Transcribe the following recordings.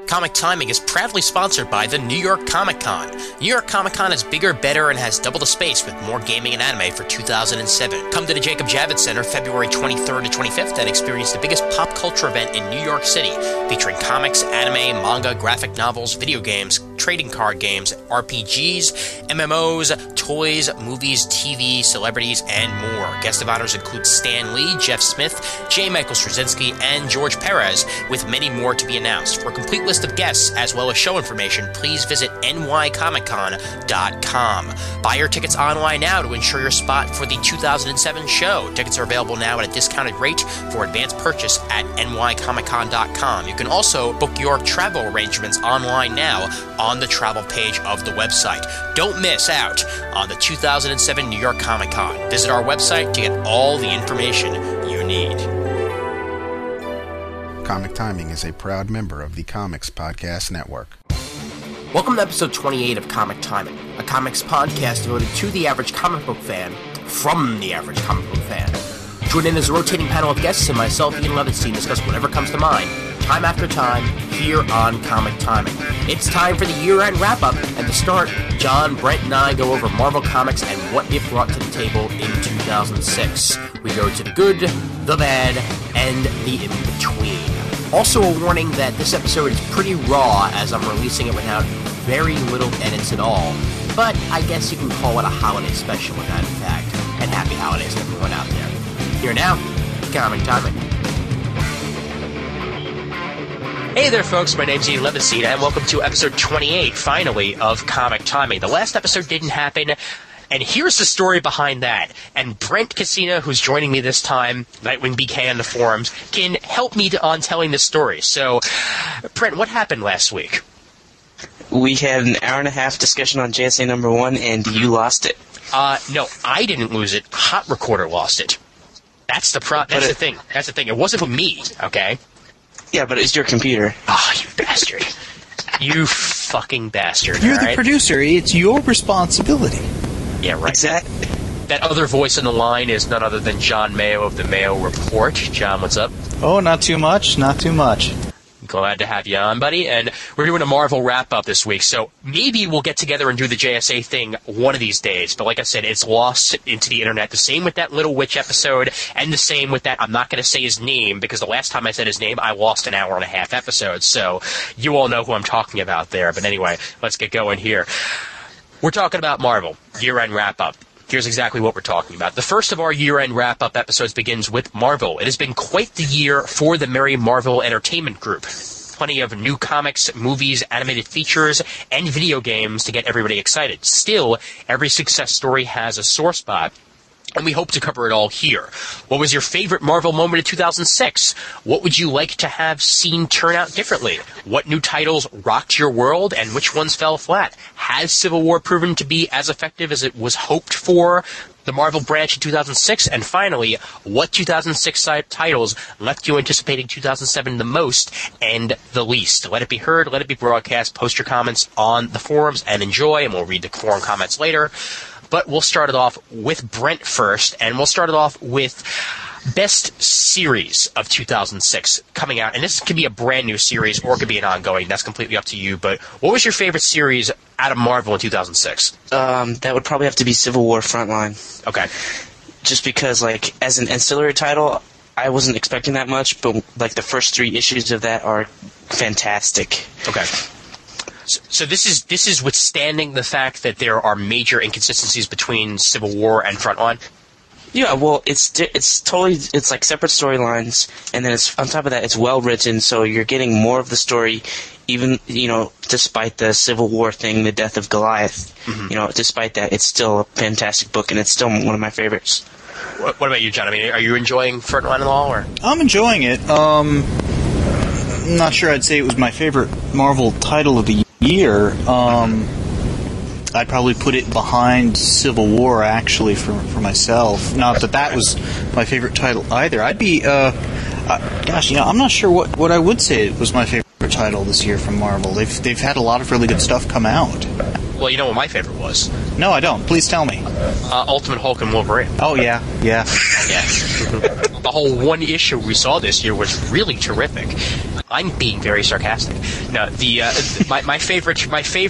Comic Timing is proudly sponsored by the New York Comic Con. New York Comic Con is bigger, better, and has double the space with more gaming and anime for 2007. Come to the Jacob Javits Center February 23rd to 25th and experience the biggest pop culture event in New York City, featuring comics, anime, manga, graphic novels, video games, trading card games, RPGs, MMOs, toys, movies, TV, celebrities, and more. Guest of honors include Stan Lee, Jeff Smith, J. Michael Straczynski, and George Perez, with many more to be announced. For a complete list of guests, as well as show information, please visit nycomiccon.com. Buy your tickets online now to ensure your spot for the 2007 show. Tickets are available now at a discounted rate for advanced purchase at nycomiccon.com. You can also book your travel arrangements online now on the travel page of the website. Don't miss out on the 2007 New York Comic Con. Visit our website to get all the information you need. Comic Timing is a proud member of the Comics Podcast Network. Welcome to episode 28 of Comic Timing, a comics podcast devoted to the average comic book fan from the average comic book fan. Join in as a rotating panel of guests and myself, Ian Levinstein, discuss whatever comes to mind, time after time, here on Comic Timing. It's time for the year-end wrap-up, and to start, John, Brent, and I go over Marvel Comics and what it brought to the table in 2006. We go to the good, the bad, and the in-between. Also a warning that this episode is pretty raw, as I'm releasing it without very little edits at all. But I guess you can call it a holiday special with that, in fact. And happy holidays to everyone out there. Here now, Comic Timing. Hey there, folks. My name's Ian Levinstein, and welcome to episode 28, finally, of Comic Timing. The last episode didn't happen, and here's the story behind that. And Brent Cassina, who's joining me this time, Nightwing BK on the forums, can help me on telling this story. So, Brent, what happened last week? We had an hour-and-a-half discussion on JSA number 1, and you lost it. No, I didn't lose it. Hot Recorder lost it. That's the thing. That's the thing. It wasn't me, okay? Yeah, but it's your computer. Oh, you bastard. You fucking bastard. You're the producer. It's your responsibility. Yeah, right. Exactly. That other voice on the line is none other than John Mayo of the Mayo Report. John, what's up? Oh, not too much. Not too much. Glad to have you on, buddy. And we're doing a Marvel wrap-up this week, so maybe we'll get together and do the JSA thing one of these days. But like I said, it's lost into the internet. The same with that Little Witch episode, and the same with that, I'm not going to say his name, because the last time I said his name, I lost an hour-and-a-half episode. So you all know who I'm talking about there. But anyway, let's get going here. We're talking about Marvel, year-end wrap-up. Here's exactly what we're talking about. The first of our year-end wrap-up episodes begins with Marvel. It has been quite the year for the Merry Marvel Entertainment Group. Plenty of new comics, movies, animated features, and video games to get everybody excited. Still, every success story has a sore spot, and we hope to cover it all here. What was your favorite Marvel moment of 2006? What would you like to have seen turn out differently? What new titles rocked your world, and which ones fell flat? Has Civil War proven to be as effective as it was hoped for the Marvel branch in 2006? And finally, what 2006 titles left you anticipating 2007 the most and the least? Let it be heard, let it be broadcast. Post your comments on the forums and enjoy, and we'll read the forum comments later. But we'll start it off with Brent first, and we'll start it off with Best Series of 2006 coming out. And this could be a brand new series, or it could be an ongoing. That's completely up to you. But what was your favorite series out of Marvel in 2006? That would probably have to be Civil War Frontline. Okay. Just because, like, as an ancillary title, I wasn't expecting that much, but, like, the first 3 issues of that are fantastic. Okay. So this is withstanding the fact that there are major inconsistencies between Civil War and Frontline? Yeah, well, it's like separate storylines, and then it's on top of that, it's well written, so you're getting more of the story, even, despite the Civil War thing, the death of Goliath. Mm-hmm. Despite that, it's still a fantastic book, and it's still one of my favorites. What about you, John? I mean, are you enjoying Frontline at all, or? I'm enjoying it. I'm not sure I'd say it was my favorite Marvel title of the year. I'd probably put it behind Civil War, actually, for myself. Not that was my favorite title either. I'd be, I'm not sure what I would say was my favorite title this year from Marvel. They've had a lot of really good stuff come out. Well, you know what my favorite was? No, I don't. Please tell me. Ultimate Hulk and Wolverine. Oh, yeah. Yeah. The whole one issue we saw this year was really terrific. I'm being very sarcastic. No, my favorite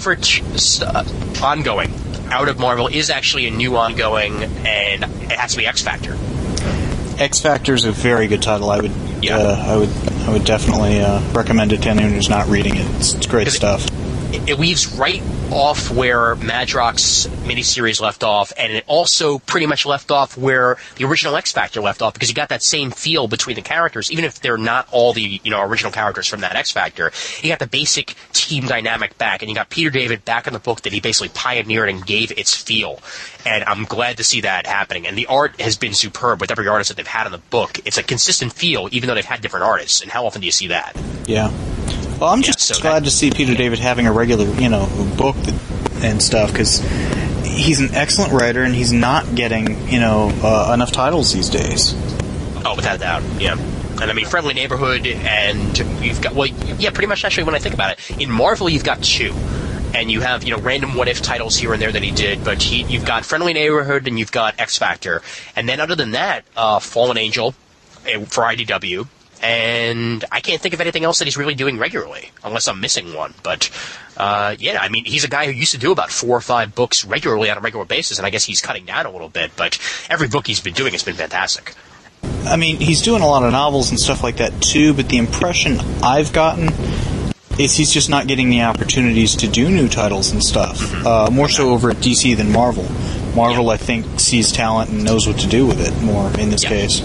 ongoing out of Marvel is actually a new ongoing, and it has to be X Factor. X Factor is a very good title. I would definitely recommend it to anyone who's not reading it. It's great stuff. It leaves right off where Madrox's miniseries left off, and it also pretty much left off where the original X Factor left off, because you got that same feel between the characters, even if they're not all the original characters from that X Factor. You got the basic team dynamic back, and you got Peter David back in the book that he basically pioneered and gave its feel. And I'm glad to see that happening. And the art has been superb with every artist that they've had in the book. It's a consistent feel, even though they've had different artists. And how often do you see that? Yeah. Well, I'm just glad to see Peter David having a regular, book and stuff, because he's an excellent writer, and he's not getting, enough titles these days. Oh, without a doubt, yeah. And I mean, Friendly Neighborhood, and you've got, pretty much actually when I think about it, in Marvel you've got two. And you have, random what-if titles here and there that he did, but you've got Friendly Neighborhood and you've got X Factor. And then other than that, Fallen Angel for IDW. And I can't think of anything else that he's really doing regularly, unless I'm missing one. But, I mean, he's a guy who used to do about 4 or 5 books regularly on a regular basis, and I guess he's cutting down a little bit. But every book he's been doing has been fantastic. I mean, he's doing a lot of novels and stuff like that, too, but the impression I've gotten is he's just not getting the opportunities to do new titles and stuff. Mm-hmm. More so over at DC than Marvel. Marvel, I think, sees talent and knows what to do with it more in this case.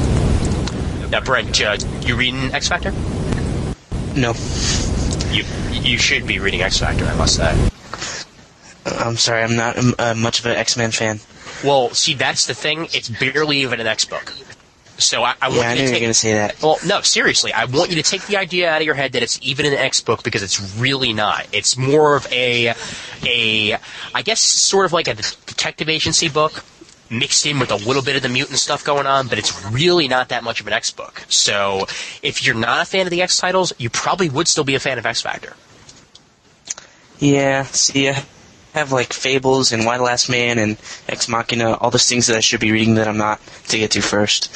Now, Brent, you reading X Factor? No. You should be reading X Factor, I must say. I'm sorry, I'm not much of an X-Men fan. Well, see, that's the thing. It's barely even an X book. So I want you to I knew you were going to say that. Well, no, seriously. I want you to take the idea out of your head that it's even an X book, because it's really not. It's more of I guess, sort of like a detective agency book, mixed in with a little bit of the mutant stuff going on, but it's really not that much of an X book. So if you're not a fan of the X titles, you probably would still be a fan of X Factor. Yeah, see, I have like Fables and Why the Last Man and Ex Machina, all those things that I should be reading that I'm not to get to first.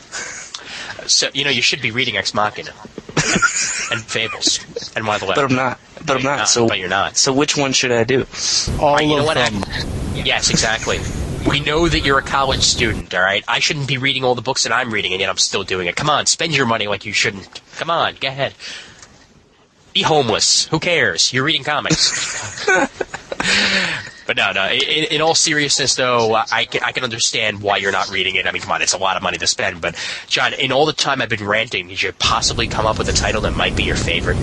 So, you should be reading Ex Machina and Fables and Why the Last Man. But I'm not. So, but you're not. So which one should I do? All of them. Yes, exactly. We know that you're a college student, all right? I shouldn't be reading all the books that I'm reading, and yet I'm still doing it. Come on, spend your money like you shouldn't. Come on, go ahead. Be homeless. Who cares? You're reading comics. But no. In all seriousness, though, I can understand why you're not reading it. I mean, come on, it's a lot of money to spend. But, John, in all the time I've been ranting, did you possibly come up with a title that might be your favorite?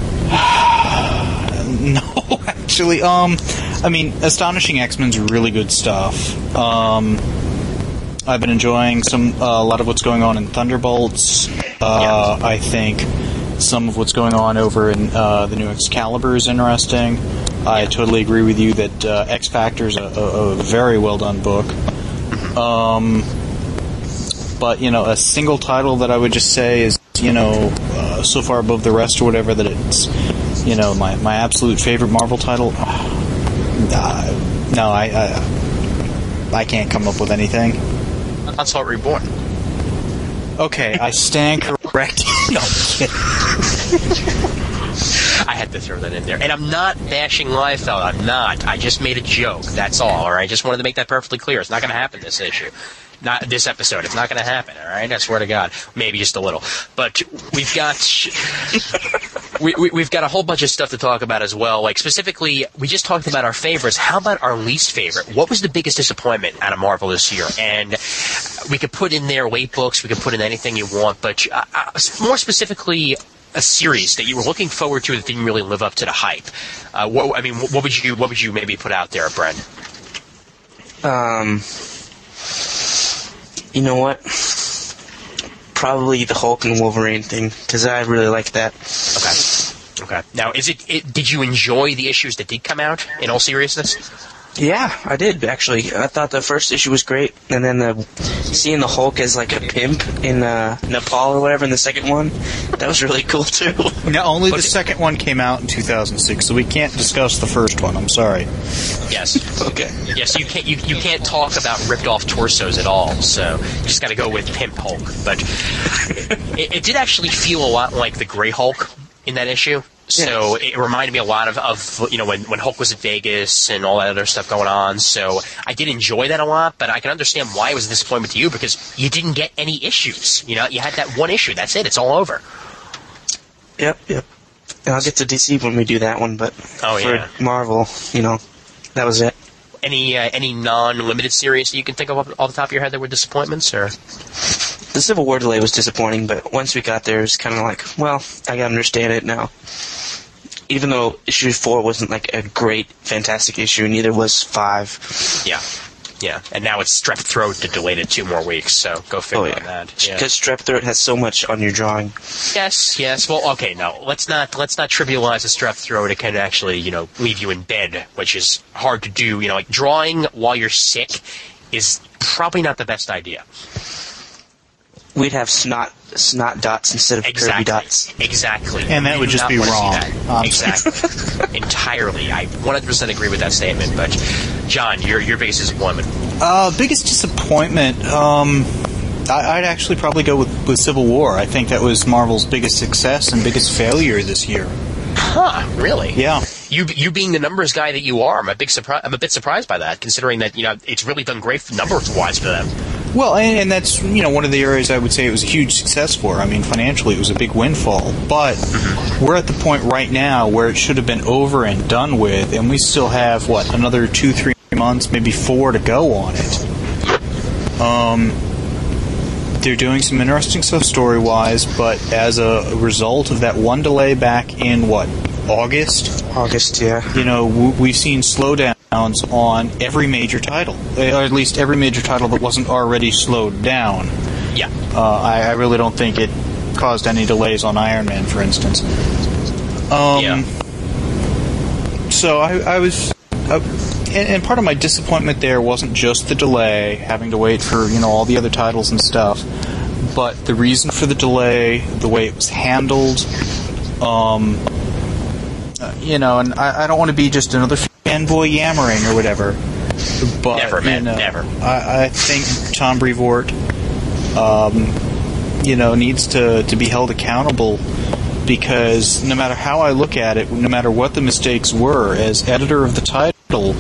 No, actually. I mean, Astonishing X-Men's really good stuff. I've been enjoying a lot of what's going on in Thunderbolts. I think some of what's going on over in the new Excalibur is interesting. I totally agree with you that X Factor is a very well done book. But a single title that I would just say is so far above the rest or whatever that it's my absolute favorite Marvel title. No, I can't come up with anything. Onslaught Reborn. Okay, I stand corrected. No, I'm kidding. I had to throw that in there. And I'm not bashing Liefeld. I'm not. I just made a joke. That's all right? I just wanted to make that perfectly clear. It's not going to happen this issue. Not this episode. It's not going to happen, all right? I swear to God. Maybe just a little. But we've got we've got a whole bunch of stuff to talk about as well. Like, specifically, we just talked about our favorites. How about our least favorite? What was the biggest disappointment out of Marvel this year? And we could put in there late books. We could put in anything you want. But more specifically, a series that you were looking forward to that didn't really live up to the hype. What would you maybe put out there, Brent? You know what? Probably the Hulk and Wolverine thing, because I really like that. Okay. Now, did you enjoy the issues that did come out, in all seriousness? Yeah, I did, actually. I thought the first issue was great, and then seeing the Hulk as like a pimp in Nepal or whatever in the second one, that was really cool too. Now, only the second one came out in 2006, so we can't discuss the first one. I'm sorry. Yes. Okay. Yes, you can't talk about ripped off torsos at all. So you just got to go with Pimp Hulk. But it did actually feel a lot like the Grey Hulk in that issue. So it reminded me a lot of when Hulk was at Vegas and all that other stuff going on. So I did enjoy that a lot, but I can understand why it was a disappointment to you because you didn't get any issues. You had that one issue. That's it. It's all over. Yep. And I'll get to DC when we do that one, but for Marvel, that was it. Any non-limited series that you can think of off the top of your head that were disappointments, or? The Civil War delay was disappointing, but once we got there, it was kind of like, well, I can understand it now. Even though issue 4 wasn't like a great, fantastic issue, neither was 5. Yeah. And now it's Strep Throat that delayed it 2 more weeks, so go figure on that. Because Strep Throat has so much on your drawing. Yes. Well, okay, no. Let's not trivialize the Strep Throat. It can actually, leave you in bed, which is hard to do. Like drawing while you're sick is probably not the best idea. We'd have snot dots instead of curvy dots. Exactly. And that would just be wrong. Exactly. Entirely. I 100% agree with that statement. But, John, your biggest disappointment? Biggest disappointment, I'd actually probably go with Civil War. I think that was Marvel's biggest success and biggest failure this year. Huh, really? Yeah. You being the numbers guy that you are, I'm a bit surprised by that, considering that, it's really done great numbers-wise for them. Well, and that's, one of the areas I would say it was a huge success for. I mean, financially, it was a big windfall. But we're at the point right now where it should have been over and done with, and we still have, another 2-3 months, maybe 4 to go on it. They're doing some interesting stuff story-wise, but as a result of that one delay back in, August? August, yeah. We've seen slowdowns on every major title, or at least every major title that wasn't already slowed down. Yeah. I really don't think it caused any delays on Iron Man, for instance. So I was... and part of my disappointment there wasn't just the delay, having to wait for, all the other titles and stuff, but the reason for the delay, the way it was handled, and I don't want to be just another fanboy yammering or whatever, but never, man, never. I think Tom Brevoort, needs to be held accountable, because no matter how I look at it, no matter what the mistakes were, as editor of the title,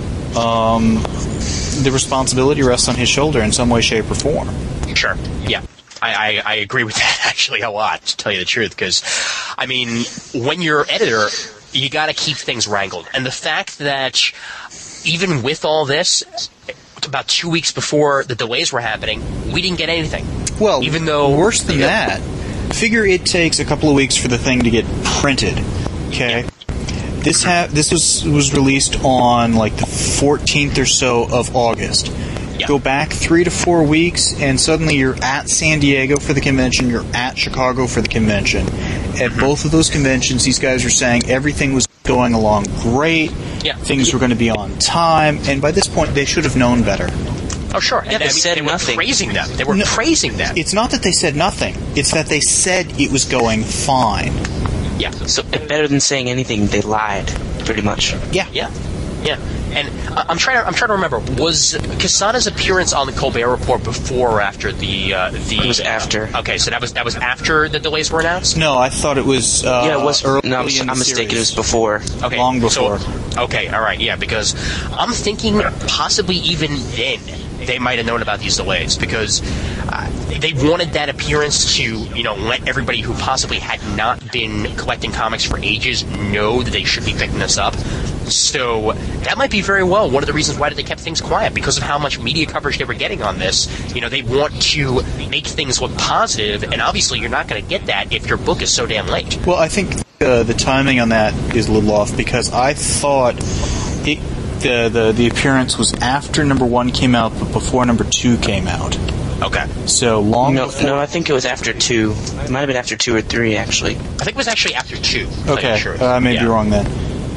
the responsibility rests on his shoulder in some way, shape, or form. Sure. Yeah. I agree with that actually a lot, to tell you the truth, because, I mean, when you're editor, you got to keep things wrangled. And the fact that even with all this, about 2 weeks before the delays were happening, we didn't get anything. Well, even though worse than that, figure it takes a couple of weeks for the thing to get printed. Okay? Yeah. This was released on the 14th or so of August. Yeah. Go back 3 to 4 weeks, and suddenly you're at San Diego for the convention, you're at Chicago for the convention. At both of those conventions, these guys were saying everything was going along great, things were going to be on time, and by this point, they should have known better. Oh, sure. Yeah, they said nothing. Praising them. They were praising them. It's not that they said nothing. It's that they said it was going fine. Yeah. So better than saying anything, they lied, pretty much. Yeah. And I'm trying to remember, was Quesada's appearance on the Colbert Report before or after the? It was after. Okay, so that was after the delays were announced. No, I thought it was. It was early. No, in I'm the mistaken. series. It was before. Okay, long before. Okay, all right, yeah, because I'm thinking possibly even then they might have known about these delays, because they wanted that appearance to, let everybody who possibly had not been collecting comics for ages know that they should be picking this up. So that might be very well one of the reasons why they kept things quiet, because of how much media coverage they were getting on this. They want to make things look positive, and obviously you're not going to get that if your book is so damn late. Well, I think the timing on that is a little off, because I thought the appearance was after number 1 came out, but before number 2 came out. Okay. So long before... No, I think it was after 2. It might have been after 2 or 3, actually. I think it was actually after 2. Okay, I may be wrong then.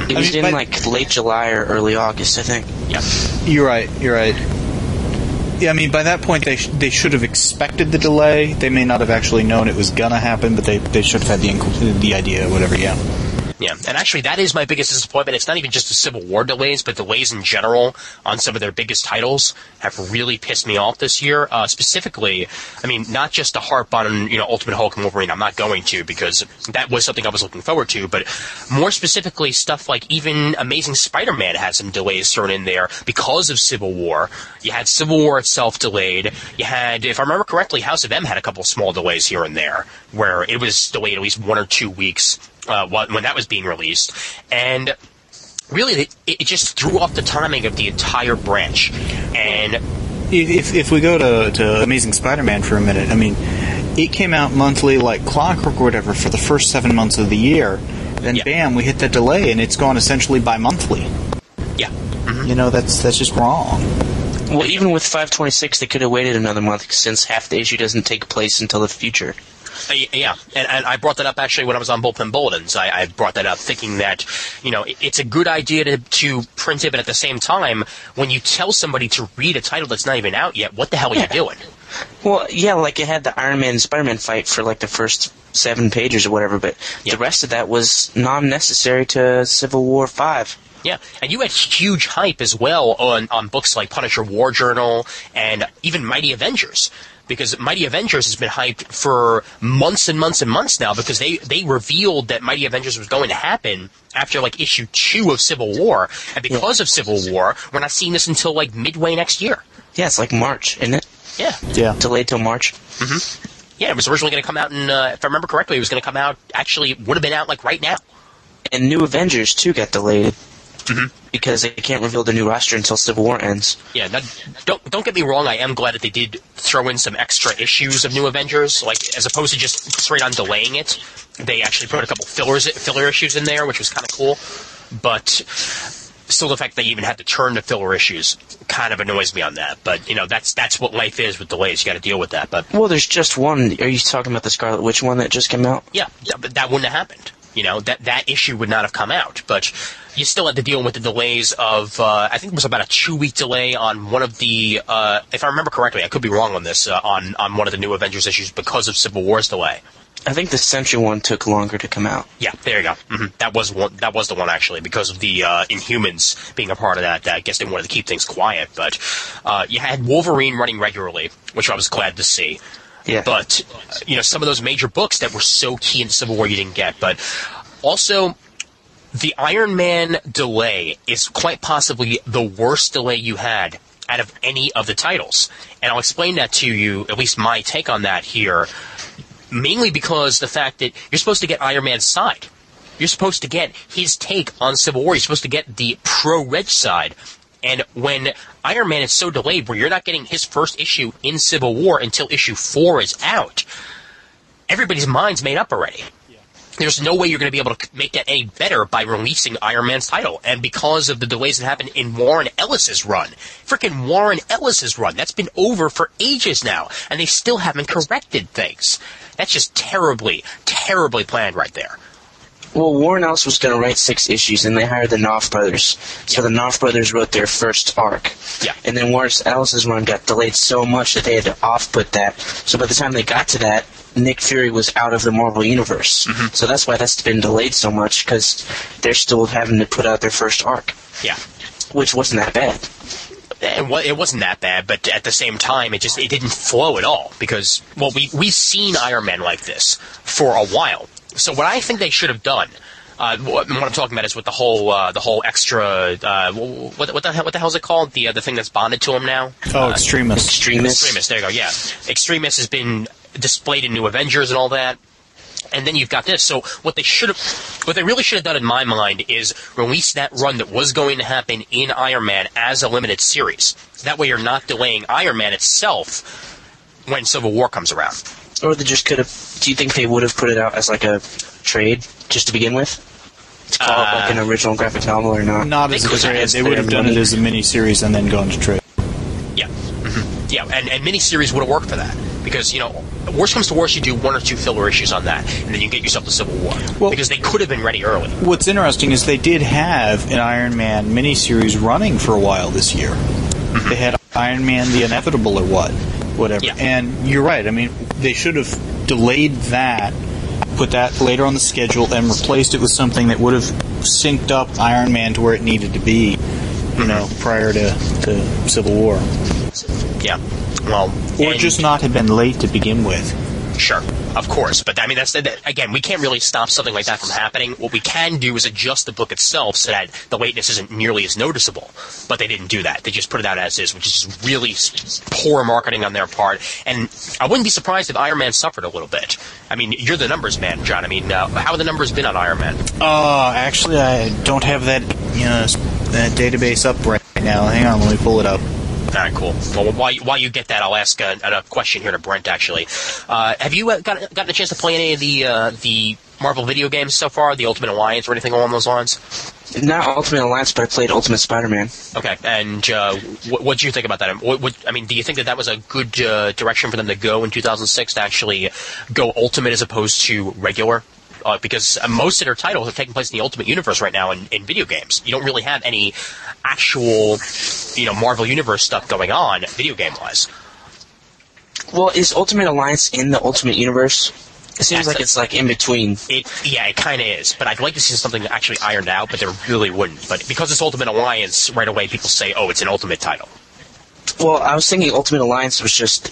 It was in like late July or early August, I think. Yeah. You're right. Yeah, I mean, by that point, they should have expected the delay. They may not have actually known it was gonna happen, but they should have had the idea, whatever. Yeah. Yeah, and actually that is my biggest disappointment. It's not even just the Civil War delays, but delays in general on some of their biggest titles have really pissed me off this year. Specifically, I mean, not just to harp on, Ultimate Hulk and Wolverine. I'm not going to, because that was something I was looking forward to, but more specifically stuff like even Amazing Spider-Man had some delays thrown in there because of Civil War. You had Civil War itself delayed. You had, if I remember correctly, House of M had a couple small delays here and there, where it was delayed at least 1 or 2 weeks when that was being released, and really it just threw off the timing of the entire branch. And if we go to Amazing Spider-Man for a minute, I mean, it came out monthly like clockwork or whatever for the first 7 months of the year, then bam, we hit that delay, and it's gone essentially bi-monthly. Yeah. Mm-hmm. That's just wrong. Well, even with 526, they could have waited another month, since half the issue doesn't take place until the future. Yeah, and I brought that up actually when I was on Bullpen Bulletins. I brought that up thinking that, it's a good idea to print it, but at the same time, when you tell somebody to read a title that's not even out yet, what the hell are you doing? Well, yeah, like it had the Iron Man and Spider-Man fight for like the first 7 pages or whatever, but the rest of that was non-necessary to Civil War 5. Yeah, and you had huge hype as well on books like Punisher War Journal and even Mighty Avengers. Because Mighty Avengers has been hyped for months and months and months now, because they revealed that Mighty Avengers was going to happen after like issue 2 of Civil War, and because of Civil War, we're not seeing this until like midway next year. Yeah, it's like March, isn't it? Yeah. Delayed till March. Mm-hmm. Yeah, it was originally going to come out in, if I remember correctly, it was going to come out, actually, it would have been out like right now. And New Avengers, too, got delayed. Mm-hmm. Because they can't reveal the new roster until Civil War ends. Yeah, don't get me wrong, I am glad that they did throw in some extra issues of New Avengers, like, as opposed to just straight on delaying it. They actually put a couple filler issues in there, which was kind of cool. But still, the fact that they even had to turn to filler issues kind of annoys me on that. But, that's what life is with delays. You got to deal with that. But well, there's just one. Are you talking about the Scarlet Witch one that just came out? Yeah, but that wouldn't have happened. That issue would not have come out. But you still had to deal with the delays of, I think it was about a 2-week delay on one of the, if I remember correctly, I could be wrong on this, on one of the New Avengers issues because of Civil War's delay. I think the Sentry one took longer to come out. Yeah, there you go. Mm-hmm. That was the one, actually, because of the Inhumans being a part of that. I guess they wanted to keep things quiet. But you had Wolverine running regularly, which I was glad to see. Yeah. But, some of those major books that were so key in Civil War you didn't get. But also, the Iron Man delay is quite possibly the worst delay you had out of any of the titles. And I'll explain that to you, at least my take on that here, mainly because the fact that you're supposed to get Iron Man's side. You're supposed to get his take on Civil War. You're supposed to get the pro-Reg side. And when Iron Man is so delayed where you're not getting his first issue in Civil War until issue 4 is out, everybody's mind's made up already. There's no way you're going to be able to make that any better by releasing Iron Man's title. And because of the delays that happened in Warren Ellis's run, frickin' Warren Ellis's run, that's been over for ages now, and they still haven't corrected things. That's just terribly, terribly planned right there. Well, Warren Ellis was going to write 6 issues, and they hired the Knopf brothers. So the Knopf brothers wrote their first arc. Yeah. And then Warren Ellis's run got delayed so much that they had to off-put that. So by the time they got to that, Nick Fury was out of the Marvel Universe. Mm-hmm. So that's why that's been delayed so much, because they're still having to put out their first arc. Yeah. Which wasn't that bad. It wasn't that bad, but at the same time, it didn't flow at all. Because, well, we've seen Iron Man like this for a while. So what I think they should have done, what I'm talking about is with the whole extra, what the hell is it called? The thing that's bonded to him now? Oh, Extremis. Extremis, there you go, yeah. Extremis has been displayed in New Avengers and all that. And then you've got this. So what they really should have done in my mind is release that run that was going to happen in Iron Man as a limited series. That way you're not delaying Iron Man itself when Civil War comes around. Or they just could have... Do you think they would have put it out as like a trade, just to begin with? To call it like an original graphic novel or not? Not as a trade. They would have done it as a miniseries and then gone to trade. Yeah. Mm-hmm. Yeah, and miniseries would have worked for that. Because, worst comes to worst, you do 1 or 2 filler issues on that, and then you get yourself the Civil War. Well, because they could have been ready early. What's interesting is they did have an Iron Man miniseries running for a while this year. Mm-hmm. They had Iron Man The Inevitable or whatever. Yeah. And you're right. I mean, they should have delayed that, put that later on the schedule, and replaced it with something that would have synced up Iron Man to where it needed to be, prior to Civil War. Yeah. Well, or just not have been late to begin with. Sure, of course. But, I mean, again, we can't really stop something like that from happening. What we can do is adjust the book itself so that the lateness isn't nearly as noticeable. But they didn't do that. They just put it out as is, which is really poor marketing on their part. And I wouldn't be surprised if Iron Man suffered a little bit. I mean, you're the numbers man, John. I mean, how have the numbers been on Iron Man? Actually, I don't have that database up right now. Hang on, let me pull it up. All right, cool. Well, while you get that, I'll ask a question here to Brent, actually. Have you gotten a chance to play any of the Marvel video games so far, the Ultimate Alliance or anything along those lines? Not Ultimate Alliance, but I played Ultimate Spider-Man. Okay, and what do you think about that? Do you think that was a good direction for them to go in 2006, to actually go Ultimate as opposed to regular? Because most of their titles are taking place in the Ultimate Universe right now in video games. You don't really have any actual, Marvel Universe stuff going on, video game-wise. Well, is Ultimate Alliance in the Ultimate Universe? It seems like it's in between. It kind of is. But I'd like to see something actually ironed out, but there really wouldn't. But because it's Ultimate Alliance, right away people say, oh, it's an Ultimate title. Well, I was thinking Ultimate Alliance was just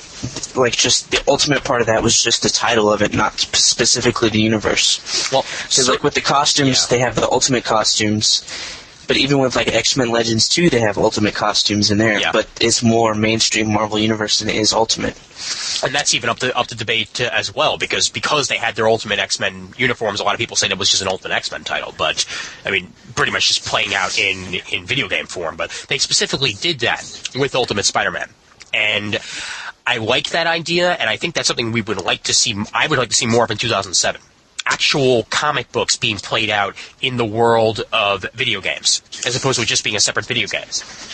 the ultimate part of that was just the title of it, not specifically the universe. Well, so with the costumes, they have the Ultimate costumes, but even with X-Men Legends 2, they have Ultimate costumes in there. Yeah. But it's more mainstream Marvel Universe than it is Ultimate. And that's even up to debate as well, because they had their Ultimate X-Men uniforms, a lot of people say that was just an Ultimate X-Men title, but, I mean, pretty much just playing out in video game form. But they specifically did that with Ultimate Spider-Man. And I like that idea, and I think that's something I would like to see more of in 2007. Actual comic books being played out in the world of video games, as opposed to just being a separate video game.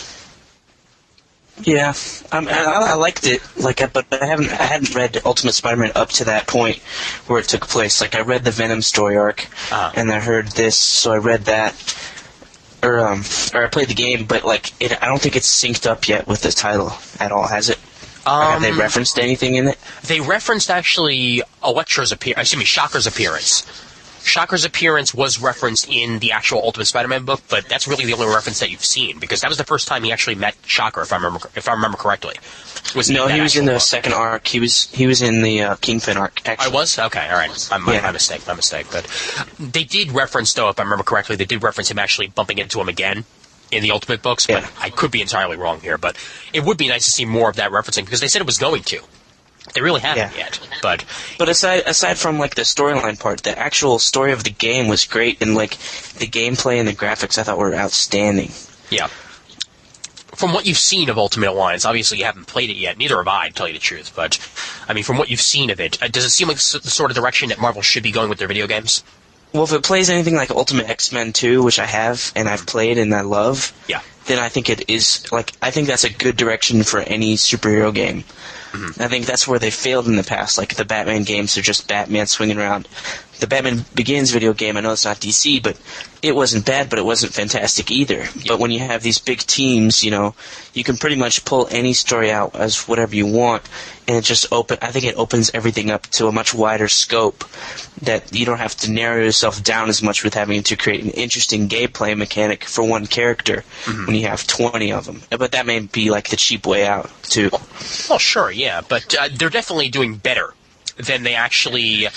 Yeah, I liked it, but I hadn't read Ultimate Spider-Man up to that point where it took place. I read the Venom story arc, and I heard this, so I read that, or I played the game, but I don't think it's synced up yet with the title at all, has it? Have they referenced anything in it? They referenced actually Shocker's appearance. Shocker's appearance was referenced in the actual Ultimate Spider-Man book, but that's really the only reference that you've seen, because that was the first time he actually met Shocker, if I remember correctly. He was in the second arc. He was in the Kingpin arc, actually. I was? Okay, all right. My mistake. But they did reference, though, if I remember correctly, they did reference him actually bumping into him again in the Ultimate books, but I could be entirely wrong here. But it would be nice to see more of that referencing, because they said it was going to. They really haven't yet, but aside from the storyline part, the actual story of the game was great, and the gameplay and the graphics I thought were outstanding. Yeah. From what you've seen of Ultimate Alliance, obviously you haven't played it yet. Neither have I, to tell you the truth. But I mean, from what you've seen of it, does it seem like the sort of direction that Marvel should be going with their video games? Well, if it plays anything like Ultimate X-Men 2, which I have and I've played and I love, then I think it is I think that's a good direction for any superhero game. Mm-hmm. I think that's where they failed in the past. The Batman games are just Batman swinging around. The Batman Begins video game, I know it's not DC, but it wasn't bad, but it wasn't fantastic either. Yep. But when you have these big teams, you can pretty much pull any story out as whatever you want, and I think it opens everything up to a much wider scope that you don't have to narrow yourself down as much with having to create an interesting gameplay mechanic for one character when you have 20 of them. But that may be the cheap way out, too. Well, sure, yeah, but they're definitely doing better than they actually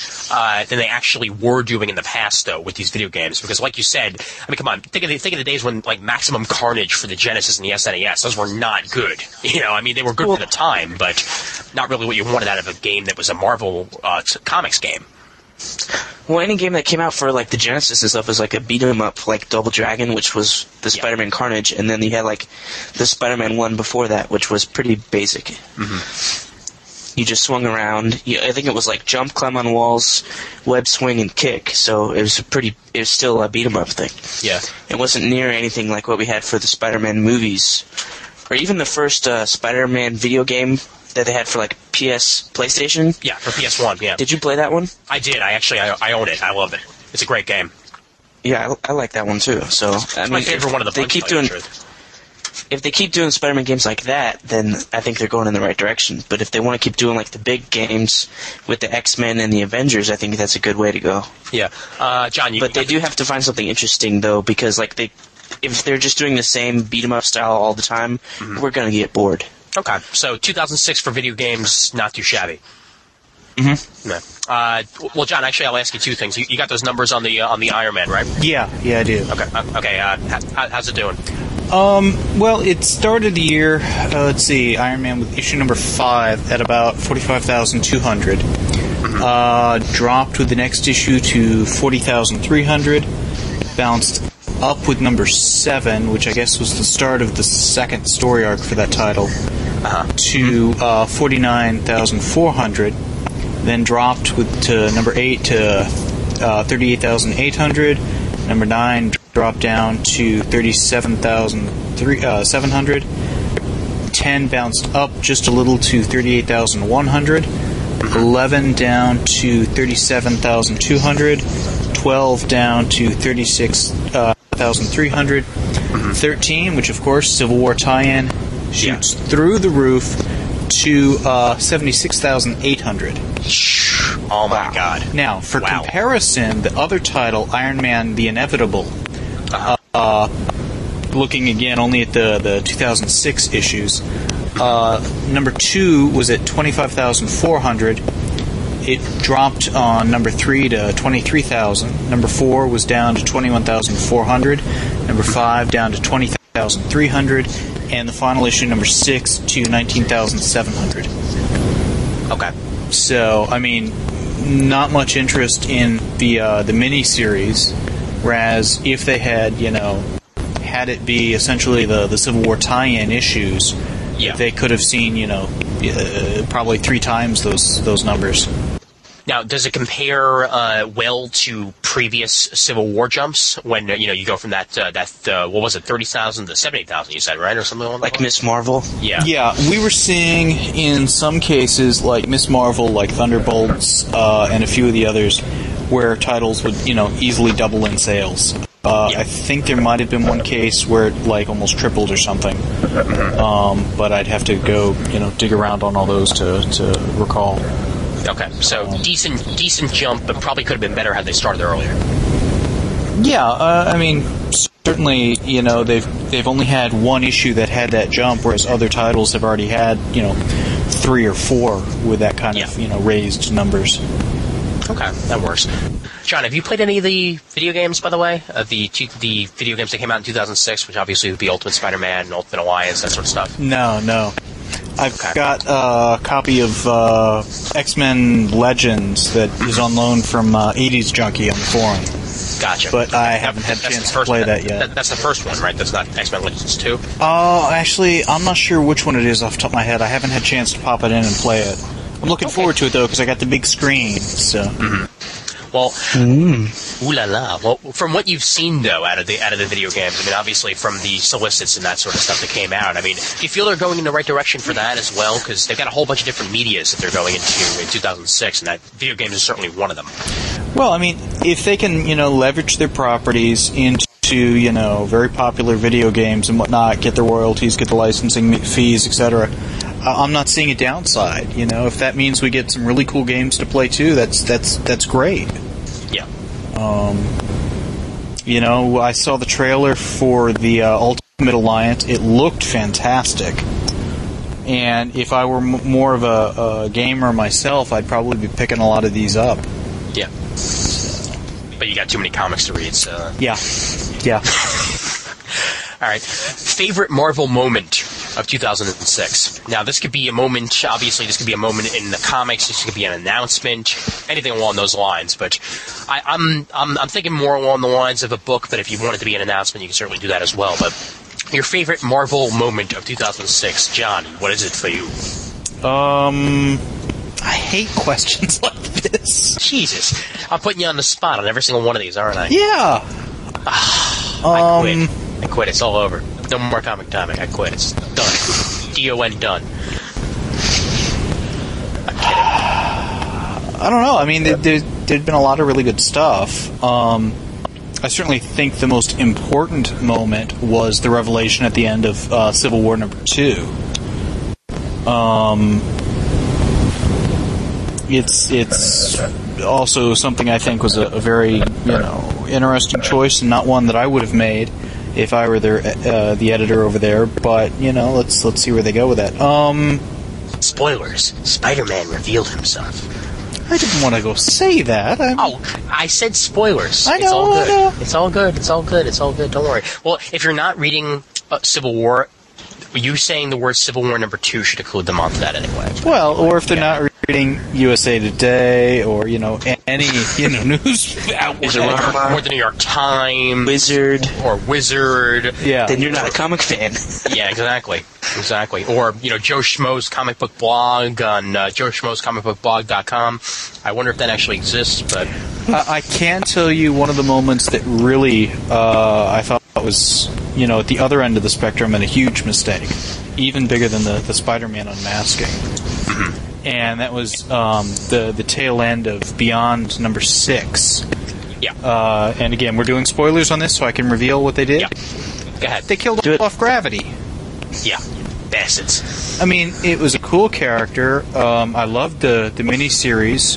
were doing in the past, though, with these video games. Because, like you said, I mean, come on, think of the days when Maximum Carnage for the Genesis and the SNES, those were not good. I mean, they were good for the time, but not really what you wanted out of a game that was a Marvel comics game. Well, any game that came out for the Genesis and stuff was a beat 'em up, Double Dragon, which was the Spider-Man Carnage, and then you had the Spider-Man one before that, which was pretty basic. Mm-hmm. You just swung around. I think it was jump, climb on walls, web swing, and kick. So it was still a beat 'em up thing. Yeah. It wasn't near anything like what we had for the Spider-Man movies, or even the first Spider-Man video game that they had for like PlayStation. Yeah, for PS1. Yeah, Did you play that one? I did. I own it. I love it. It's a great game. Yeah, I like that one too. So I mean, My favorite one of the they bunch. keep to tell you doing. the truth. If they keep doing Spider-Man games like that, then I think they're going in the right direction. But if they want to keep doing like the big games with the X-Men and the Avengers, I think that's a good way to go. Yeah, John. But they do have to find something interesting though, because like if they're just doing the same beat 'em up style all the time, we're gonna get bored. Okay, so 2006 for video games, not too shabby. Mm-hmm. No. Well, John, actually, I'll ask you two things. You got those numbers on the Iron Man, right? Yeah, I do. Okay. How's it doing? Well, it started the year, let's see, Iron Man with issue number 5 at about 45,200. Dropped with the next issue to 40,300. Bounced up with number 7, which I guess was the start of the second story arc for that title, to 49,400. Then dropped to number 8 to 38,800. Number 9 dropped down to 37,700. 10 bounced up just a little to 38,100. 11 down to 37,200. 12 down to 36,300. 13, which of course Civil War tie-in, shoots through the roof to 76,800. Oh my God! Now, for comparison, the other title, Iron Man: The Inevitable, looking again only at the 2006 issues, number 2 was at 25,400. It dropped on number 3 to 23,000. Number 4 was down to 21,400. Number 5 down to 20,300. And the final issue, number 6, to 19,700. Okay. So, I mean, not much interest in the mini-series, whereas if they had, had it be essentially the Civil War tie-in issues, they could have seen, probably 3 times those numbers. Now, does it compare well to previous Civil War jumps when you go from that what was it, 30,000 to 70,000? You said, right, or something like Miss Marvel? Yeah. Yeah, we were seeing in some cases like Miss Marvel, like Thunderbolts, and a few of the others, where titles would easily double in sales. I think there might have been one case where it like almost tripled or something, but I'd have to go dig around on all those to recall. Okay, so decent jump, but probably could have been better had they started earlier. Yeah, I mean, certainly, they've only had one issue that had that jump, whereas other titles have already had, 3 or 4 with that kind of, raised numbers. Okay, that works. John, have you played any of the video games, by the way? The video games that came out in 2006, which obviously would be Ultimate Spider-Man, Ultimate Alliance, that sort of stuff? No. I've got a copy of X-Men Legends that is on loan from 80s Junkie on the forum. Gotcha. But I haven't had a chance to play that yet. That's the first one, right? That's not X-Men Legends 2? Actually, I'm not sure which one it is off the top of my head. I haven't had a chance to pop it in and play it. I'm looking forward to it, though, because I got the big screen, so... Well, ooh la la. Well, from what you've seen though out of the video games, I mean, obviously from the solicits and that sort of stuff that came out, I mean, do you feel they're going in the right direction for that as well? Because they've got a whole bunch of different medias that they're going into in 2006, and that video game is certainly one of them. Well, I mean, if they can, leverage their properties into, very popular video games and whatnot, get the royalties, get the licensing fees, etc. I'm not seeing a downside. If that means we get some really cool games to play too, that's great. Yeah. I saw the trailer for the Ultimate Alliance. It looked fantastic. And if I were more of a gamer myself, I'd probably be picking a lot of these up. Yeah. But you got too many comics to read, so... Yeah. All right. Favorite Marvel moment of 2006. Now, this could be a moment, obviously, this could be a moment in the comics, this could be an announcement, anything along those lines, but I'm thinking more along the lines of a book, but if you want it to be an announcement, you can certainly do that as well. But your favorite Marvel moment of 2006, John, what is it for you? I hate questions like this. Jesus. I'm putting you on the spot on every single one of these, aren't I? Yeah. I quit. It's all over. No more comic timing. I quit. It's done. DON done. I don't know. I mean, there'd been a lot of really good stuff. I certainly think the most important moment was the revelation at the end of Civil War number 2. It's also something I think was a very interesting choice, and not one that I would have made if I were the editor over there. But let's see where they go with that. Spoilers. Spider-Man revealed himself. I didn't want to go say that. I said spoilers. I know. It's all good. I know. It's all good. It's all good. It's all good. Don't worry. Well, if you're not reading Civil War, you saying the word Civil War number 2 should include them onto that anyway. Well, or if they're not reading USA Today or any news outlet, or the New York Times, Wizard, yeah, then you're not a comic fan. Yeah, exactly. Or Joe Schmo's comic book blog on joeschmo'scomicbookblog.com. I wonder if that actually exists, but I can tell you one of the moments that really I thought was at the other end of the spectrum and a huge mistake, even bigger than the Spider-Man unmasking. Mm-hmm. And that was the tail end of Beyond number 6. Yeah. And again, we're doing spoilers on this, so I can reveal what they did. Yeah. Go ahead. They killed off Gravity. Yeah. Bastards. I mean, it was a cool character. I loved the miniseries.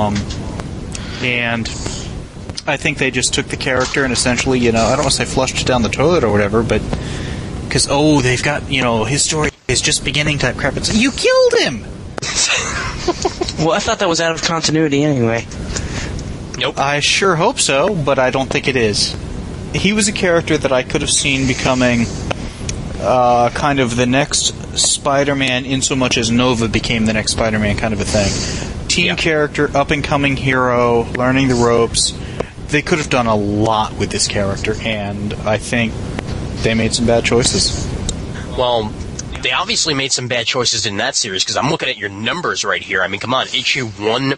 And I think they just took the character and essentially, I don't want to say flushed it down the toilet or whatever, but because, they've got, his story is just beginning type crap. It's, you killed him! Well, I thought that was out of continuity anyway. Nope. I sure hope so, but I don't think it is. He was a character that I could have seen becoming kind of the next Spider-Man, in so much as Nova became the next Spider-Man kind of a thing. Teen character, up-and-coming hero, learning the ropes. They could have done a lot with this character, and I think they made some bad choices. Well, they obviously made some bad choices in that series, because I'm looking at your numbers right here. I mean, come on. Issue 1,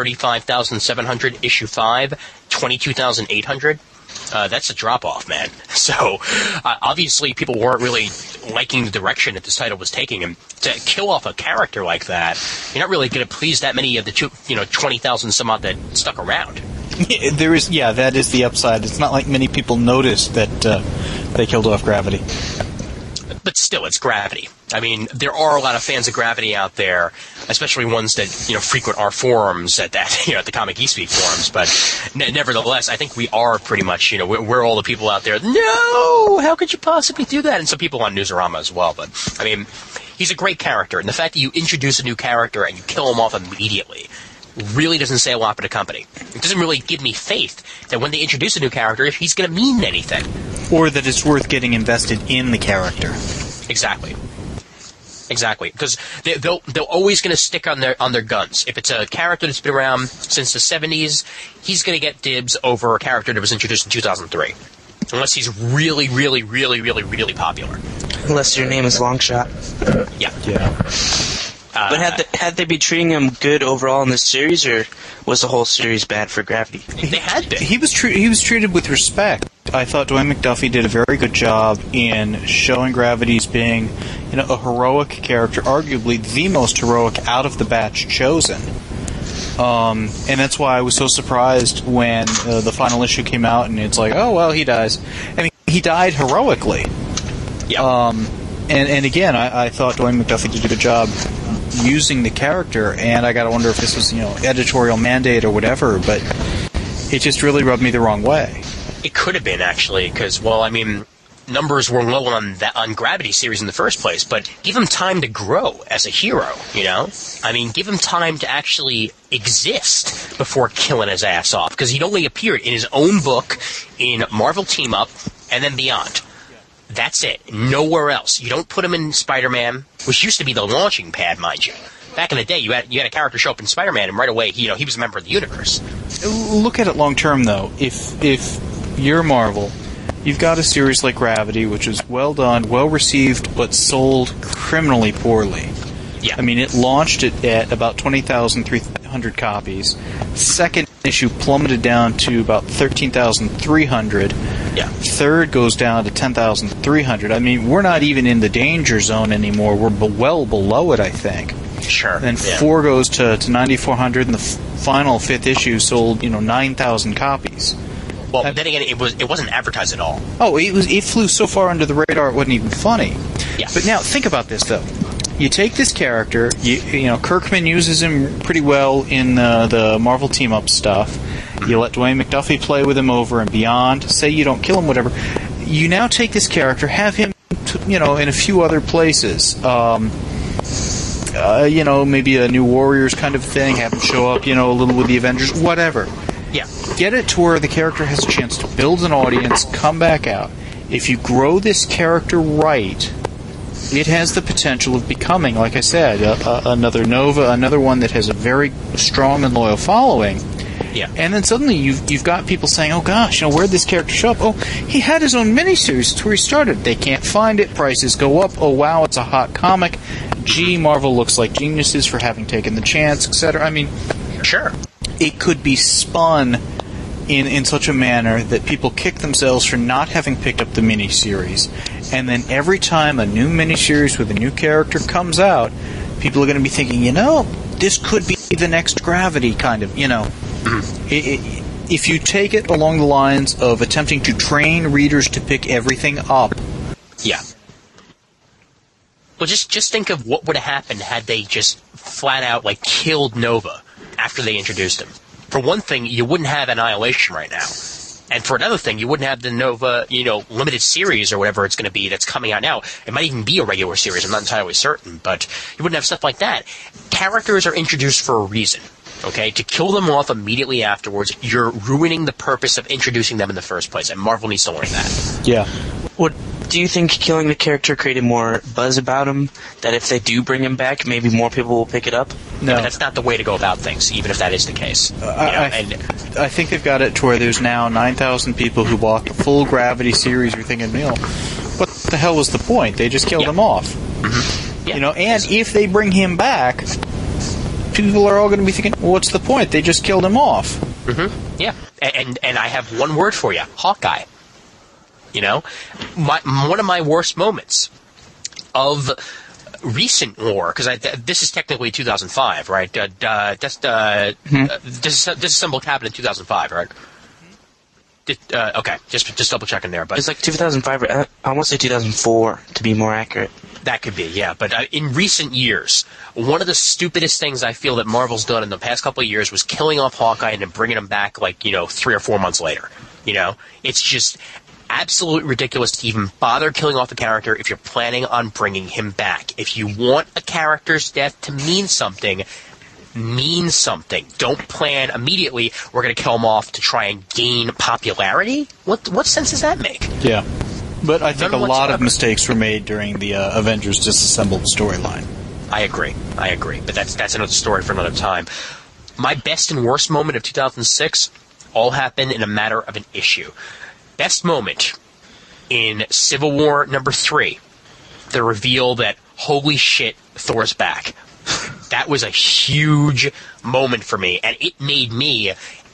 35,700. Issue 5, 22,800. That's a drop-off, man. So, obviously, people weren't really liking the direction that this title was taking. And to kill off a character like that, you're not really going to please that many of the 20,000 some odd that stuck around. Yeah, that is the upside. It's not like many people noticed that they killed off Gravity. But still, it's Gravity. I mean, there are a lot of fans of Gravity out there, especially ones that frequent our forums at the Comic East-Week forums. But nevertheless, I think we are pretty much we're all the people out there. No, how could you possibly do that? And some people on Newsarama as well. But I mean, he's a great character, and the fact that you introduce a new character and you kill him off immediately really doesn't say a lot for the company. It doesn't really give me faith that when they introduce a new character, if he's going to mean anything. Or that it's worth getting invested in the character. Exactly. Because they're always going to stick on their guns. If it's a character that's been around since the 70s, he's going to get dibs over a character that was introduced in 2003. Unless he's really, really, really, really, really popular. Unless your name is Longshot. Yeah. But had they been treating him good overall in this series, or was the whole series bad for Gravity? They had been. He was treated with respect. I thought Dwayne McDuffie did a very good job in showing Gravity's being, a heroic character, arguably the most heroic out of the batch chosen. And that's why I was so surprised when the final issue came out, and it's like, oh well, he dies. I mean, he died heroically. Yeah. And again, I thought Dwayne McDuffie did a good job using the character, and I gotta wonder if this was, editorial mandate or whatever, but it just really rubbed me the wrong way. It could have been, actually, because, numbers were low on Gravity series in the first place, but give him time to grow as a hero, I mean, give him time to actually exist before killing his ass off, because he'd only appeared in his own book, in Marvel Team Up, and then Beyond. That's it. Nowhere else. You don't put him in Spider-Man, which used to be the launching pad, mind you. Back in the day, you had a character show up in Spider-Man, and right away, he was a member of the universe. Look at it long term, though. If you're Marvel, you've got a series like Gravity, which is well done, well received, but sold criminally poorly. Yeah. I mean, it launched it at about 20,300 copies. Second issue plummeted down to about 13,300. Yeah. Third goes down to 10,300. I mean, we're not even in the danger zone anymore. We're well below it, I think. Sure. Then 4 goes to 9,400, and the final 5th issue sold 9,000 copies. Well, then again, it wasn't advertised at all. Oh, it flew so far under the radar it wasn't even funny. Yeah. But now think about this though. You take this character, Kirkman uses him pretty well in the Marvel Team Up stuff. You let Dwayne McDuffie play with him over and beyond. Say you don't kill him, whatever. You now take this character, have him, in a few other places. Maybe a New Warriors kind of thing. Have him show up, a little with the Avengers, whatever. Yeah. Get it to where the character has a chance to build an audience, come back out. If you grow this character right, it has the potential of becoming, like I said, another Nova, another one that has a very strong and loyal following. Yeah. And then suddenly you've got people saying, oh gosh, where'd this character show up? Oh, he had his own miniseries. That's where he started. They can't find it. Prices go up. Oh wow, it's a hot comic. Gee, Marvel looks like geniuses for having taken the chance, etc. I mean, sure. It could be spun in such a manner that people kick themselves for not having picked up the miniseries. And then every time a new miniseries with a new character comes out, people are going to be thinking, this could be the next Gravity, kind of, If you take it along the lines of attempting to train readers to pick everything up. Yeah. Well, just think of what would have happened had they just flat out, killed Nova after they introduced him. For one thing, you wouldn't have Annihilation right now. And for another thing, you wouldn't have the Nova, limited series or whatever it's going to be that's coming out now. It might even be a regular series, I'm not entirely certain, but you wouldn't have stuff like that. Characters are introduced for a reason, okay? To kill them off immediately afterwards, you're ruining the purpose of introducing them in the first place, and Marvel needs to learn that. Yeah. Do you think killing the character created more buzz about him, that if they do bring him back, maybe more people will pick it up? No. But that's not the way to go about things, even if that is the case. I think they've got it to where there's now 9,000 people who bought the full Gravity series. You're thinking, what the hell was the point? They just killed him off. Mm-hmm. Yeah. And if they bring him back, people are all going to be thinking, well, what's the point? They just killed him off. Mm-hmm. Yeah. And I have one word for you, Hawkeye. One of my worst moments of recent war, because this is technically 2005, right? Disassembled happened in 2005, right? Okay, just double checking there. But it's 2005. I want to say 2004 to be more accurate. That could be, yeah. But in recent years, one of the stupidest things I feel that Marvel's done in the past couple of years was killing off Hawkeye and then bringing him back 3 or 4 months later. It's just absolutely ridiculous to even bother killing off a character if you're planning on bringing him back. If you want a character's death to mean something. Don't plan immediately, we're going to kill him off to try and gain popularity. What sense does that make? Yeah. But I think a lot of mistakes were made during the Avengers Disassembled storyline. I agree. But that's another story for another time. My best and worst moment of 2006 all happened in a matter of an issue. Best moment in Civil War number 3, the reveal that, holy shit, Thor's back. That was a huge moment for me, and it made me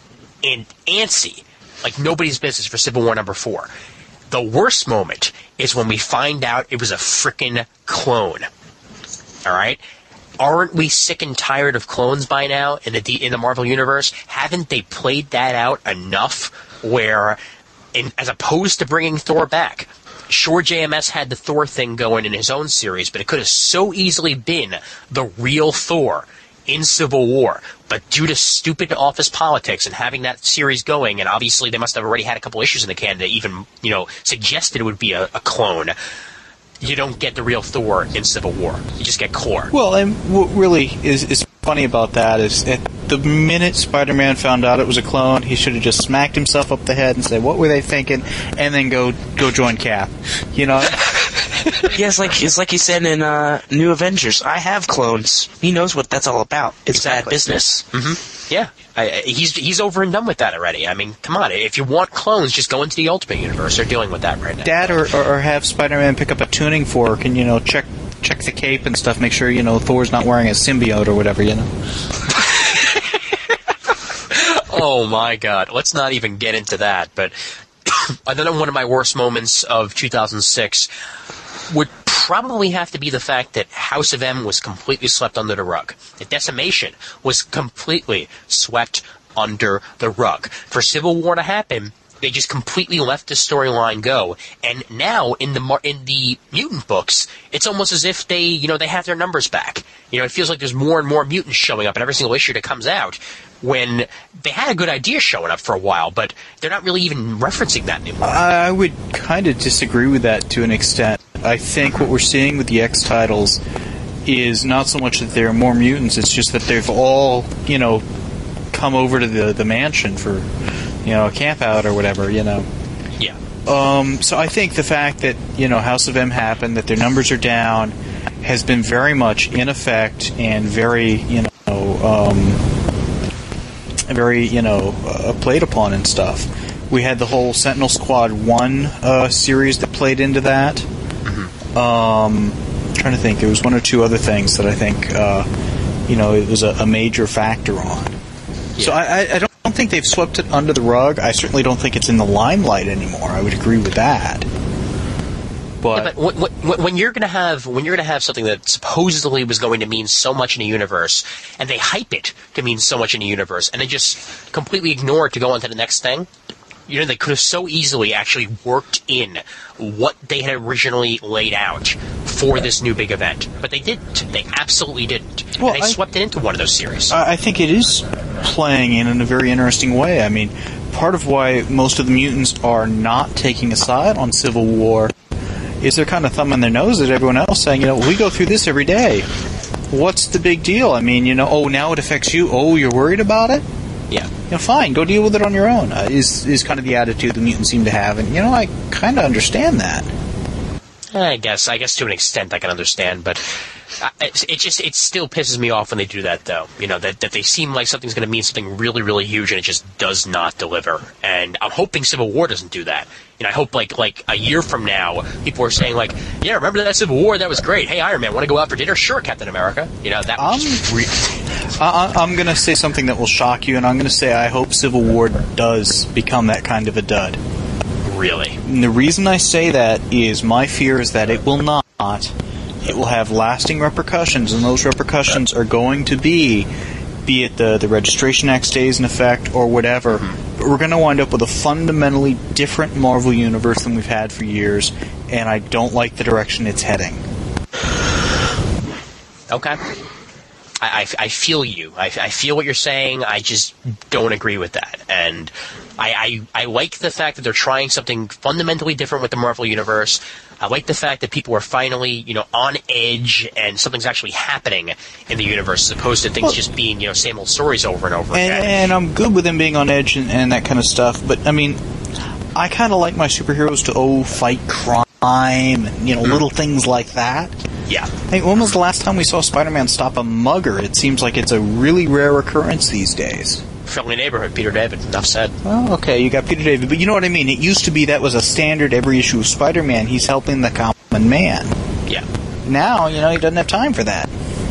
antsy, like nobody's business, for Civil War number 4. The worst moment is when we find out it was a frickin' clone. Alright? Aren't we sick and tired of clones by now in the Marvel Universe? Haven't they played that out enough where, as opposed to bringing Thor back, sure, JMS had the Thor thing going in his own series, but it could have so easily been the real Thor in Civil War. But due to stupid office politics and having that series going, and obviously they must have already had a couple issues in the can that even, suggested it would be a clone, you don't get the real Thor in Civil War. You just get Clor. Well, and what really is funny about that is at the minute Spider-Man found out it was a clone, he should have just smacked himself up the head and said, what were they thinking? And then go join Cap. Yeah, it's like he said in New Avengers, I have clones. He knows what that's all about. It's exactly. Bad business. Mm-hmm. Yeah. He's over and done with that already. I mean, come on. If you want clones, just go into the Ultimate Universe. They're dealing with that right now. That or have Spider-Man pick up a tuning fork and, check the cape and stuff, make sure, Thor's not wearing a symbiote or whatever, Oh, my God. Let's not even get into that. But another one of my worst moments of 2006 would probably have to be the fact that House of M was completely swept under the rug. The Decimation was completely swept under the rug. For Civil War to happen, they just completely let the storyline go. And now in the mutant books, it's almost as if they have their numbers back. It feels like there's more and more mutants showing up in every single issue that comes out, when they had a good idea showing up for a while, but they're not really even referencing that anymore. I would kind of disagree with that to an extent. I think what we're seeing with the X titles is not so much that there are more mutants, it's just that they've all, come over to the mansion for, a camp out or whatever, Yeah. So I think the fact that, House of M happened, that their numbers are down, has been very much in effect and very, played upon and stuff. We had the whole Sentinel Squad 1 series that played into that. Mm-hmm. I'm trying to think. There was one or two other things that I think, it was a major factor on. Yeah. So I don't think they've swept it under the rug. I certainly don't think it's in the limelight anymore. I would agree with that. But when you're gonna have something that supposedly was going to mean so much in a universe, and they hype it to mean so much in a universe, and they just completely ignore it to go on to the next thing, they could have so easily actually worked in what they had originally laid out for this new big event. But they didn't. They absolutely didn't. Well, and they swept it into one of those series. I think it is playing in a very interesting way. I mean, part of why most of the mutants are not taking a side on Civil War is they're kind of thumbing their nose at everyone else, saying, we go through this every day. What's the big deal? I mean, now it affects you. Oh, you're worried about it? Yeah. Fine, go deal with it on your own, is kind of the attitude the mutants seem to have. And, I kind of understand that. I guess to an extent I can understand, but it still pisses me off when they do that, though. That they seem like something's going to mean something really, really huge, and it just does not deliver. And I'm hoping Civil War doesn't do that. I hope like a year from now, people are saying like, yeah, remember that Civil War? That was great. Hey, Iron Man, want to go out for dinner? Sure, Captain America. That was just I'm going to say something that will shock you, and I'm going to say I hope Civil War does become that kind of a dud. Really? And the reason I say that is my fear is that it will not. It will have lasting repercussions, and those repercussions are going to be it the Registration Act stays in effect or whatever, but we're going to wind up with a fundamentally different Marvel Universe than we've had for years, and I don't like the direction it's heading. Okay. I feel you. I feel what you're saying. I just don't agree with that. And I like the fact that they're trying something fundamentally different with the Marvel Universe. I like the fact that people are finally, on edge and something's actually happening in the universe as opposed to things just being, same old stories over and over again. And I'm good with them being on edge and that kind of stuff. But, I mean, I kind of like my superheroes to, fight crime and, little things like that. Yeah. Hey, when was the last time we saw Spider-Man stop a mugger? It seems like it's a really rare occurrence these days. Friendly neighborhood, Peter David. Enough said. Oh, okay, you got Peter David. But you know what I mean? It used to be that was a standard every issue of Spider-Man. He's helping the common man. Yeah. Now, he doesn't have time for that.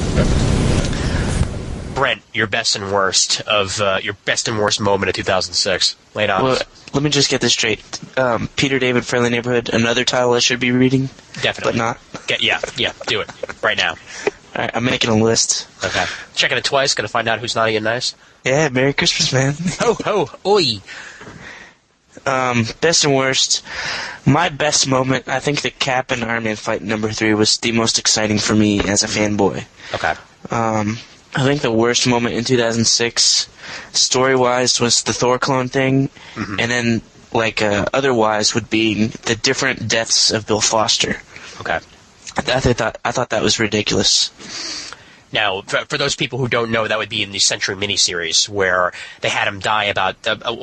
Brent, your best and worst moment of 2006. Lay it on. Well, let me just get this straight. Peter David, Friendly Neighborhood, another title I should be reading? Definitely. But not? Yeah, do it. Right now. Alright, I'm making a list. Okay. Checking it twice, gonna find out who's naughty and nice. Yeah, Merry Christmas, man. Ho, ho, oi. Best and worst. My best moment, I think the Cap and Iron Man fight number 3 was the most exciting for me as a fanboy. Okay. I think the worst moment in 2006, story-wise, was the Thor clone thing, and then, otherwise would be the different deaths of Bill Foster. Okay. I thought that was ridiculous. Now, for those people who don't know, that would be in the Century miniseries where they had him die about.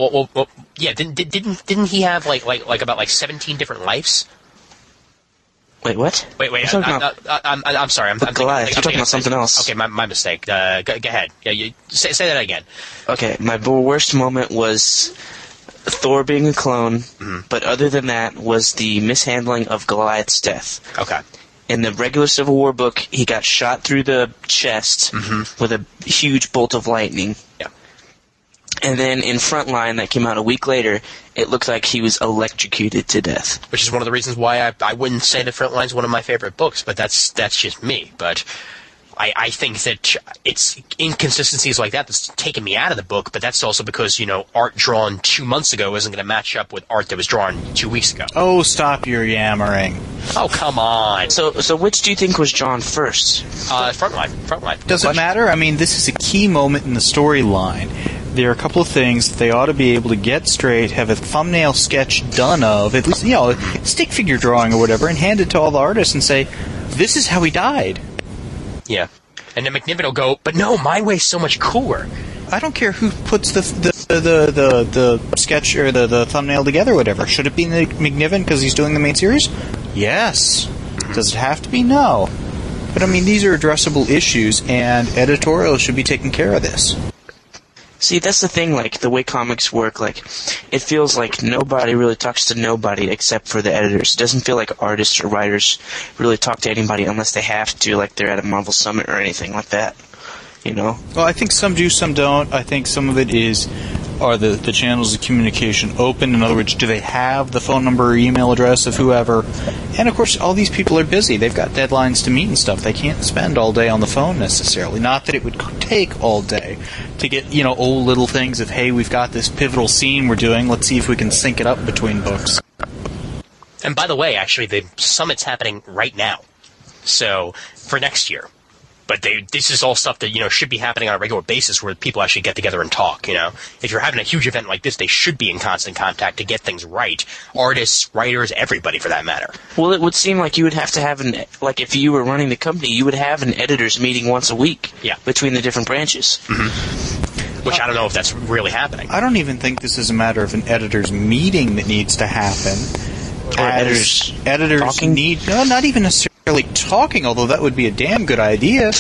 Didn't he have about 17 different lives? Wait, what? Wait. I'm sorry. I'm Goliath. You're talking about something else. Okay, my mistake. Go ahead. Yeah, say that again. Okay, my worst moment was Thor being a clone, but other than that was the mishandling of Goliath's death. Okay. In the regular Civil War book, he got shot through the chest with a huge bolt of lightning. Yeah. And then in Frontline, that came out a week later, it looked like he was electrocuted to death. Which is one of the reasons why I wouldn't say that Frontline's one of my favorite books, but that's just me. But I think that it's inconsistencies like that that's taken me out of the book, but that's also because, art drawn 2 months ago isn't going to match up with art that was drawn 2 weeks ago. Oh, stop your yammering. Oh, come on. So which do you think was drawn first? Frontline. Does it matter? I mean, this is a key moment in the storyline. There are a couple of things that they ought to be able to get straight, have a thumbnail sketch done of, at least, stick figure drawing or whatever, and hand it to all the artists and say, this is how he died. Yeah. And then McNiven will go, but no, my way's so much cooler. I don't care who puts the sketch or the thumbnail together or whatever. Should it be McNiven because he's doing the main series? Yes. Does it have to be? No. But I mean, these are addressable issues, and editorial should be taking care of this. See, that's the thing, the way comics work, it feels like nobody really talks to nobody except for the editors. It doesn't feel like artists or writers really talk to anybody unless they have to, like they're at a Marvel Summit or anything like that, Well, I think some do, some don't. I think some of it are the channels of communication open? In other words, do they have the phone number or email address of whoever? And, of course, all these people are busy. They've got deadlines to meet and stuff. They can't spend all day on the phone necessarily. Not that it would take all day to get, old little things of, hey, we've got this pivotal scene we're doing. Let's see if we can sync it up between books. And by the way, actually, the summit's happening right now. So, for next year. But this is all stuff that, should be happening on a regular basis where people actually get together and talk, If you're having a huge event like this, they should be in constant contact to get things right. Artists, writers, everybody for that matter. Well, it would seem like you would have to have if you were running the company, you would have an editors meeting once a week between the different branches. Mm-hmm. Which I don't know if that's really happening. I don't even think this is a matter of an editors meeting that needs to happen. Or editors talking? Not even necessarily talking, although that would be a damn good idea.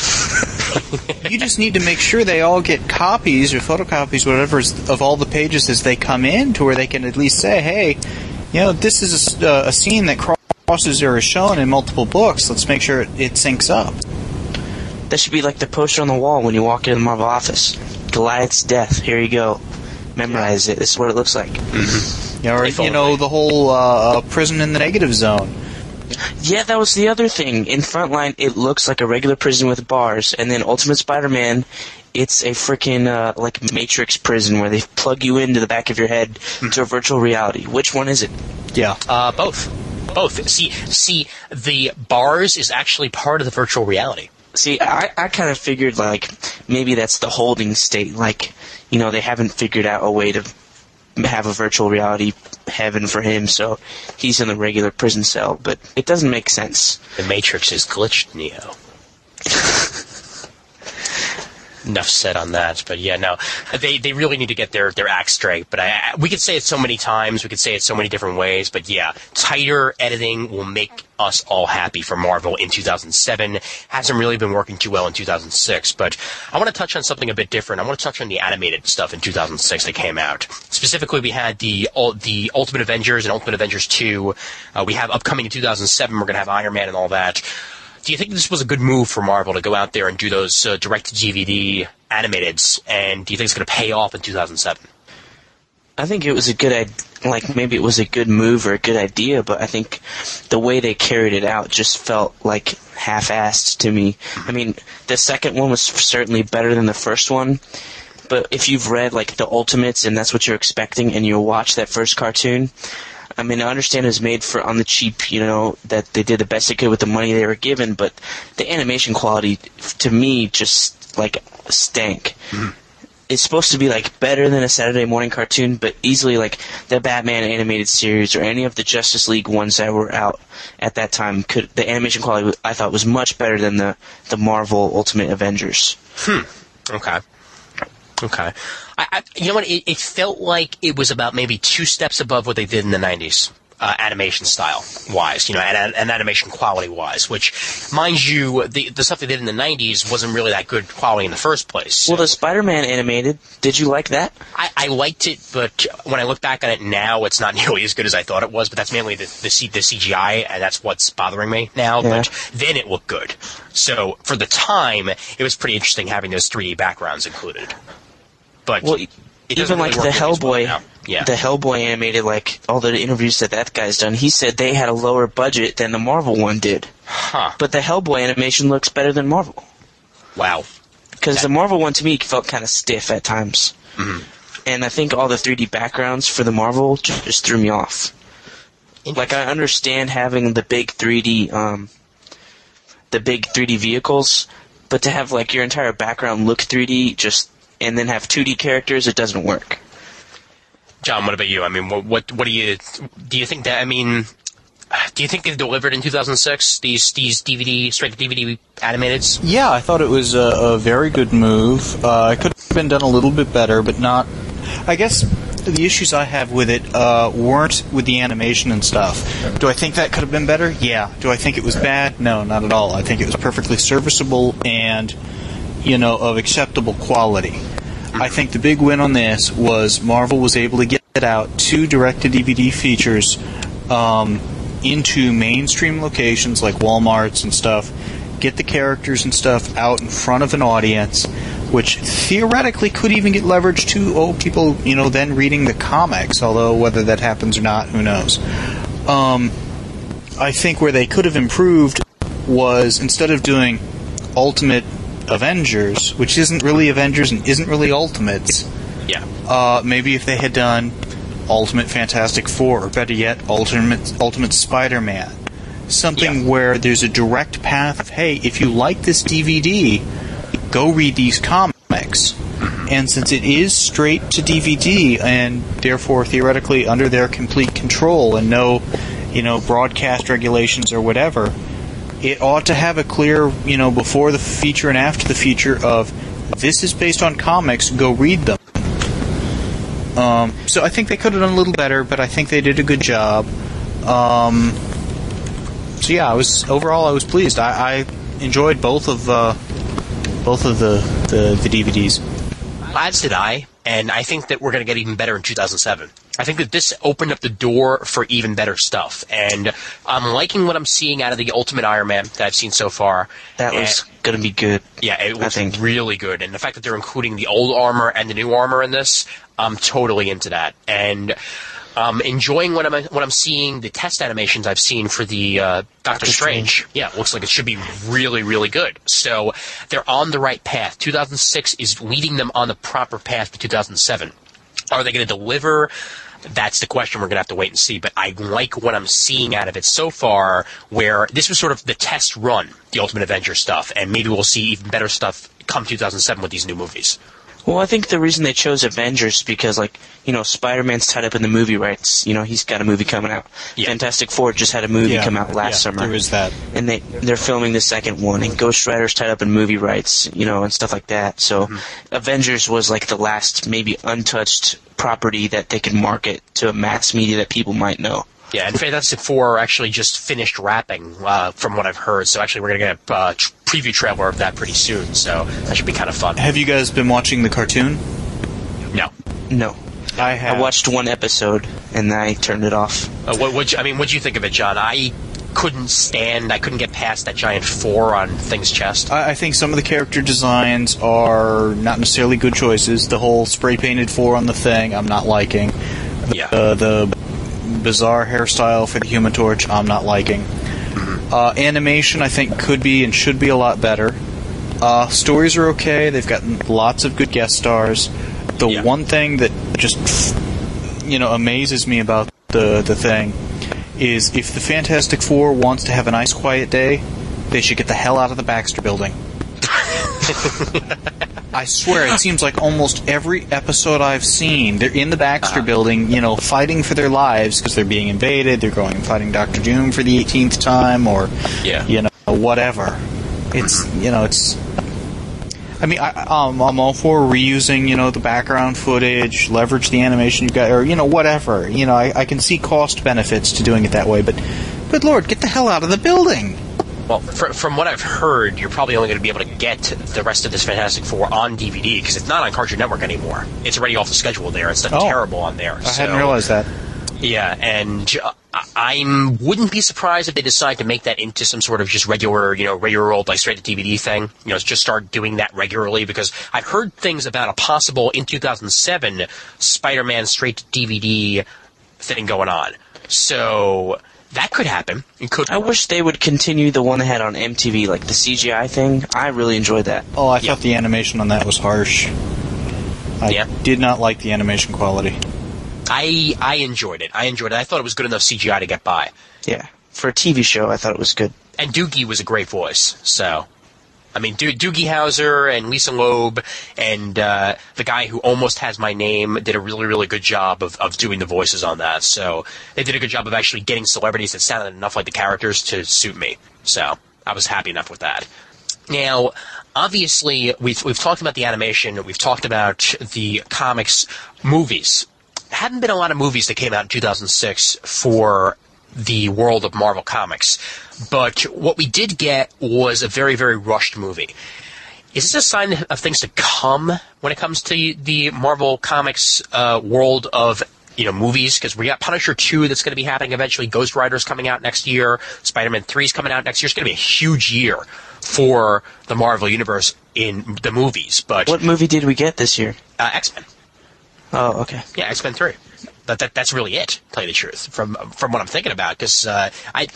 You just need to make sure they all get copies or photocopies, whatever, of all the pages as they come in, to where they can at least say, hey, this is a scene that crosses or is shown in multiple books. Let's make sure it syncs up. That should be like the poster on the wall when you walk into the Marvel office. Goliath's death. Here you go. Memorize it. This is what it looks like. Mm-hmm. Or, the whole prison in the negative zone. Yeah, that was the other thing. In Frontline, it looks like a regular prison with bars, and then Ultimate Spider-Man, it's a freaking Matrix prison where they plug you into the back of your head to a virtual reality. Which one is it? Yeah. Both. See, the bars is actually part of the virtual reality. See, I kind of figured, maybe that's the holding state. They haven't figured out a way to have a virtual reality heaven for him, so he's in the regular prison cell, but it doesn't make sense. The Matrix is glitched, Neo. Enough said on that, but yeah, no, they really need to get their act straight. But we could say it so many times, we could say it so many different ways, but yeah, tighter editing will make us all happy for Marvel in 2007. Hasn't really been working too well in 2006, but I want to touch on something a bit different. I want to touch on the animated stuff in 2006 that came out. Specifically, we had the Ultimate Avengers and Ultimate Avengers 2. We have upcoming in 2007, we're going to have Iron Man and all that. Do you think this was a good move for Marvel to go out there and do those direct-to-DVD animateds, and do you think it's going to pay off in 2007? I think it was a good maybe it was a good move or a good idea, but I think the way they carried it out just felt like half-assed to me. I mean, the second one was certainly better than the first one, but if you've read the Ultimates and that's what you're expecting and you watch that first cartoon, I mean, I understand it was made on the cheap, that they did the best they could with the money they were given, but the animation quality, to me, just, stank. Mm-hmm. It's supposed to be, better than a Saturday morning cartoon, but easily, the Batman animated series or any of the Justice League ones that were out at that time, the animation quality, I thought, was much better than the Marvel Ultimate Avengers. Okay. You know what? It felt like it was about maybe 2 steps above what they did in the 90s, animation style-wise, and animation quality-wise, which, mind you, the stuff they did in the 90s wasn't really that good quality in the first place. So. Well, the Spider-Man animated, did you like that? I liked it, but when I look back on it now, it's not nearly as good as I thought it was, but that's mainly the CGI, and that's what's bothering me now, yeah. But then it looked good. So, for the time, it was pretty interesting having those 3D backgrounds included. But, well, it doesn't even like really the work as well Hellboy, now. Yeah. the Hellboy animated, like all the interviews that guy's done, he said they had a lower budget than the Marvel one did. Huh. But the Hellboy animation looks better than Marvel. Wow. Because the Marvel one, to me, felt kind of stiff at times. Mhm. And I think all the 3D backgrounds for the Marvel just threw me off. Like, I understand having the big 3D vehicles, but to have, like, your entire background look 3D and then have 2D characters, it doesn't work. John, what about you? I mean, what do you think that, I mean, do you think they've delivered in 2006, these DVD, straight-to-DVD animateds? Yeah, I thought it was a very good move. It could have been done a little bit better, but not... I guess the issues I have with it weren't with the animation and stuff. Do I think that could have been better? Yeah. Do I think it was bad? No, not at all. I think it was perfectly serviceable and, of acceptable quality. I think the big win on this was Marvel was able to get out 2 direct-to-DVD features into mainstream locations like Walmarts and stuff, get the characters and stuff out in front of an audience, which theoretically could even get leverage to people, then reading the comics, although whether that happens or not, who knows. I think where they could have improved was, instead of doing Ultimate Avengers, which isn't really Avengers and isn't really Ultimates, maybe if they had done Ultimate Fantastic Four, or better yet, Ultimate Spider-Man. Something where there's a direct path of, hey, if you like this DVD, go read these comics. And since it is straight to DVD, and therefore theoretically under their complete control, and no, broadcast regulations or whatever, it ought to have a clear, before the feature and after the feature of, this is based on comics, go read them. So I think they could have done a little better, but I think they did a good job. So yeah, I was pleased. I enjoyed both of the DVDs. As did I, and I think that we're going to get even better in 2007. I think that this opened up the door for even better stuff, and I'm liking what I'm seeing out of the Ultimate Iron Man that I've seen so far. That was going to be good. Yeah, it was really good, and the fact that they're including the old armor and the new armor in this, I'm totally into that. And enjoying what I'm seeing. The test animations I've seen for the Doctor Strange. Yeah, it looks like it should be really, really good. So they're on the right path. 2006 is leading them on the proper path to 2007. Are they going to deliver? That's the question. We're going to have to wait and see. But I like what I'm seeing out of it so far, where this was sort of the test run, the Ultimate Avenger stuff, and maybe we'll see even better stuff come 2007 with these new movies. Well, I think the reason they chose Avengers is because, Spider-Man's tied up in the movie rights. He's got a movie coming out. Yeah. Fantastic Four just had a movie come out last summer. There is that. And they're filming the second one, and Ghost Rider's tied up in movie rights, and stuff like that. So Avengers was like the last maybe untouched property that they could market to a mass media that people might know. Yeah, and Fantastic Four actually just finished wrapping, from what I've heard. So actually, we're going to get a preview trailer of that pretty soon. So that should be kind of fun. Have you guys been watching the cartoon? No. I have. I watched one episode and I turned it off. What'd you think of it, John? I couldn't get past that giant 4 on Thing's chest. I think some of the character designs are not necessarily good choices. The whole spray-painted 4 on the Thing, I'm not liking. Yeah. The bizarre hairstyle for the Human Torch, I'm not liking. Animation, I think, could be and should be a lot better. Stories are okay. They've gotten lots of good guest stars. The one thing that just, amazes me about the Thing is if the Fantastic Four wants to have a nice quiet day, they should get the hell out of the Baxter Building. I swear, it seems like almost every episode I've seen, they're in the Baxter Building, fighting for their lives because they're being invaded. They're going and fighting Dr. Doom for the 18th time, or whatever. It's I mean, I'm all for reusing, the background footage, leverage the animation you've got, or whatever. I can see cost benefits to doing it that way, but good Lord, get the hell out of the building. Well, from what I've heard, you're probably only going to be able to get the rest of this Fantastic Four on DVD because it's not on Cartoon Network anymore. It's already off the schedule there. It's done terrible on there. I hadn't realized that. Yeah, and I wouldn't be surprised if they decide to make that into some sort of just regular old, like, straight-to-DVD thing. Just start doing that regularly, because I've heard things about a possible, in 2007, Spider-Man straight-to-DVD thing going on. So that could happen. I wish they would continue the one they had on MTV, like the CGI thing. I really enjoyed that. Oh, I thought the animation on that was harsh. I did not like the animation quality. I enjoyed it. I thought it was good enough CGI to get by. Yeah. For a TV show, I thought it was good. And Doogie was a great voice, so... I mean, Doogie Howser and Lisa Loeb and the guy who almost has my name did a really, really good job of doing the voices on that. So they did a good job of actually getting celebrities that sounded enough like the characters to suit me. So I was happy enough with that. Now, obviously, we've talked about the animation. We've talked about the comics movies. There hadn't been a lot of movies that came out in 2006 for the world of Marvel Comics. But what we did get was a very, very rushed movie. Is this a sign of things to come when it comes to the Marvel Comics world of movies? Because we got Punisher 2 that's going to be happening eventually. Ghost Rider's coming out next year. Spider-Man 3 is coming out next year. It's going to be a huge year for the Marvel Universe in the movies. But what movie did we get this year? X-Men. Oh, okay. Yeah, X-Men 3. That's really it, to tell you the truth, from what I'm thinking about. Because there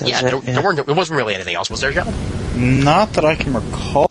wasn't really anything else, was there, John? Not that I can recall,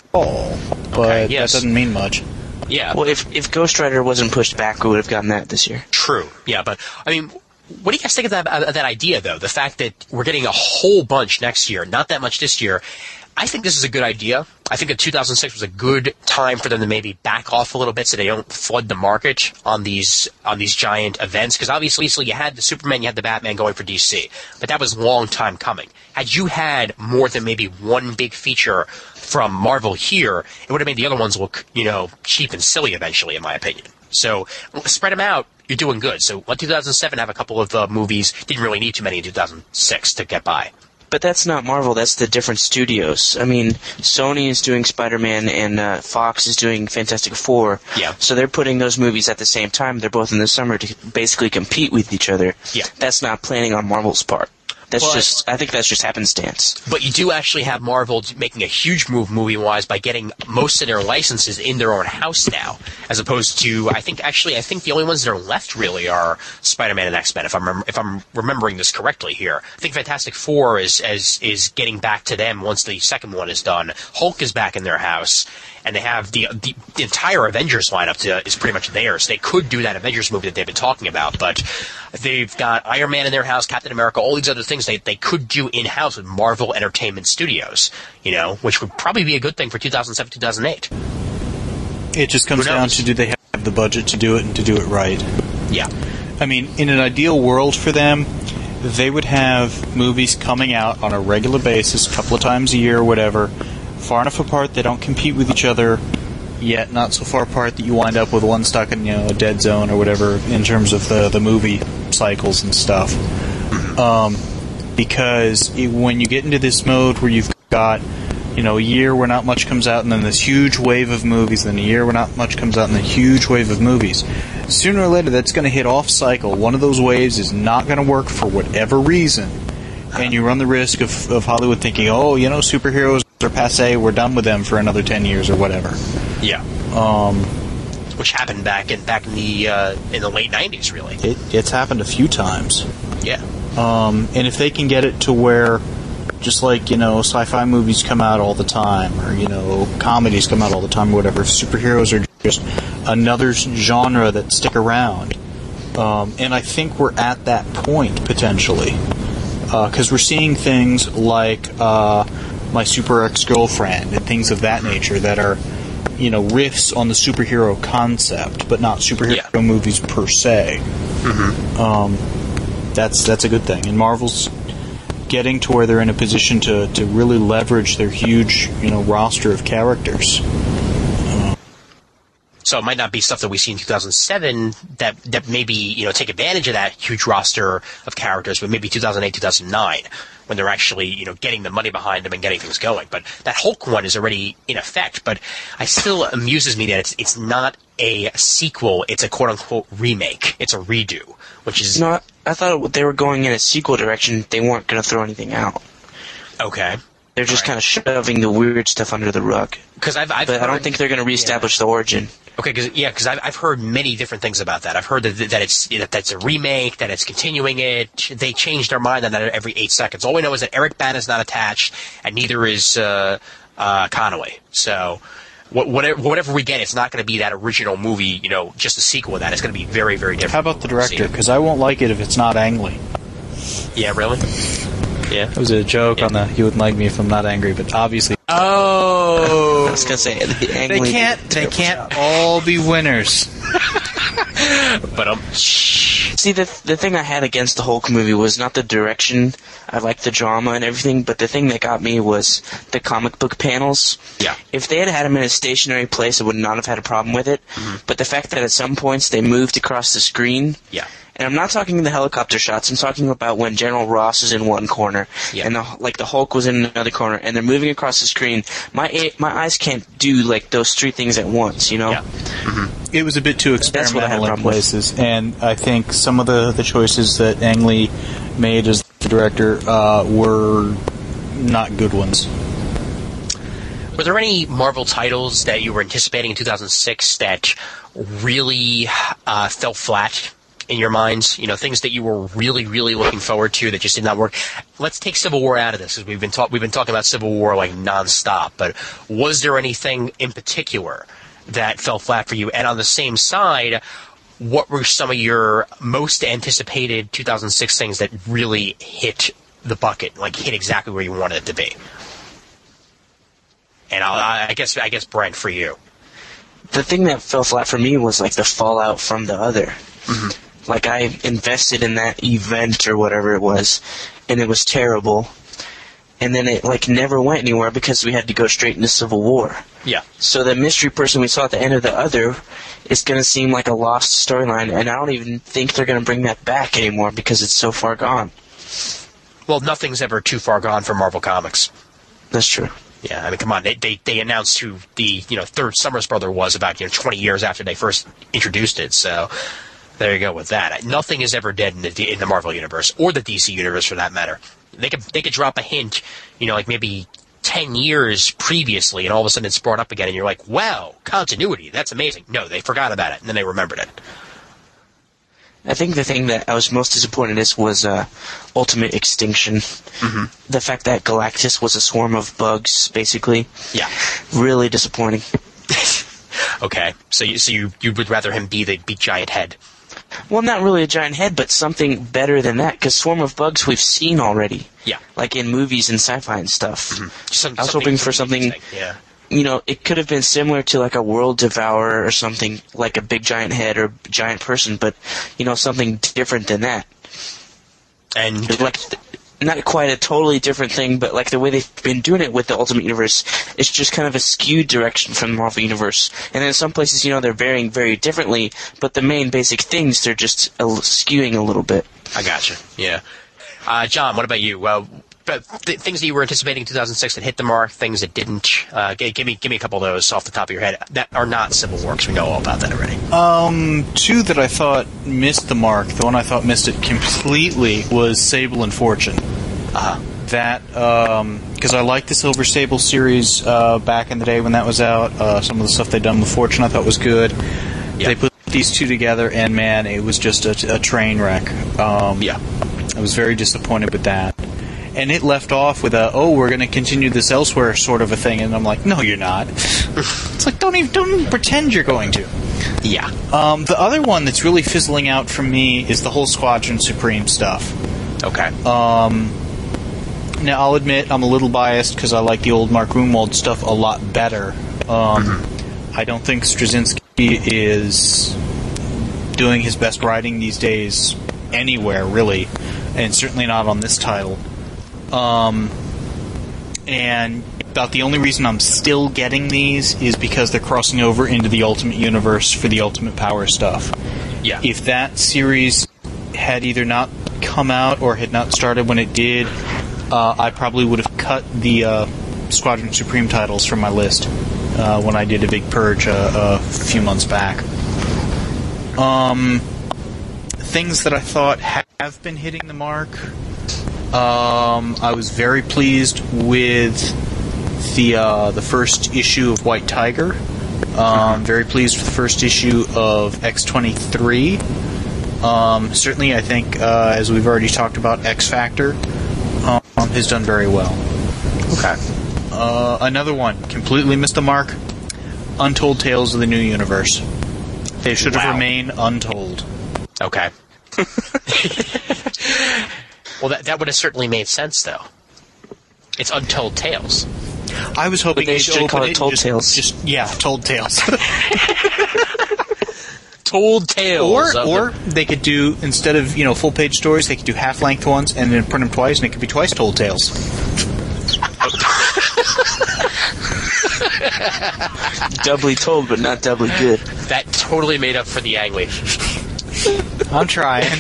but that doesn't mean much. Yeah. Well, if Ghost Rider wasn't pushed back, we would have gotten that this year. True. Yeah, but I mean, what do you guys think of that idea, though? The fact that we're getting a whole bunch next year, not that much this year. I think this is a good idea. I think that 2006 was a good time for them to maybe back off a little bit so they don't flood the market on these giant events. Because obviously you had the Superman, you had the Batman going for DC. But that was a long time coming. Had you had more than maybe one big feature from Marvel here, it would have made the other ones look, cheap and silly eventually, in my opinion. So spread them out. You're doing good. So let 2007 have a couple of movies. Didn't really need too many in 2006 to get by. But that's not Marvel, that's the different studios. I mean, Sony is doing Spider-Man and Fox is doing Fantastic Four. Yeah. So they're putting those movies at the same time. They're both in the summer to basically compete with each other. Yeah. That's not planning on Marvel's part. I think that's just happenstance. But you do actually have Marvel making a huge move movie-wise by getting most of their licenses in their own house now, as opposed to I think the only ones that are left really are Spider-Man and X-Men. If I'm remembering this correctly here, I think Fantastic Four is getting back to them once the second one is done. Hulk is back in their house. And they have the entire Avengers lineup is pretty much theirs. They could do that Avengers movie that they've been talking about, but they've got Iron Man in their house, Captain America, all these other things they could do in-house with Marvel Entertainment Studios, which would probably be a good thing for 2007, 2008. It just comes down to, do they have the budget to do it and to do it right? Yeah. I mean, in an ideal world for them, they would have movies coming out on a regular basis, a couple of times a year or whatever, far enough apart they don't compete with each other, yet not so far apart that you wind up with one stuck in a dead zone or whatever in terms of the movie cycles and stuff. Because when you get into this mode where you've got a year where not much comes out and then this huge wave of movies, then a year where not much comes out and then a huge wave of movies, sooner or later that's going to hit off cycle. One of those waves is not going to work for whatever reason, and you run the risk of Hollywood thinking, superheroes are passé, we're done with them for another 10 years or whatever. Yeah. Which happened back in the late 90s, really. It's happened a few times. Yeah. And if they can get it to where, just like, sci-fi movies come out all the time, or, comedies come out all the time, or whatever, if superheroes are just another genre that stick around. And I think we're at that point, potentially. Because we're seeing things like My Super Ex-Girlfriend and things of that nature that are, riffs on the superhero concept, but not superhero movies per se. Mm-hmm. That's a good thing. And Marvel's getting to where they're in a position to really leverage their huge, roster of characters. So it might not be stuff that we see in 2007 that maybe, take advantage of that huge roster of characters, but maybe 2008, 2009, when they're actually, getting the money behind them and getting things going. But that Hulk one is already in effect, but it still amuses me that it's not a sequel, it's a quote-unquote remake. It's a redo, which is... No, I thought they were going in a sequel direction. They weren't going to throw anything out. Okay. They're just kind of shoving the weird stuff under the rug. Because but I don't think they're going to reestablish the origin. Okay, because I've heard many different things about that. I've heard that's a remake, that it's continuing it. They change their mind on that every 8 seconds. All we know is that Eric Bana is not attached, and neither is Conaway. So whatever we get, it's not going to be that original movie, just a sequel of that. It's going to be very, very different. How about the director? Because I won't like it if it's not Ang Lee. Yeah, really? Yeah. It was a joke on the "you wouldn't like me if I'm not angry," but obviously. Oh, I was gonna say they can't all be winners. But see, the thing I had against the Hulk movie was not the direction. I liked the drama and everything, but the thing that got me was the comic book panels. Yeah. If they had him in a stationary place, I would not have had a problem with it. Mm-hmm. But the fact that at some points they moved across the screen. Yeah. And I'm not talking the helicopter shots. I'm talking about when General Ross is in one corner, and the Hulk was in another corner, and they're moving across the screen. My eyes can't do those three things at once. Yeah. Mm-hmm. It was a bit too experimental in places, and I think some of the choices that Ang Lee made as the director were not good ones. Were there any Marvel titles that you were anticipating in 2006 that really fell flat in your minds? Things that you were really, really looking forward to that just did not work. Let's take Civil War out of this, because we've been talking about Civil War nonstop. But was there anything in particular that fell flat for you? And on the same side, what were some of your most anticipated 2006 things that really hit the bucket, hit exactly where you wanted it to be? And I guess Brent, for you, the thing that fell flat for me was the fallout from the other. Mm-hmm. I invested in that event or whatever it was, and it was terrible. And then it never went anywhere because we had to go straight into Civil War. Yeah. So the mystery person we saw at the end of the other is going to seem like a lost storyline, and I don't even think they're going to bring that back anymore because it's so far gone. Well, nothing's ever too far gone for Marvel Comics. That's true. Yeah, I mean, come on. They announced who the third Summers brother was about 20 years after they first introduced it. So there you go with that. Nothing is ever dead in the Marvel universe, or the DC universe for that matter. They could drop a hint, maybe 10 years previously, and all of a sudden it's brought up again, and you're like, wow, continuity, that's amazing. No, they forgot about it, and then they remembered it. I think the thing that I was most disappointed in was Ultimate Extinction. Mm-hmm. The fact that Galactus was a swarm of bugs, basically. Yeah. Really disappointing. Okay, so you would rather him be the big giant head? Well, not really a giant head, but something better than that, because Swarm of Bugs we've seen already. Yeah. In movies and sci-fi and stuff. Mm-hmm. I was hoping for something... Yeah. It could have been similar to a World Devourer or something, like a big giant head or giant person, but, something different than that. And... not quite a totally different thing, but the way they've been doing it with the Ultimate Universe, it's just kind of a skewed direction from the Marvel Universe. And then in some places, they're varying very differently, but the main basic things, they're just skewing a little bit. I gotcha, yeah. John, what about you? Things that you were anticipating in 2006 that hit the mark, things that didn't. Give me a couple of those off the top of your head that are not Civil War, because we know all about that already. Two that I thought missed the mark. The one I thought missed it completely was Sable and Fortune. That because I liked the Silver Sable series back in the day when that was out. Some of the stuff they'd done with Fortune I thought was good. Yeah. They put these two together, and man, it was just a train wreck. Yeah. I was very disappointed with that. And it left off with we're going to continue this elsewhere sort of a thing, and I'm like, no, you're not. It's don't even pretend you're going to. Yeah. The other one that's really fizzling out for me is the whole Squadron Supreme stuff. Okay. Now, I'll admit I'm a little biased because I like the old Mark Gruenwald stuff a lot better. I don't think Straczynski is doing his best writing these days anywhere, really, and certainly not on this title. And about the only reason I'm still getting these is because they're crossing over into the Ultimate Universe for the Ultimate Power stuff. Yeah. If that series had either not come out or had not started when it did, I probably would have cut the Squadron Supreme titles from my list when I did a big purge a few months back. Things that I thought have been hitting the mark. I was very pleased with the first issue of White Tiger. Very pleased with the first issue of X-23. Certainly, I think, as we've already talked about, X-Factor has done very well. Okay. Another one, completely missed the mark, Untold Tales of the New Universe. They should have remained untold. Okay. Well, that would have certainly made sense, though. It's Untold Tales. I was hoping they should call it Told Tales. Told Tales. Told Tales. Or they could do, instead of full-page stories, they could do half-length ones and then print them twice, and it could be twice Told Tales. Doubly told, but not doubly good. That totally made up for the Ang Lee. I'm trying.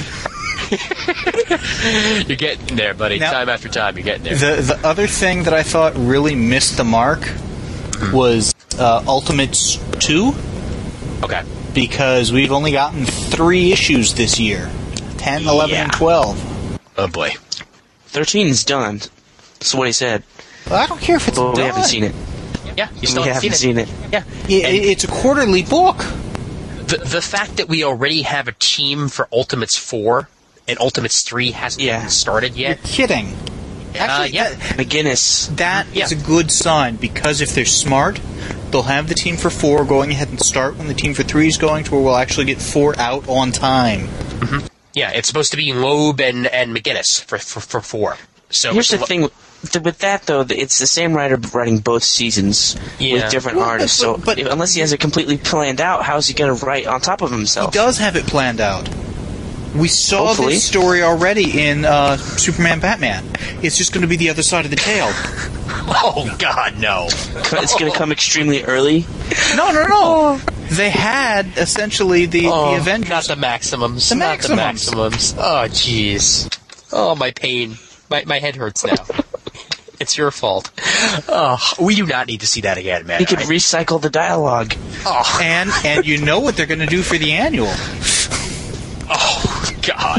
You're getting there, buddy. Now, time after time, you're getting there. The other thing that I thought really missed the mark was Ultimates 2. Okay. Because we've only gotten 3 issues this year. 10, 11, and 12. Oh, boy. 13 is done. That's what he said. Well, I don't care if it's done. We haven't seen it. Yeah, you still haven't seen it. Yeah. It's a quarterly book. The fact that we already have a team for Ultimates 4 and Ultimates 3 hasn't even started yet. You're kidding. Actually, McGinnis. That is a good sign, because if they're smart, they'll have the team for 4 going ahead and start when the team for 3 is going to, where we'll actually get 4 out on time. Mm-hmm. Yeah, it's supposed to be Loeb and McGinnis for 4. So here's the thing with that, though. It's the same writer writing both seasons with different artists. But unless he has it completely planned out, how is he going to write on top of himself? He does have it planned out. We saw Hopefully. this story already in Superman Batman. It's just going to be the other side of the tail. Oh, God, no. It's going to come extremely early? No. They had, essentially, the Avengers. Not the Maximums. The Not the Maximums. Maximums. Oh, jeez. Oh, my pain. My head hurts now. It's your fault. Oh, we do not need to see that again, man. He could recycle the dialogue. Oh. And you know what they're going to do for the annual. Oh, God.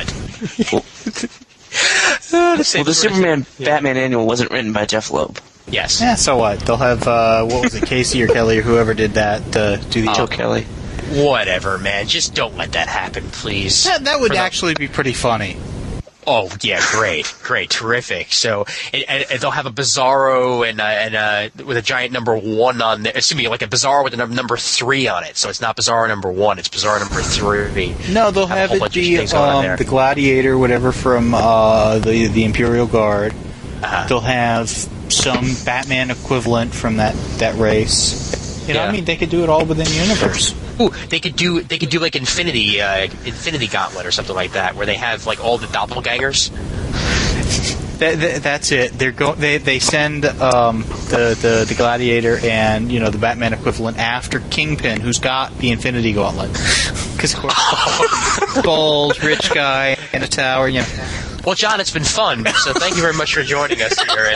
The Superman Batman annual wasn't written by Jeff Loeb. Yes. Yeah, so what? They'll have, what was it, Casey or Kelly or whoever did that do the... Joe Kelly. Whatever, man. Just don't let that happen, please. That would actually be pretty funny. Oh, yeah, great, terrific. So, and they'll have a Bizarro and with a giant number 1 on there. Excuse me, like a Bizarro with a number 3 on it. So it's not Bizarro number 1, it's Bizarro number 3. No, they'll have it be the Gladiator, whatever, from the Imperial Guard. Uh-huh. They'll have some Batman equivalent from that race. I mean, they could do it all within the universe. Ooh, they could do like Infinity Gauntlet or something like that, where they have like all the doppelgangers. That's it. They send the Gladiator and the Batman equivalent after Kingpin, who's got the Infinity Gauntlet, because of course, bald rich guy in a tower. Well, John, it's been fun. So thank you very much for joining us here.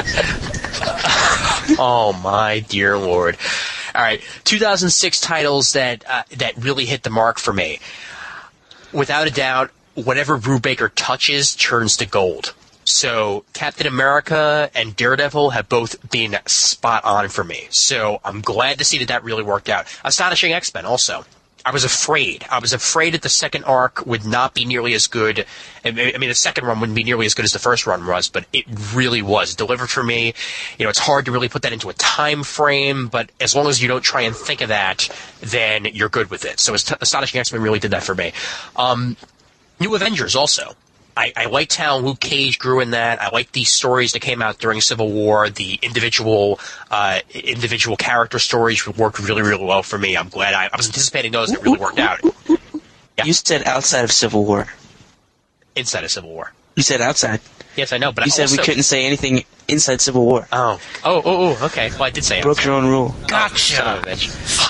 Oh my dear Lord. All right, 2006 titles that really hit the mark for me. Without a doubt, whatever Brubaker touches turns to gold. So Captain America and Daredevil have both been spot on for me. So I'm glad to see that really worked out. Astonishing X-Men also. I was afraid that the second arc would not be nearly as good. I mean, the second run wouldn't be nearly as good as the first run was, but it really was. It delivered for me. It's hard to really put that into a time frame, but as long as you don't try and think of that, then you're good with it. So Astonishing X-Men really did that for me. New Avengers also. I liked how Luke Cage grew in that. I liked these stories that came out during Civil War. The individual character stories worked really, really well for me. I'm glad I was anticipating those, and it really worked out. Yeah. You said outside of Civil War. Inside of Civil War. You said outside. Yes, I know, but you said we couldn't say anything inside Civil War. Oh, okay. Well, I did say Broke your own rule. Gotcha! Son of a bitch.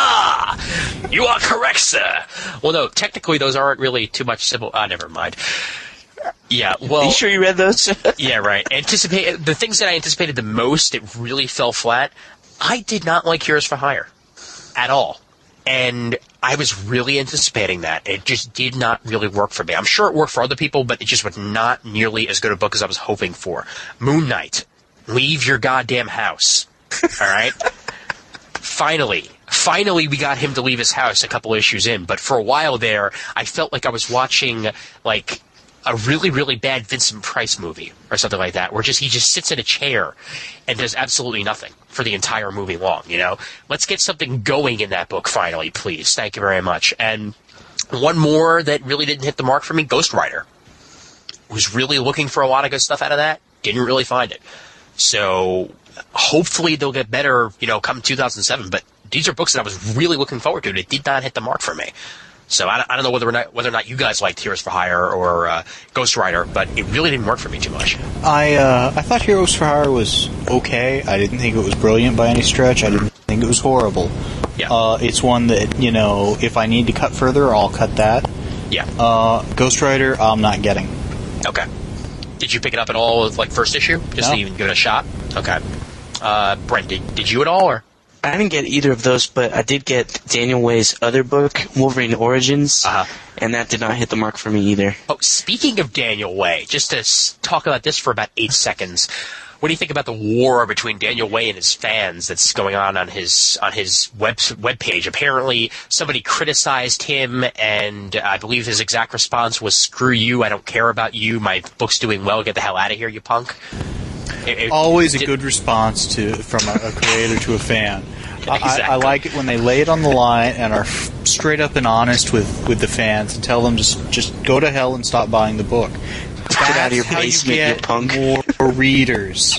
Ha! You are correct, sir! Well, no, technically those aren't really too much civil... never mind. Yeah, well... Are you sure you read those? Yeah, right. The things that I anticipated the most, it really fell flat. I did not like Heroes for Hire. At all. And I was really anticipating that. It just did not really work for me. I'm sure it worked for other people, but it just was not nearly as good a book as I was hoping for. Moon Knight. Leave your goddamn house. All right? Finally, we got him to leave his house a couple issues in. But for a while there, I felt like I was watching, like, a really, really bad Vincent Price movie or something like that, where he just sits in a chair and does absolutely nothing for the entire movie long, you know? Let's get something going in that book finally, please. Thank you very much. And one more that really didn't hit the mark for me, Ghost Rider. Was really looking for a lot of good stuff out of that. Didn't really find it. So hopefully they'll get better, you know, come 2007. But these are books that I was really looking forward to, and it did not hit the mark for me. So I don't know whether or not you guys liked Heroes for Hire or Ghost Rider, but it really didn't work for me too much. I thought Heroes for Hire was okay. I didn't think it was brilliant by any stretch. I didn't think it was horrible. Yeah. It's one that, you know, if I need to cut further, I'll cut that. Yeah. Ghost Rider, I'm not getting. Okay. Did you pick it up at all with, like, first issue? Just No. to even give it a shot? Okay. Brent, did you at all, or? I didn't get either of those, but I did get Daniel Way's other book, Wolverine Origins, and that did not hit the mark for me either. Oh, speaking of Daniel Way, just to talk about this for about 8 seconds, what do you think about the war between Daniel Way and his fans that's going on his webpage? Apparently, somebody criticized him, and I believe his exact response was, "Screw you, I don't care about you, my book's doing well, get the hell out of here, you punk." Always a good response from a creator to a fan. Exactly. I like it when they lay it on the line and are straight up and honest with the fans and tell them just go to hell and stop buying the book. Get out of your basement, you punk. More readers.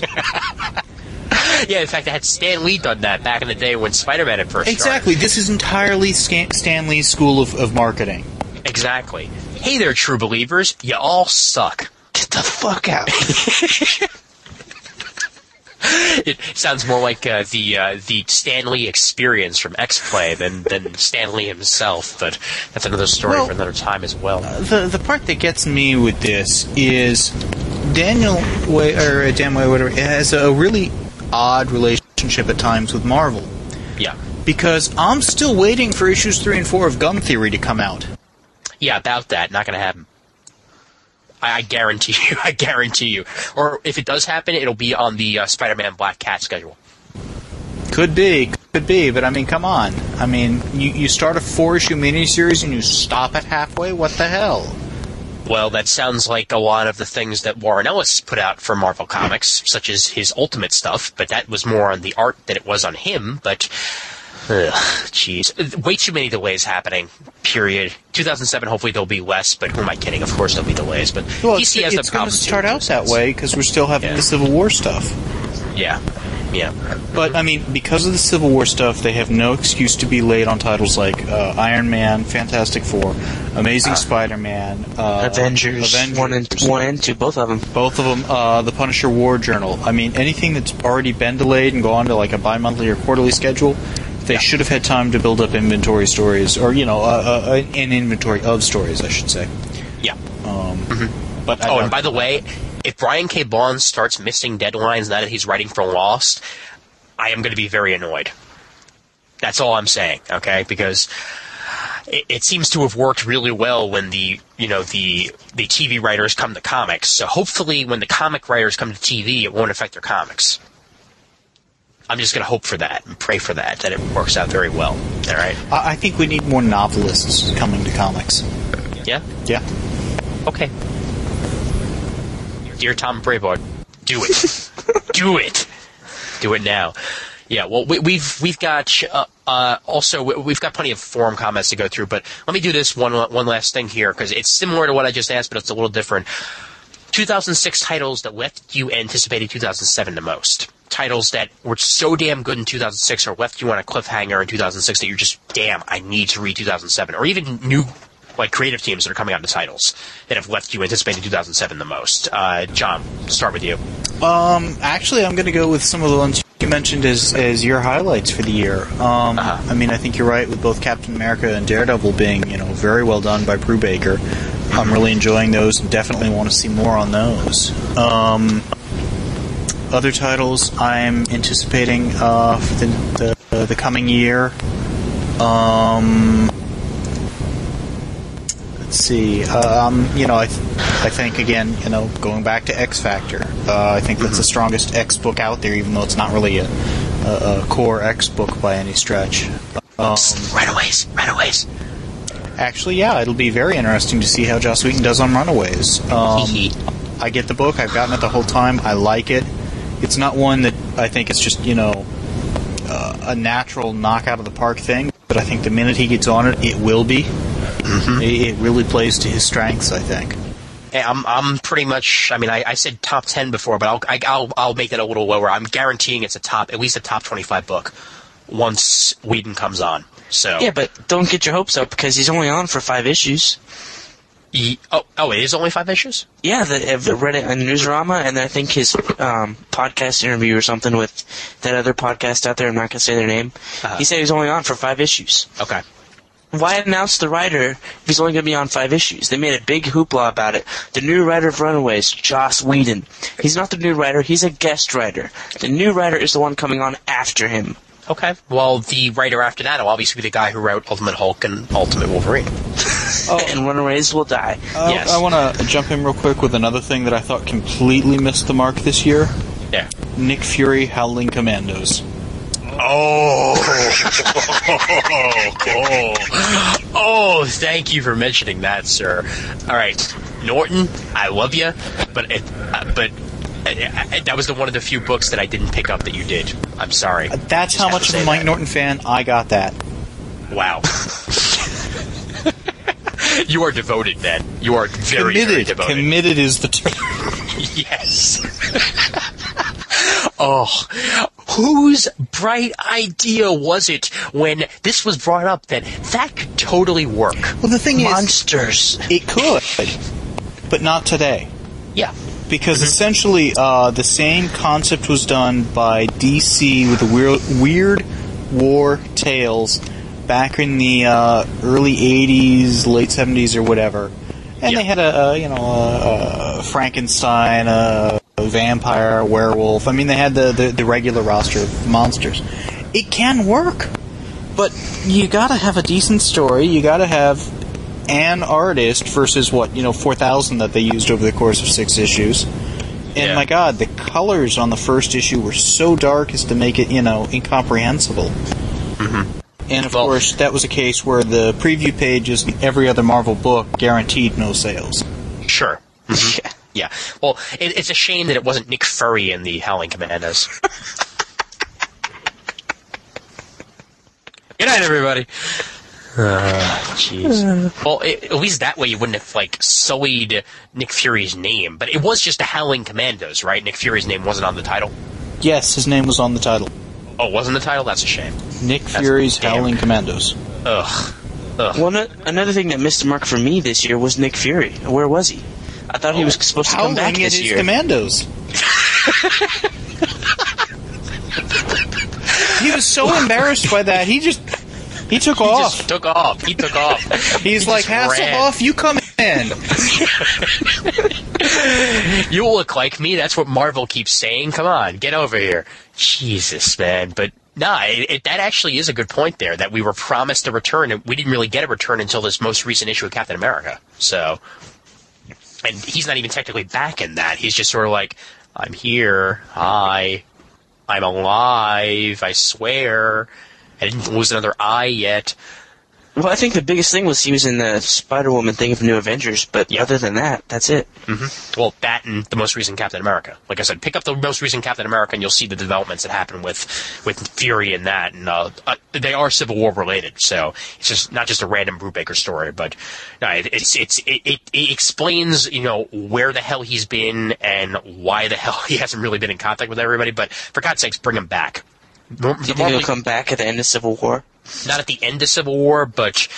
Yeah, in fact, I had Stan Lee done that back in the day when Spider-Man had first started. Exactly. This is entirely Stan Lee's school of marketing. Exactly. Hey there, true believers. You all suck. Get the fuck out. It sounds more like the Stan Lee experience from X-Play than Stan Lee himself, but that's another story for another time as well. The part that gets me with this is Dan Way, whatever, has a really odd relationship at times with Marvel. Yeah. Because I'm still waiting for issues 3 and 4 of Gun Theory to come out. Yeah, about that. Not going to happen. I guarantee you. I guarantee you. Or if it does happen, it'll be on the Spider-Man Black Cat schedule. Could be, but I mean, come on. I mean, you start a 4-issue miniseries and you stop it halfway? What the hell? Well, that sounds like a lot of the things that Warren Ellis put out for Marvel Comics, such as his Ultimate stuff, but that was more on the art than it was on him, but... Jeez. Way too many delays happening, period. 2007, hopefully there'll be less, but who am I kidding? Of course there'll be delays, but DC has the problem. It's going to start out that way because we're still having the Civil War stuff. Yeah. But, I mean, because of the Civil War stuff, they have no excuse to be late on titles like Iron Man, Fantastic Four, Amazing Spider-Man, Avengers 1 and 2, both of them. Both of them, the Punisher War Journal. I mean, anything that's already been delayed and gone to like a bi-monthly or quarterly schedule, they should have had time to build up inventory stories, or, you know, an inventory of stories, I should say. Yeah. But and by the way, if Brian K. Vaughan starts missing deadlines now that he's writing for Lost, I am going to be very annoyed. That's all I'm saying, okay? Because it seems to have worked really well when the TV writers come to comics. So hopefully when the comic writers come to TV, it won't affect their comics. I'm just going to hope for that and pray for that it works out very well. All right? I think we need more novelists coming to comics. Yeah? Yeah. Okay. Dear Tom Brevoort, do it. Do it. Do it now. Yeah, well, we've got we've got plenty of forum comments to go through, but let me do this one last thing here, because it's similar to what I just asked, but it's a little different. 2006 titles that left you anticipating 2007 the most. Titles that were so damn good in 2006 or left you on a cliffhanger in 2006 that you're just, damn, I need to read 2007. Or even new creative teams that are coming out of the titles that have left you anticipating 2007 the most? John, start with you. Actually, I'm going to go with some of the ones you mentioned as your highlights for the year. I mean, I think you're right with both Captain America and Daredevil being, very well done by Brubaker. I'm really enjoying those and definitely want to see more on those. Other titles I'm anticipating for the coming year. Let's see. I think again, going back to X Factor. I think that's the strongest X book out there, even though it's not really a core X book by any stretch. Runaways. Actually, yeah, it'll be very interesting to see how Joss Whedon does on Runaways. I get the book. I've gotten it the whole time. I like it. It's not one that I think is just, a natural knockout of the park thing, but I think the minute he gets on it, it will be. It really plays to his strengths, I think. Hey, I'm pretty much. I mean, I said top 10 before, but I'll make that a little lower. I'm guaranteeing it's at least a top 25 book once Whedon comes on. So yeah, but don't get your hopes up because he's only on for 5 issues. It is only 5 issues? Yeah, I've read it on Newsarama, and I think his podcast interview or something with that other podcast out there, I'm not going to say their name, he said he was only on for 5 issues. Okay. Why announce the writer if he's only going to be on 5 issues? They made a big hoopla about it. The new writer of Runaways, Joss Whedon. He's not the new writer, he's a guest writer. The new writer is the one coming on after him. Okay. Well, the writer after that will obviously be the guy who wrote Ultimate Hulk and Ultimate Wolverine. And Runaways will die. Yes. I want to jump in real quick with another thing that I thought completely missed the mark this year. Yeah. Nick Fury, Howling Commandos. Oh, thank you for mentioning that, sir. All right, Norton, I love you, but that was one of the few books that I didn't pick up that you did. I'm sorry. That's how much of a Mike Norton fan I got that. Wow. You are devoted, then. You are very, very devoted. Committed is the term. Yes. Oh, whose bright idea was it when this was brought up that could totally work? Well, the thing Monsters. It could, but not today. Yeah. Because essentially, the same concept was done by DC with the Weird War Tales back in the early 80s, late 70s, or whatever. And they had a Frankenstein, a vampire, a werewolf. I mean, they had the regular roster of monsters. It can work, but you gotta have a decent story. You gotta have an artist versus 4,000 that they used over the course of 6 issues. And my God, the colors on the first issue were so dark as to make it, incomprehensible. Mm-hmm. And of course, that was a case where the preview pages in every other Marvel book guaranteed no sales. Sure. Mm-hmm. Yeah. Well, it's a shame that it wasn't Nick Fury in the Howling Commandos. Good night, everybody. Jeez. Well, at least that way you wouldn't have, sullied Nick Fury's name. But it was just the Howling Commandos, right? Nick Fury's name wasn't on the title? Yes, his name was on the title. Oh, wasn't the title? That's a shame. Nick Fury's Howling Commandos. Ugh. Well, another thing that missed the mark for me this year was Nick Fury. Where was he? I thought he was supposed to come back this year. Commandos. He was so embarrassed by that. He took off. He took off. He's like, Hasselhoff, you come in. You look like me. That's what Marvel keeps saying. Come on, get over here. Jesus, man. But that actually is a good point there, that we were promised a return, and we didn't really get a return until this most recent issue of Captain America. So, and he's not even technically back in that. He's just sort of like, I'm here. Hi. I'm alive. I swear. I didn't lose another eye yet. Well, I think the biggest thing was he was in the Spider-Woman thing of New Avengers, but other than that, that's it. Mm-hmm. Well, that and the most recent Captain America. Like I said, pick up the most recent Captain America and you'll see the developments that happen with Fury and that. And they are Civil War related, so it's just not just a random Brubaker story, but it explains, where the hell he's been and why the hell he hasn't really been in contact with everybody. But for God's sakes, bring him back. Do you think he'll come back at the end of Civil War? Not at the end of Civil War, but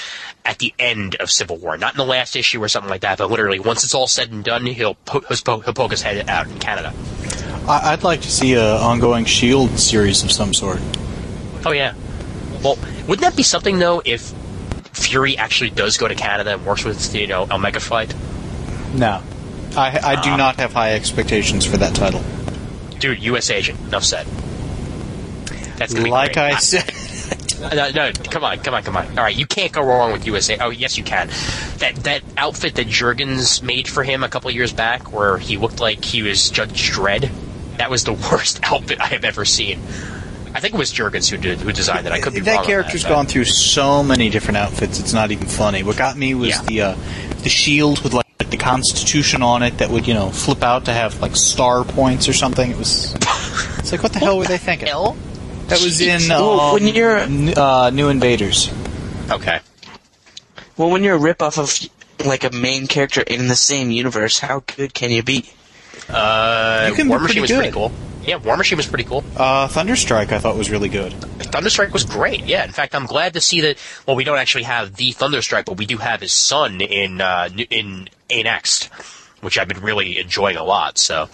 at the end of Civil War, not in the last issue or something like that, but literally once it's all said and done, he'll poke his head out in Canada. I'd like to see an ongoing S.H.I.E.L.D. series of some sort. Oh yeah. Well, wouldn't that be something though if Fury actually does go to Canada and works with Omega Flight? No, I do not have high expectations for that title. Dude, U.S. agent. Enough said. That's gonna be like great. I said. No, come on. All right, you can't go wrong with USA. Oh, yes, you can. That outfit that Jurgens made for him a couple of years back, where he looked like he was Judge Dredd, that was the worst outfit I have ever seen. I think it was Jurgens who designed it. I could be wrong. That character's gone through so many different outfits; it's not even funny. What got me was the shield with like the Constitution on it that would flip out to have like star points or something. It's like what the hell were they thinking? That was in when you're New Invaders. Okay. Well, when you're a ripoff of like a main character in the same universe, how good can you be? War Machine was pretty cool. Yeah, War Machine was pretty cool. Thunderstrike I thought was really good. Thunderstrike was great. Yeah, in fact, I'm glad to see that. Well, we don't actually have the Thunderstrike, but we do have his son in A-Next, which I've been really enjoying a lot. So.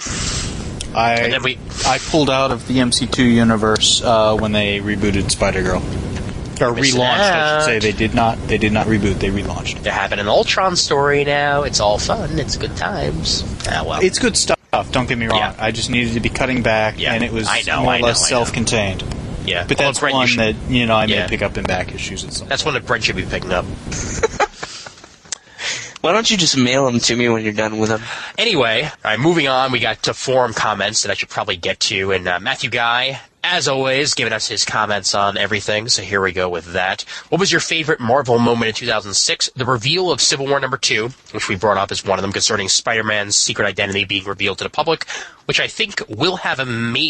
I pulled out of the MC2 universe when they rebooted Spider-Girl. Or relaunched, I should say. They did not reboot, they relaunched. They're having an Ultron story now. It's all fun. It's good times. Well. It's good stuff, don't get me wrong. Yeah. I just needed to be cutting back, and it was more or less self-contained. Yeah. But that's one that, I may pick up in back issues at some point. That's one that Brent should be picking up. Why don't you just mail them to me when you're done with them? Anyway, all right, moving on, we got to forum comments that I should probably get to, and Matthew Guy, as always, giving us his comments on everything, so here we go with that. What was your favorite Marvel moment in 2006? The reveal of Civil War #2, which we brought up as one of them, concerning Spider-Man's secret identity being revealed to the public, which I think will have a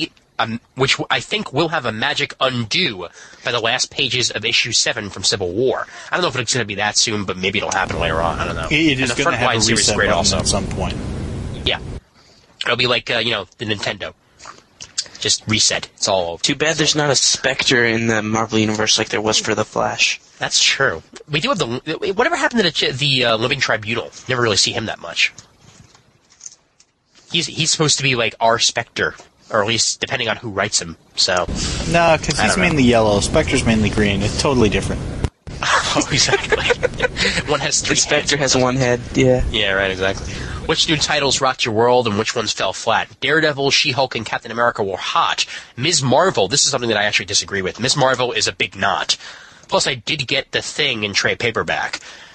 magic undo by the last pages of issue 7 from Civil War. I don't know if it's going to be that soon, but maybe it'll happen later on. I don't know. It is going to have a reset button at some point. Yeah. It'll be like, the Nintendo. Just reset. It's all over. Too bad there's not a Spectre in the Marvel Universe like there was for The Flash. That's true. We do have whatever happened to the Living Tribunal? Never really see him that much. He's supposed to be like our Spectre. Or at least depending on who writes him. So no, because he's mainly yellow. Spectre's mainly green. It's totally different. Oh, exactly. One has 3 Spectre has one head. Yeah. Yeah, right. Exactly. Which new titles rocked your world and which ones fell flat? Daredevil, She-Hulk, and Captain America were hot. Ms. Marvel. This is something that I actually disagree with. Ms. Marvel is a big knot. Plus, I did get The Thing in trade paperback.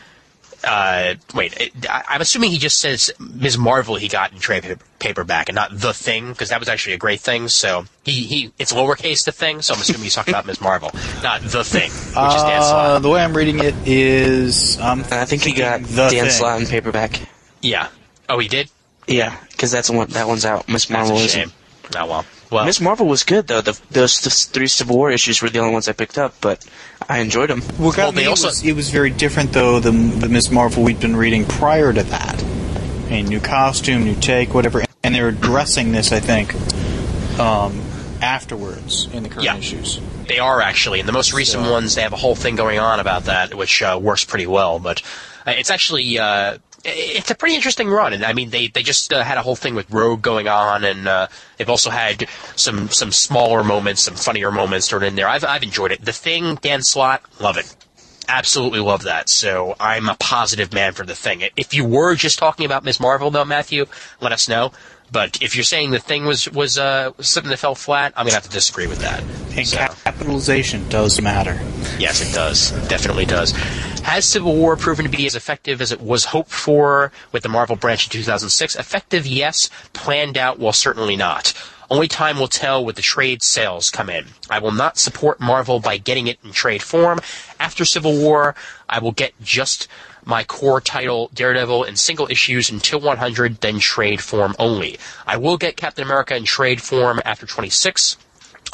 I'm assuming he just says Ms. Marvel he got in trade paperback and not The Thing, because that was actually a great thing, so it's lowercase The Thing, so I'm assuming he's talking about Ms. Marvel, not The Thing, which is Dan Slott. The way I'm reading it is... I think he got Dan Slott in paperback. Yeah. Oh, he did? Yeah, because that one's out. Ms. Marvel isn't. Oh, well. Ms. Marvel was good, though. Those 3 Civil War issues were the only ones I picked up, but I enjoyed them. It was very different, though, than the Ms. Marvel we'd been reading prior to that. A new costume, new take, whatever. And they were addressing this, I think, afterwards in the current issues. They are, actually. In the most recent ones, they have a whole thing going on about that, which works pretty well. But it's actually... it's a pretty interesting run, and I mean they just had a whole thing with Rogue going on, and they've also had some smaller moments, some funnier moments thrown in there. I've enjoyed it. The Thing, Dan Slott, love it, absolutely love that. So I'm a positive man for The Thing. If you were just talking about Ms. Marvel, though, Matthew, let us know. But if you're saying The Thing was something that fell flat, I'm gonna have to disagree with that. And capitalization does matter. Yes, it does. It definitely does. Has Civil War proven to be as effective as it was hoped for with the Marvel branch in 2006? Effective, yes. Planned out, well, certainly not. Only time will tell with the trade sales come in. I will not support Marvel by getting it in trade form. After Civil War, I will get just my core title, Daredevil, in single issues until 100, then trade form only. I will get Captain America in trade form after 26.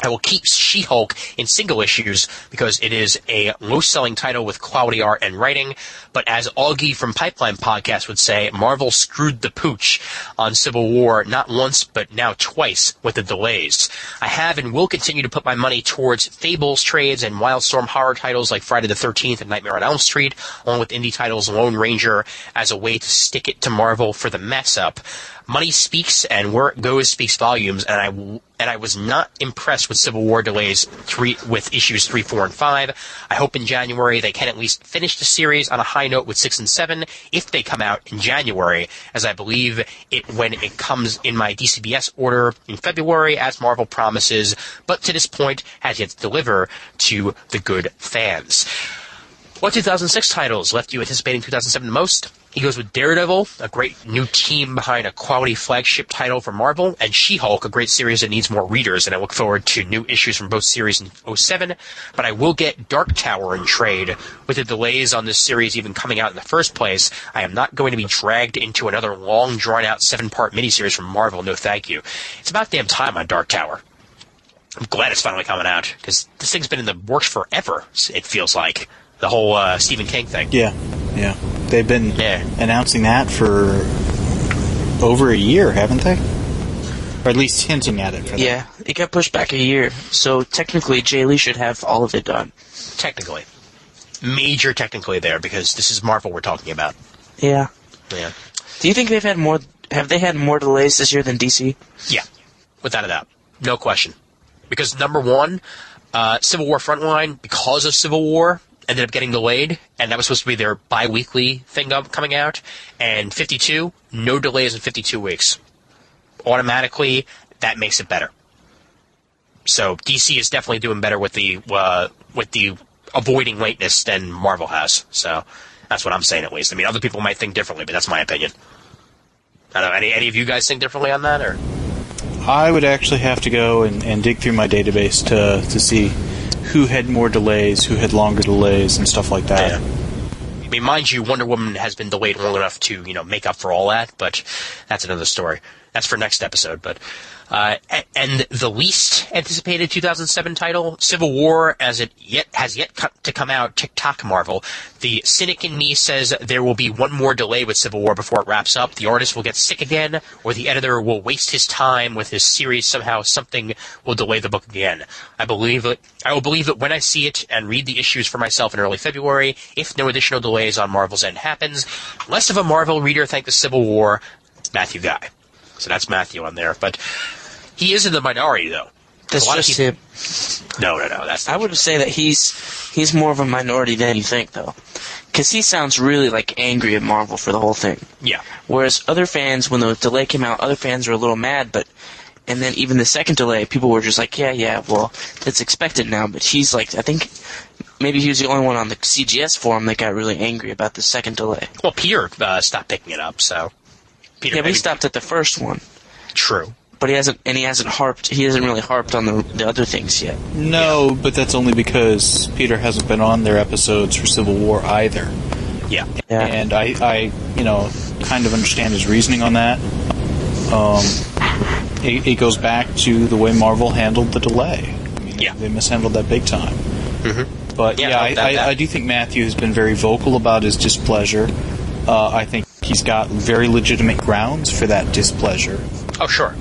I will keep She-Hulk in single issues because it is a low-selling title with quality art and writing. But as Augie from Pipeline Podcast would say, Marvel screwed the pooch on Civil War not once but now twice with the delays. I have and will continue to put my money towards Fables trades and Wildstorm horror titles like Friday the 13th and Nightmare on Elm Street, along with indie titles Lone Ranger, as a way to stick it to Marvel for the mess-up. Money speaks, and where it goes speaks volumes, and I was not impressed with Civil War delays with issues 3, 4, and 5. I hope in January they can at least finish the series on a high note with 6 and 7, if they come out in January, as I believe it when it comes in my DCBS order in February, as Marvel promises, but to this point has yet to deliver to the good fans. What 2006 titles left you anticipating 2007 the most? He goes with Daredevil, a great new team behind a quality flagship title for Marvel, and She-Hulk, a great series that needs more readers, and I look forward to new issues from both series in 2007, but I will get Dark Tower in trade. With the delays on this series even coming out in the first place, I am not going to be dragged into another long, drawn-out 7-part miniseries from Marvel, no thank you. It's about damn time on Dark Tower. I'm glad it's finally coming out, because this thing's been in the works forever, it feels like. The whole Stephen King thing. Yeah. They've been announcing that for over a year, haven't they? Or at least hinting at it. Yeah, it got pushed back a year. So technically, Jay Lee should have all of it done. Technically. Major technically there, because this is Marvel we're talking about. Yeah. Yeah. Do you think have they had more delays this year than DC? Yeah. Without a doubt. No question. Because number one, Civil War Frontline, because of Civil War, ended up getting delayed, and that was supposed to be their bi-weekly thing coming out. And 52, no delays in 52 weeks. Automatically, that makes it better. So DC is definitely doing better with the avoiding lateness than Marvel has. So that's what I'm saying, at least. I mean, other people might think differently, but that's my opinion. I don't know. Any of you guys think differently on that, or? I would actually have to go and dig through my database to see who had more delays, who had longer delays, and stuff like that. Yeah. I mean, mind you, Wonder Woman has been delayed long enough to, make up for all that, but that's another story. That's for next episode, but... and the least anticipated 2007 title, Civil War, as it has yet to come out, TikTok Marvel. The cynic in me says there will be one more delay with Civil War before it wraps up. The artist will get sick again, or the editor will waste his time with his series. Somehow something will delay the book again. I will believe it when I see it and read the issues for myself in early February, if no additional delays on Marvel's end happens. Less of a Marvel reader thanks to Civil War, Matthew Guy. So that's Matthew on there, but... He is in the minority, though. That's just him. No, that's not I would say that he's more of a minority than you think, though. Because he sounds really, angry at Marvel for the whole thing. Yeah. Whereas other fans, when the delay came out, other fans were a little mad, and then even the second delay, people were just like, yeah, well, it's expected now. But he's I think maybe he was the only one on the CGS forum that got really angry about the second delay. Well, Peter stopped picking it up, so... Peter, but he stopped at the first one. True. But he hasn't really harped on the other things yet. No, but that's only because Peter hasn't been on their episodes for Civil War either. Yeah. And I kind of understand his reasoning on that. It goes back to the way Marvel handled the delay. I mean, they mishandled that big time. Mm-hmm. But I do think Matthew has been very vocal about his displeasure. I think he's got very legitimate grounds for that displeasure. Oh, sure.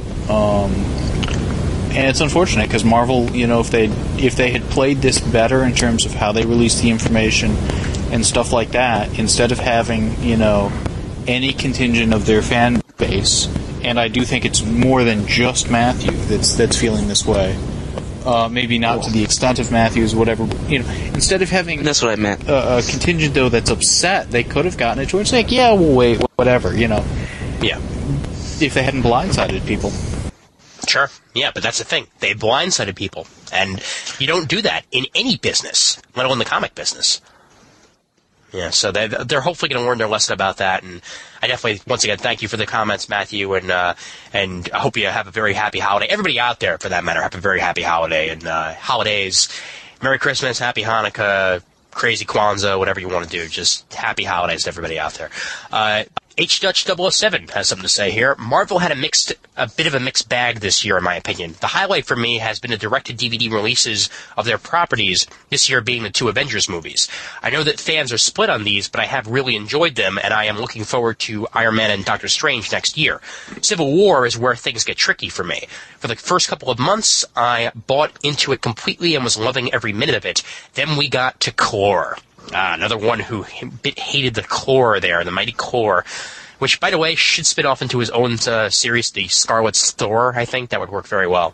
And it's unfortunate because Marvel, if they had played this better in terms of how they released the information and stuff like that, instead of having any contingent of their fan base, and I do think it's more than just Matthew that's feeling this way. Maybe not to the extent of Matthews, whatever. Instead of having that's what I meant. A contingent though that's upset, they could have gotten it to it's like, yeah, we'll wait, whatever. Yeah. If they hadn't blindsided people. Sure. Yeah, but that's the thing. They blindsided people. And you don't do that in any business, let alone the comic business. Yeah, so they're hopefully going to learn their lesson about that. And I definitely, once again, thank you for the comments, Matthew, and I hope you have a very happy holiday. Everybody out there, for that matter, have a very happy holiday. And holidays, Merry Christmas, Happy Hanukkah, Crazy Kwanzaa, whatever you want to do. Just happy holidays to everybody out there. H-Dutch007 has something to say here. Marvel had a bit of a mixed bag this year, in my opinion. The highlight for me has been the direct-to-DVD releases of their properties, this year being the 2 Avengers movies. I know that fans are split on these, but I have really enjoyed them, and I am looking forward to Iron Man and Doctor Strange next year. Civil War is where things get tricky for me. For the first couple of months, I bought into it completely and was loving every minute of it. Then we got to Clore. Another one who hated the Clore there, the mighty Clore, which, by the way, should spin off into his own series, the Scarlet Thor. I think that would work very well.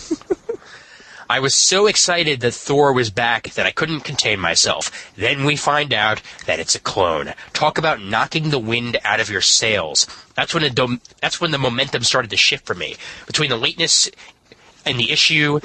I was so excited that Thor was back that I couldn't contain myself. Then we find out that it's a clone. Talk about knocking the wind out of your sails. That's when the momentum started to shift for me. Between the lateness and the issues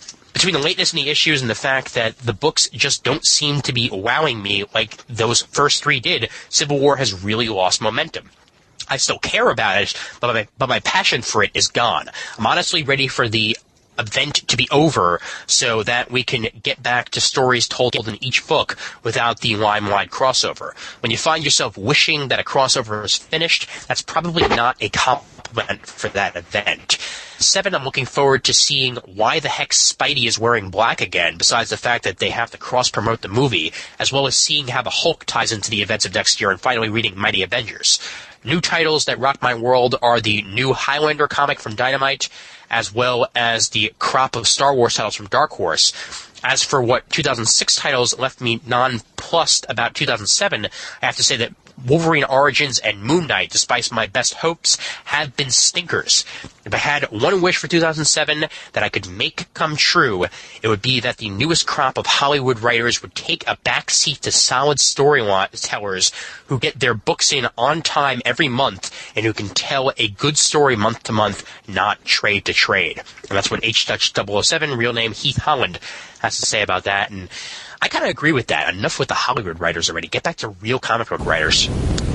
and the fact that the books just don't seem to be wowing me like those first 3 did, Civil War has really lost momentum. I still care about it, but my passion for it is gone. I'm honestly ready for the event to be over so that we can get back to stories told in each book without the line-wide crossover. When you find yourself wishing that a crossover is finished, that's probably not a compliment for that event. 7, I'm looking forward to seeing why the heck Spidey is wearing black again, besides the fact that they have to cross-promote the movie, as well as seeing how the Hulk ties into the events of next year and finally reading Mighty Avengers. New titles that rock my world are the new Highlander comic from Dynamite, as well as the crop of Star Wars titles from Dark Horse. As for what 2006 titles left me nonplussed about 2007, I have to say that Wolverine Origins and Moon Knight, despite my best hopes, have been stinkers. If I had one wish for 2007 that I could make come true, it would be that the newest crop of Hollywood writers would take a backseat to solid storytellers who get their books in on time every month and who can tell a good story month to month, not trade to trade. And that's what H-Dutch007, real name Heath Holland, has to say about that. And I kind of agree with that. Enough with the Hollywood writers already. Get back to real comic book writers.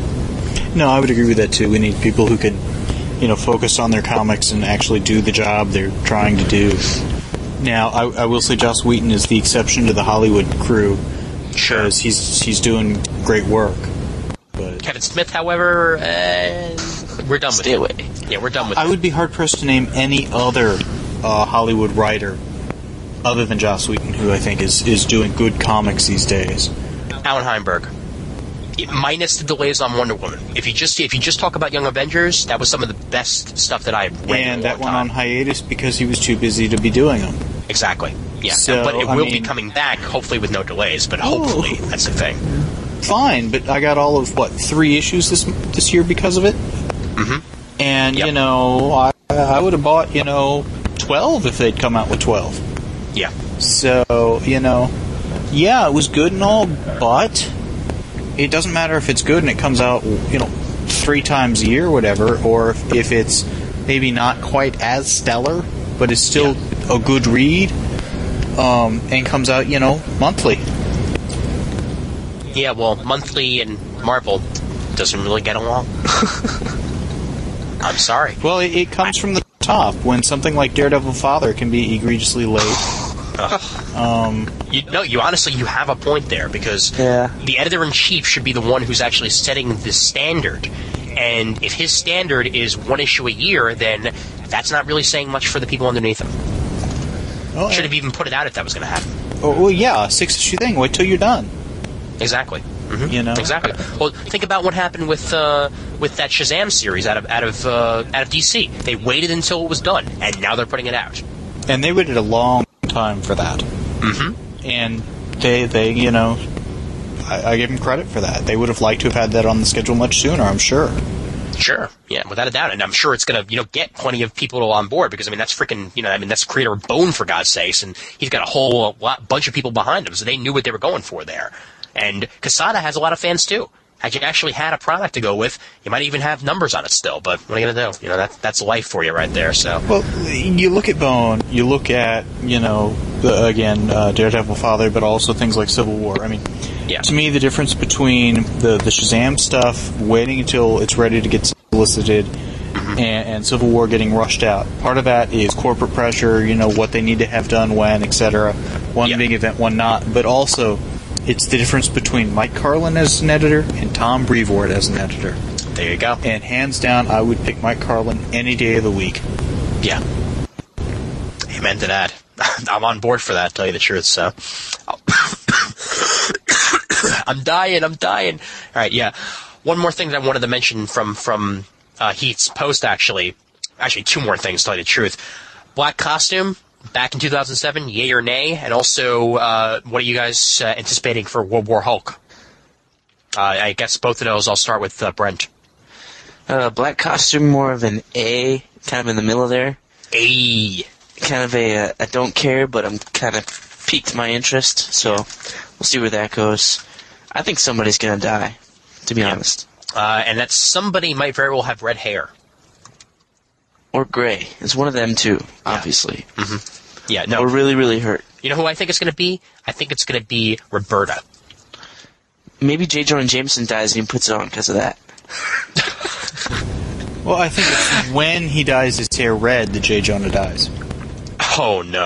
No, I would agree with that too. We need people who can, focus on their comics and actually do the job they're trying to do. Now, I will say Joss Whedon is the exception to the Hollywood crew. Sure. Because he's doing great work. But Kevin Smith, however, we're done with Stay away. Yeah, we're done with I would be hard-pressed to name any other Hollywood writer other than Joss Whedon, who I think is doing good comics these days. Alan Heinberg. Minus the delays on Wonder Woman. If you just talk about Young Avengers, that was some of the best stuff that I've read. And in a that long went time. on hiatus because he was too busy to be doing them. Exactly. Yeah. So, but it will be coming back, hopefully with no delays. But hopefully, that's the thing. Fine, but I got all of 3 issues this year because of it. Mm-hmm. And Yep. I would have bought 12 if they'd come out with 12. Yeah. So yeah, it was good and all, but it doesn't matter if it's good and it comes out 3 times a year or whatever, or if it's maybe not quite as stellar, but it's still a good read, and comes out monthly. Yeah, well, monthly and Marvel doesn't really get along. I'm sorry. Well, it comes from the top when something like Daredevil Father can be egregiously late. You honestly, you have a point there, because the editor-in-chief should be the one who's actually setting the standard. And if his standard is 1 issue a year, then that's not really saying much for the people underneath him. Oh, Should have even put it out if that was going to happen. well, yeah, a 6-issue thing. Wait till you're done. Exactly. Mm-hmm. Exactly. Well, think about what happened with that Shazam series out of DC. They waited until it was done, and now they're putting it out. And they waited a long time for that. Mm-hmm. And they I give them credit for that. They would have liked to have had that on the schedule much sooner, I'm sure. Sure, yeah, without a doubt, and I'm sure it's going to, get plenty of people on board, because that's freaking, that's creator Bone, for God's sakes, and he's got a whole bunch of people behind him, so they knew what they were going for there. And Quesada has a lot of fans too. Had you actually had a product to go with, you might even have numbers on it still. But what are you going to do? That's life for you right there. So, well, you look at Bone, you look at Daredevil Father, but also things like Civil War. To me, the difference between the Shazam stuff waiting until it's ready to get solicited and Civil War getting rushed out. Part of that is corporate pressure. What they need to have done when, etc. One big event, one not. But also, it's the difference between Mike Carlin as an editor and Tom Brevoort as an editor. There you go. And hands down, I would pick Mike Carlin any day of the week. Yeah. Amen to that. I'm on board for that, to tell you the truth, so. I'm dying. All right, yeah. One more thing that I wanted to mention from Heath's post, actually. Actually, two more things, to tell you the truth. Black costume, back in 2007, yay or nay? And also, what are you guys anticipating for World War Hulk? I guess both of those, I'll start with Brent. Black costume, more of an A, kind of in the middle there. A. Kind of a I don't care, but I'm kind of piqued my interest, so we'll see where that goes. I think somebody's going to die, to be honest. And that somebody might very well have red hair. Or gray. It's one of them, too, obviously. Mm-hmm. Yeah, no. Or really, really hurt. You know who I think it's going to be? I think it's going to be Roberta. Maybe J. Jonah Jameson dies and he puts it on because of that. Well, I think it's when he dyes his hair red that J. Jonah dies. Oh, no.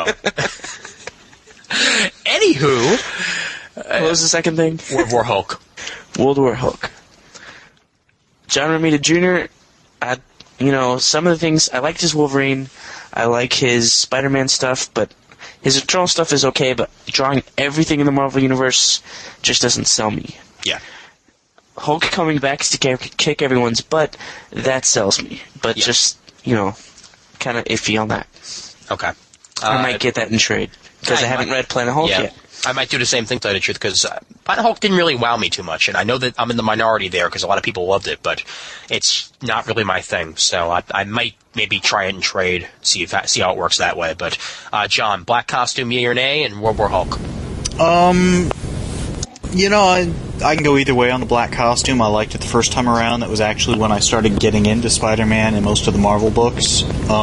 Anywho. What was the second thing? World War Hulk. World War Hulk. John Romita Jr., some of the things, I liked his Wolverine, I like his Spider-Man stuff, but his Eternal stuff is okay, but drawing everything in the Marvel Universe just doesn't sell me. Yeah. Hulk coming back to kick everyone's butt, that sells me. But just, kind of iffy on that. Okay. I might get that in trade, because I haven't read Planet Hulk yet. I might do the same thing, to tell you the truth, because Planet Hulk didn't really wow me too much, and I know that I'm in the minority there, because a lot of people loved it, but it's not really my thing, so I might maybe try it in trade, see how it works that way. But, John, black costume, yay or nay, and World War Hulk? I can go either way on the black costume. I liked it the first time around. That was actually when I started getting into Spider-Man and most of the Marvel books.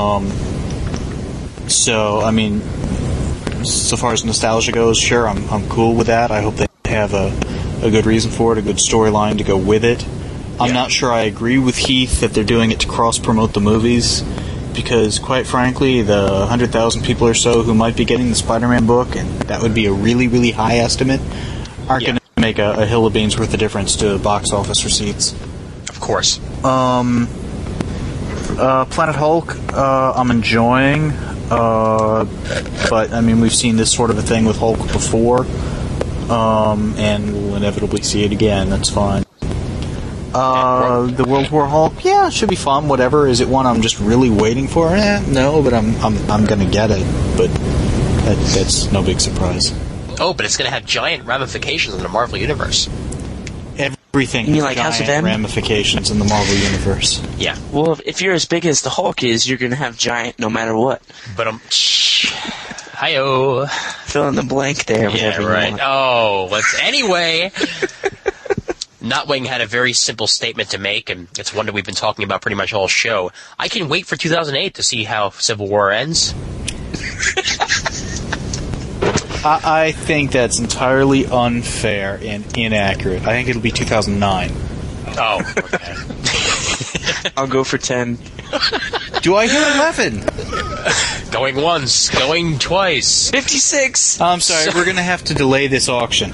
So far as nostalgia goes, sure, I'm cool with that. I hope they have a good reason for it, a good storyline to go with it. I'm not sure I agree with Heath that they're doing it to cross-promote the movies, because, quite frankly, the 100,000 people or so who might be getting the Spider-Man book, and that would be a really, really high estimate, aren't going to make a hill of beans worth of difference to box office receipts. Of course. Planet Hulk, I'm enjoying. But, we've seen this sort of a thing with Hulk before, and we'll inevitably see it again. That's fine. The World War Hulk, yeah, it should be fun, whatever. Is it one I'm just really waiting for? No, but I'm gonna get it. But that's no big surprise. Oh, but it's gonna have giant ramifications in the Marvel Universe. Everything you mean like House of M? Ramifications in the Marvel Universe. Yeah. Well, if you're as big as the Hulk is, you're going to have giant no matter what. But hi-oh. Fill in the blank there. Yeah, right. Oh, anyway. Notwing had a very simple statement to make, and it's one that we've been talking about pretty much all show. I can wait for 2008 to see how Civil War ends. I think that's entirely unfair and inaccurate. I think it'll be 2009. Oh, okay. I'll go for 10. Do I hear 11? Going once, going twice. 56! I'm sorry, we're going to have to delay this auction.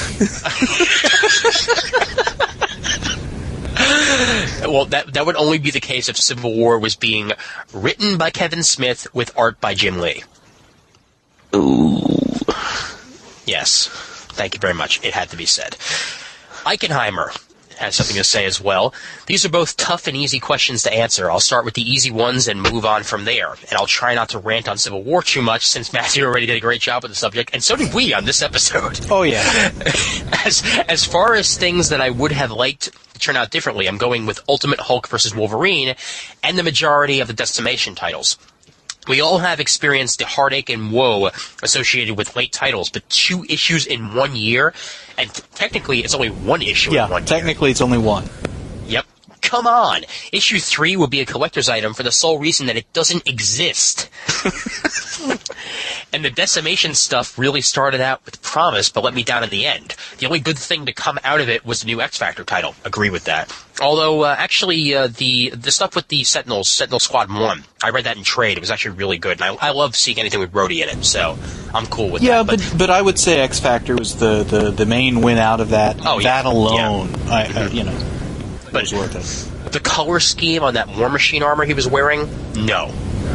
Well, that would only be the case if Civil War was being written by Kevin Smith with art by Jim Lee. Ooh. Yes. Thank you very much. It had to be said. Eichenheimer has something to say as well. These are both tough and easy questions to answer. I'll start with the easy ones and move on from there. And I'll try not to rant on Civil War too much, since Matthew already did a great job with the subject, and so did we on this episode. Oh, yeah. As far as things that I would have liked to turn out differently, I'm going with Ultimate Hulk vs. Wolverine and the majority of the Decimation titles. We all have experienced the heartache and woe associated with late titles, but 2 issues in 1 year, and technically it's only 1 issue in 1 year. Yeah, technically it's only 1. Yep. Come on! Issue 3 will be a collector's item for the sole reason that it doesn't exist. And the Decimation stuff really started out with promise, but let me down in the end. The only good thing to come out of it was the new X-Factor title. Agree with that. Although, the stuff with the Sentinel Squad 1, I read that in trade. It was actually really good, and I love seeing anything with Rhodey in it, so I'm cool with that. Yeah, but I would say X-Factor was the main win out of that. Oh, yeah. That alone, Yeah. it was worth it. The color scheme on that War Machine armor he was wearing, no.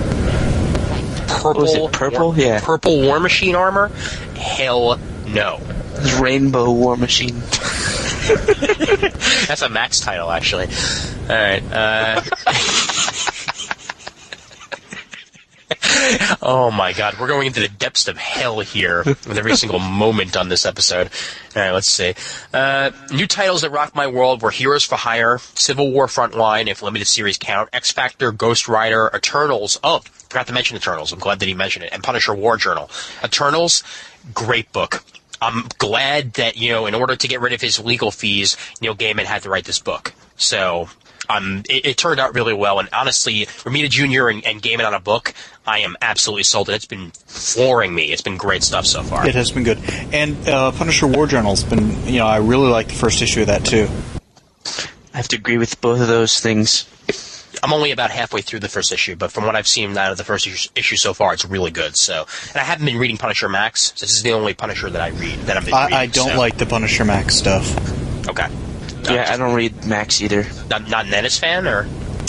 Was it purple? Yeah. Purple War Machine armor? Hell no. It's Rainbow War Machine. That's a Max title, actually. Alright, oh my god, we're going into the depths of hell here with every single moment on this episode. Alright, let's see. New titles that rocked my world were Heroes for Hire, Civil War Frontline, if limited series count, X Factor, Ghost Rider, Eternals. Oh, forgot to mention Eternals. I'm glad that he mentioned it. And Punisher War Journal. Eternals, great book. I'm glad that, in order to get rid of his legal fees, Neil Gaiman had to write this book. So, it turned out really well. And honestly, Romita Jr. and Gaiman on a book, I am absolutely sold. It's been flooring me. It's been great stuff so far. It has been good. And Punisher War Journal's been, I really like the first issue of that, too. I have to agree with both of those things. I'm only about halfway through the first issue, but from what I've seen out of the first issue so far, it's really good. So, and I haven't been reading Punisher Max. So this is the only Punisher that I've been reading. I don't like the Punisher Max stuff. Okay. Yeah, I don't read Max either. Not an Ennis fan, or?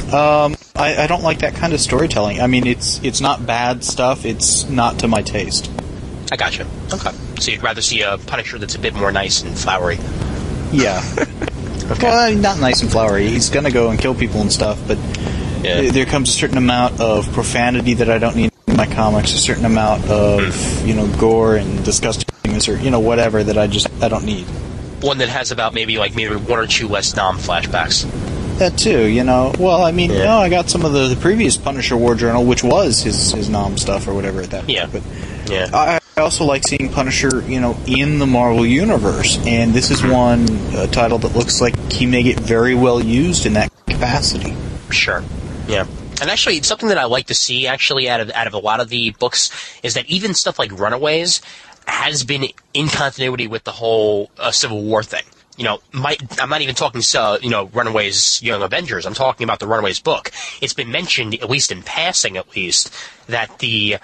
I don't like that kind of storytelling. I mean, it's not bad stuff. It's not to my taste. I gotcha. Okay. So you'd rather see a Punisher that's a bit more nice and flowery. Yeah. Okay. Well, not nice and flowery. He's going to go and kill people and stuff, but there comes a certain amount of profanity that I don't need in my comics, a certain amount of, gore and disgustingness or, whatever that I don't need. One that has about maybe one or two less Nom flashbacks. That too, Well, I mean, I got some of the previous Punisher War Journal, which was his Nom stuff or whatever at that point. Yeah. But yeah. I also like seeing Punisher, in the Marvel Universe, and this is one title that looks like he may get very well used in that capacity. Sure. Yeah. And actually, something that I like to see, actually, out of a lot of the books, is that even stuff like Runaways has been in continuity with the whole Civil War thing. I'm not even talking, Runaways Young Avengers. I'm talking about the Runaways book. It's been mentioned, at least in passing, that the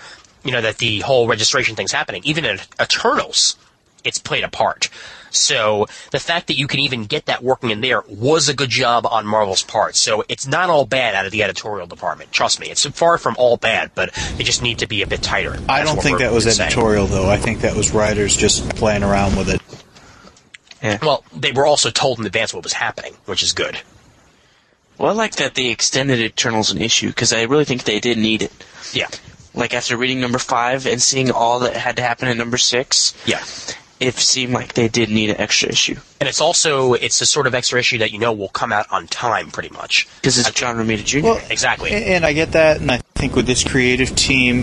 whole registration thing's happening. Even in Eternals, it's played a part. So the fact that you can even get that working in there was a good job on Marvel's part. So it's not all bad out of the editorial department. Trust me, it's far from all bad, but they just need to be a bit tighter. I don't think that was editorial, though. I think that was writers just playing around with it. Yeah. Well, they were also told in advance what was happening, which is good. Well, I like that they extended Eternals an issue, because I really think they did need it. Yeah. Like, after reading number 5 and seeing all that had to happen in number 6... Yeah. It seemed like they did need an extra issue. And it's the sort of extra issue that will come out on time, pretty much. Because it's John Romita Jr. Well, exactly. And I get that, and I think with this creative team,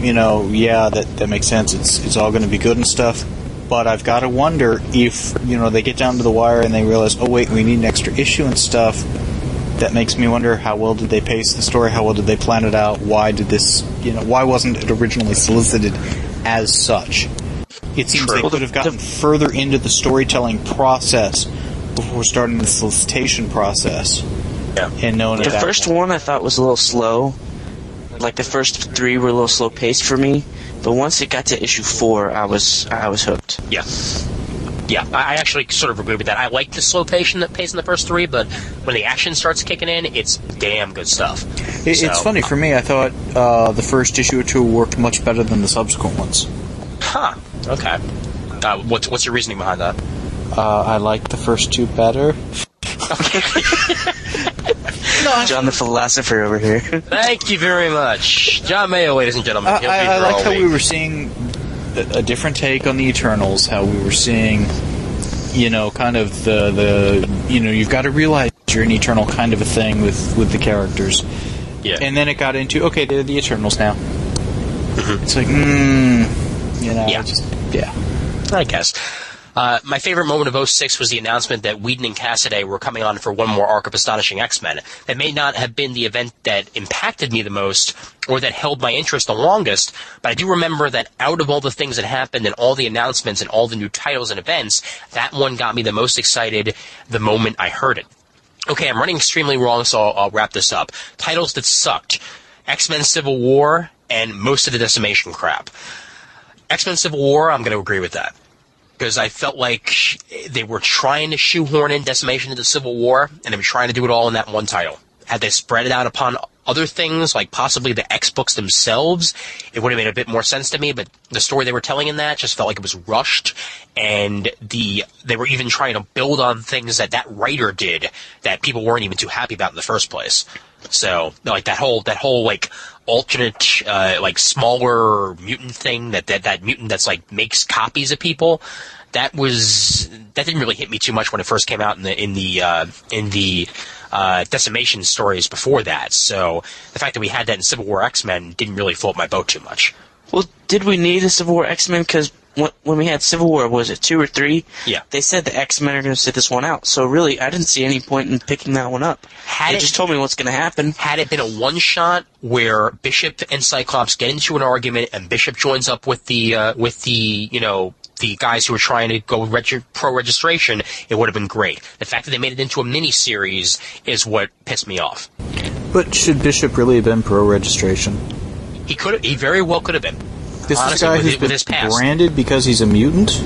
that makes sense. It's all going to be good and stuff. But I've got to wonder if, they get down to the wire and they realize, oh, wait, we need an extra issue and stuff. That makes me wonder, how well did they pace the story? How well did they plan it out? Why did this, why wasn't it originally solicited as such? It seems they could have gotten further into the storytelling process before starting the solicitation process. Yeah. And knowing the first one I thought was a little slow. Like, the first 3 were a little slow paced for me, but once it got to issue 4, I was hooked. Yeah. Yeah, I actually sort of agree with that. I like the slow pace in the first 3, but when the action starts kicking in, it's damn good stuff. It's funny, for me, I thought the first issue or 2 worked much better than the subsequent ones. Huh. Okay. What's your reasoning behind that? I like the first 2 better. John the philosopher over here. Thank you very much. John Mayo, ladies and gentlemen. I like how we were seeing a different take on the Eternals, how we were seeing, kind of the you've got to realize you're an Eternal kind of a thing with the characters. Yeah. And then it got into, okay, they're the Eternals now. Mm-hmm. It's like, yeah. I guess. My favorite moment of 06 was the announcement that Whedon and Cassaday were coming on for one more arc of Astonishing X-Men. That may not have been the event that impacted me the most or that held my interest the longest, but I do remember that out of all the things that happened and all the announcements and all the new titles and events, that one got me the most excited the moment I heard it. Okay, I'm running extremely long, so I'll wrap this up. Titles that sucked. X-Men Civil War and most of the Decimation crap. X-Men Civil War, I'm going to agree with that. Because I felt like they were trying to shoehorn in Decimation into Civil War, and they were trying to do it all in that one title. Had they spread it out upon other things, like possibly the X books themselves, it would have made a bit more sense to me, but the story they were telling in that just felt like it was rushed, and they were even trying to build on things that writer did that people weren't even too happy about in the first place. So, like, that whole like, alternate, like, smaller mutant thing, that mutant that's, like, makes copies of people, that didn't really hit me too much when it first came out in the Decimation stories before that. So the fact that we had that in Civil War X-Men didn't really float my boat too much. Well, did we need a Civil War X-Men? Because when we had Civil War, was it 2 or 3? Yeah. They said the X-Men are going to sit this one out. So really, I didn't see any point in picking that one up. They just told me what's going to happen. Had it been a one-shot where Bishop and Cyclops get into an argument and Bishop joins up with the guys who were trying to go pro-registration, it would have been great. The fact that they made it into a mini-series is what pissed me off. But should Bishop really have been pro-registration? He very well could have been. This honestly, is a guy who's been branded because he's a mutant?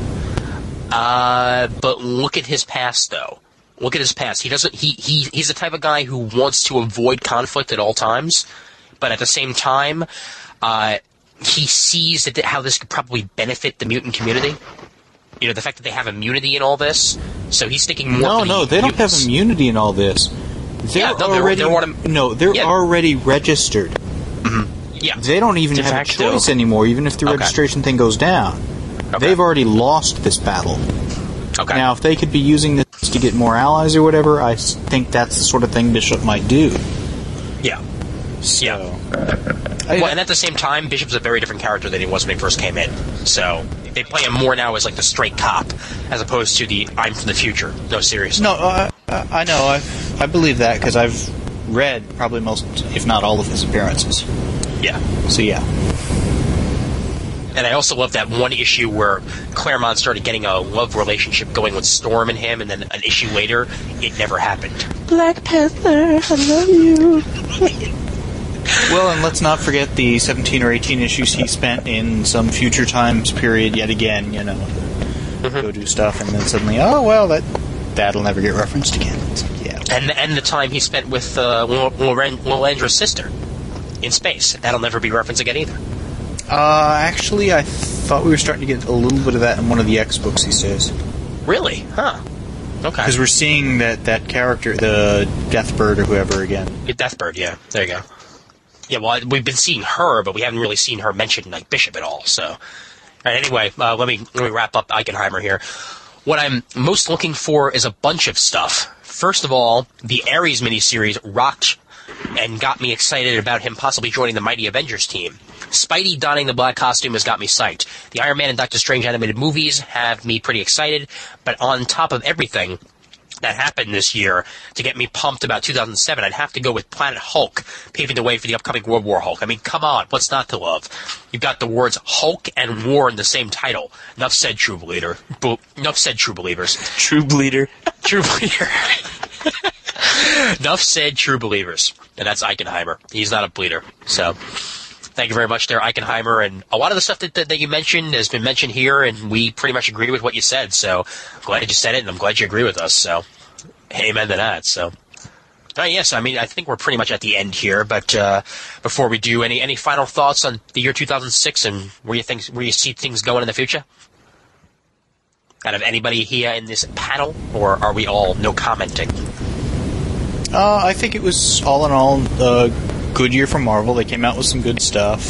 But look at his past, though. Look at his past. He's the type of guy who wants to avoid conflict at all times, but at the same time, he sees how this could probably benefit the mutant community. You know, the fact that they have immunity in all this. So he's thinking more. No, they don't have immunity in all this. They're already registered. Mm-hmm. Yeah. They don't even have a choice anymore, even if the registration thing goes down. Okay. They've already lost this battle. Okay. Now, if they could be using this to get more allies or whatever, I think that's the sort of thing Bishop might do. Yeah. So. And at the same time, Bishop's a very different character than he was when he first came in. So they play him more now as like the straight cop, as opposed to the I'm from the future. No, seriously. No, I know. I believe that because I've read probably most, if not all, of his appearances. Yeah. So yeah. And I also love that one issue where Claremont started getting a love relationship going with Storm and him, and then an issue later, it never happened. Black Panther, I love you. Well, and let's not forget the 17 or 18 issues he spent in some future times period yet again, go do stuff, and then suddenly, that'll never get referenced again. So, yeah. And the time he spent with Lilandra's sister in space. That'll never be referenced again either. Actually, I thought we were starting to get a little bit of that in one of the X books, he says. Really? Huh. Okay. Because we're seeing that character, the Deathbird or whoever again. Deathbird, yeah. There you go. Yeah, well, we've been seeing her, but we haven't really seen her mentioned like Bishop at all. So, all right, anyway, let me wrap up Eichenheimer here. What I'm most looking for is a bunch of stuff. First of all, the Ares miniseries rocked and got me excited about him possibly joining the Mighty Avengers team. Spidey donning the black costume has got me psyched. The Iron Man and Doctor Strange animated movies have me pretty excited, but on top of everything that happened this year, to get me pumped about 2007, I'd have to go with Planet Hulk, paving the way for the upcoming World War Hulk. I mean, come on, what's not to love? You've got the words Hulk and War in the same title. Enough said, true believer. Enough said, true believers. True bleeder. True bleeder. Enough said, true believers. And that's Eichenheimer. He's not a bleeder. So, thank you very much there, Eichenheimer. And a lot of the stuff that you mentioned has been mentioned here, and we pretty much agree with what you said. So, I'm glad you said it, and I'm glad you agree with us. So, amen to that. So, yes, I mean, I think we're pretty much at the end here. But before we do, any final thoughts on the year 2006 and where you see things going in the future? Out of anybody here in this panel, or are we all no commenting? I think it was all in all a good year for Marvel. They came out with some good stuff.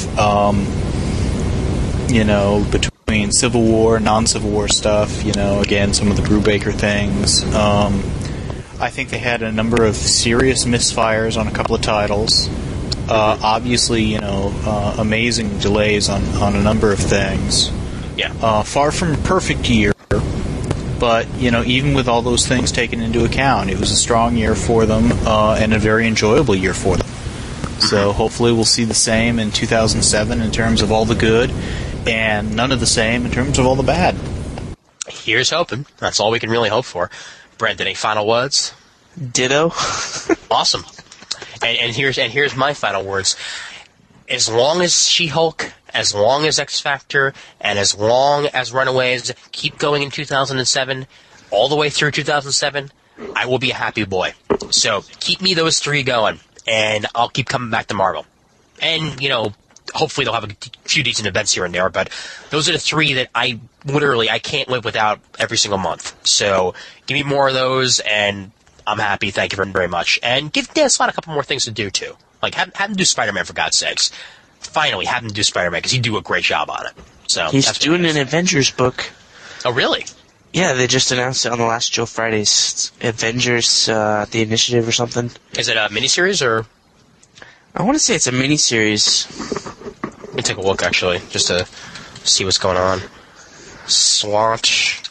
Between Civil War, non-Civil War stuff, again, some of the Brubaker things. I think they had a number of serious misfires on a couple of titles. Obviously, amazing delays on a number of things. Yeah. Far from a perfect year. But, even with all those things taken into account, it was a strong year for them and a very enjoyable year for them. So hopefully we'll see the same in 2007 in terms of all the good and none of the same in terms of all the bad. Here's hoping. That's all we can really hope for. Brendan, any final words? Ditto. Awesome. And here's my final words. As long as She-Hulk, as long as X-Factor, and as long as Runaways keep going in 2007, all the way through 2007, I will be a happy boy. So keep me those 3 going, and I'll keep coming back to Marvel. And, hopefully they'll have a few decent events here and there, but those are the 3 that I can't live without every single month. So give me more of those, and I'm happy. Thank you very much. And give Dan Slott a couple more things to do, too. Like, have him do Spider-Man, for God's sakes. Finally, have him do Spider-Man, because he'd do a great job on it. So he's doing an Avengers book. Oh, really? Yeah, they just announced it on the last Joe Fridays. Avengers, the Initiative or something. Is it a miniseries, or...? I want to say it's a miniseries. Let me take a look, actually, just to see what's going on. Slott.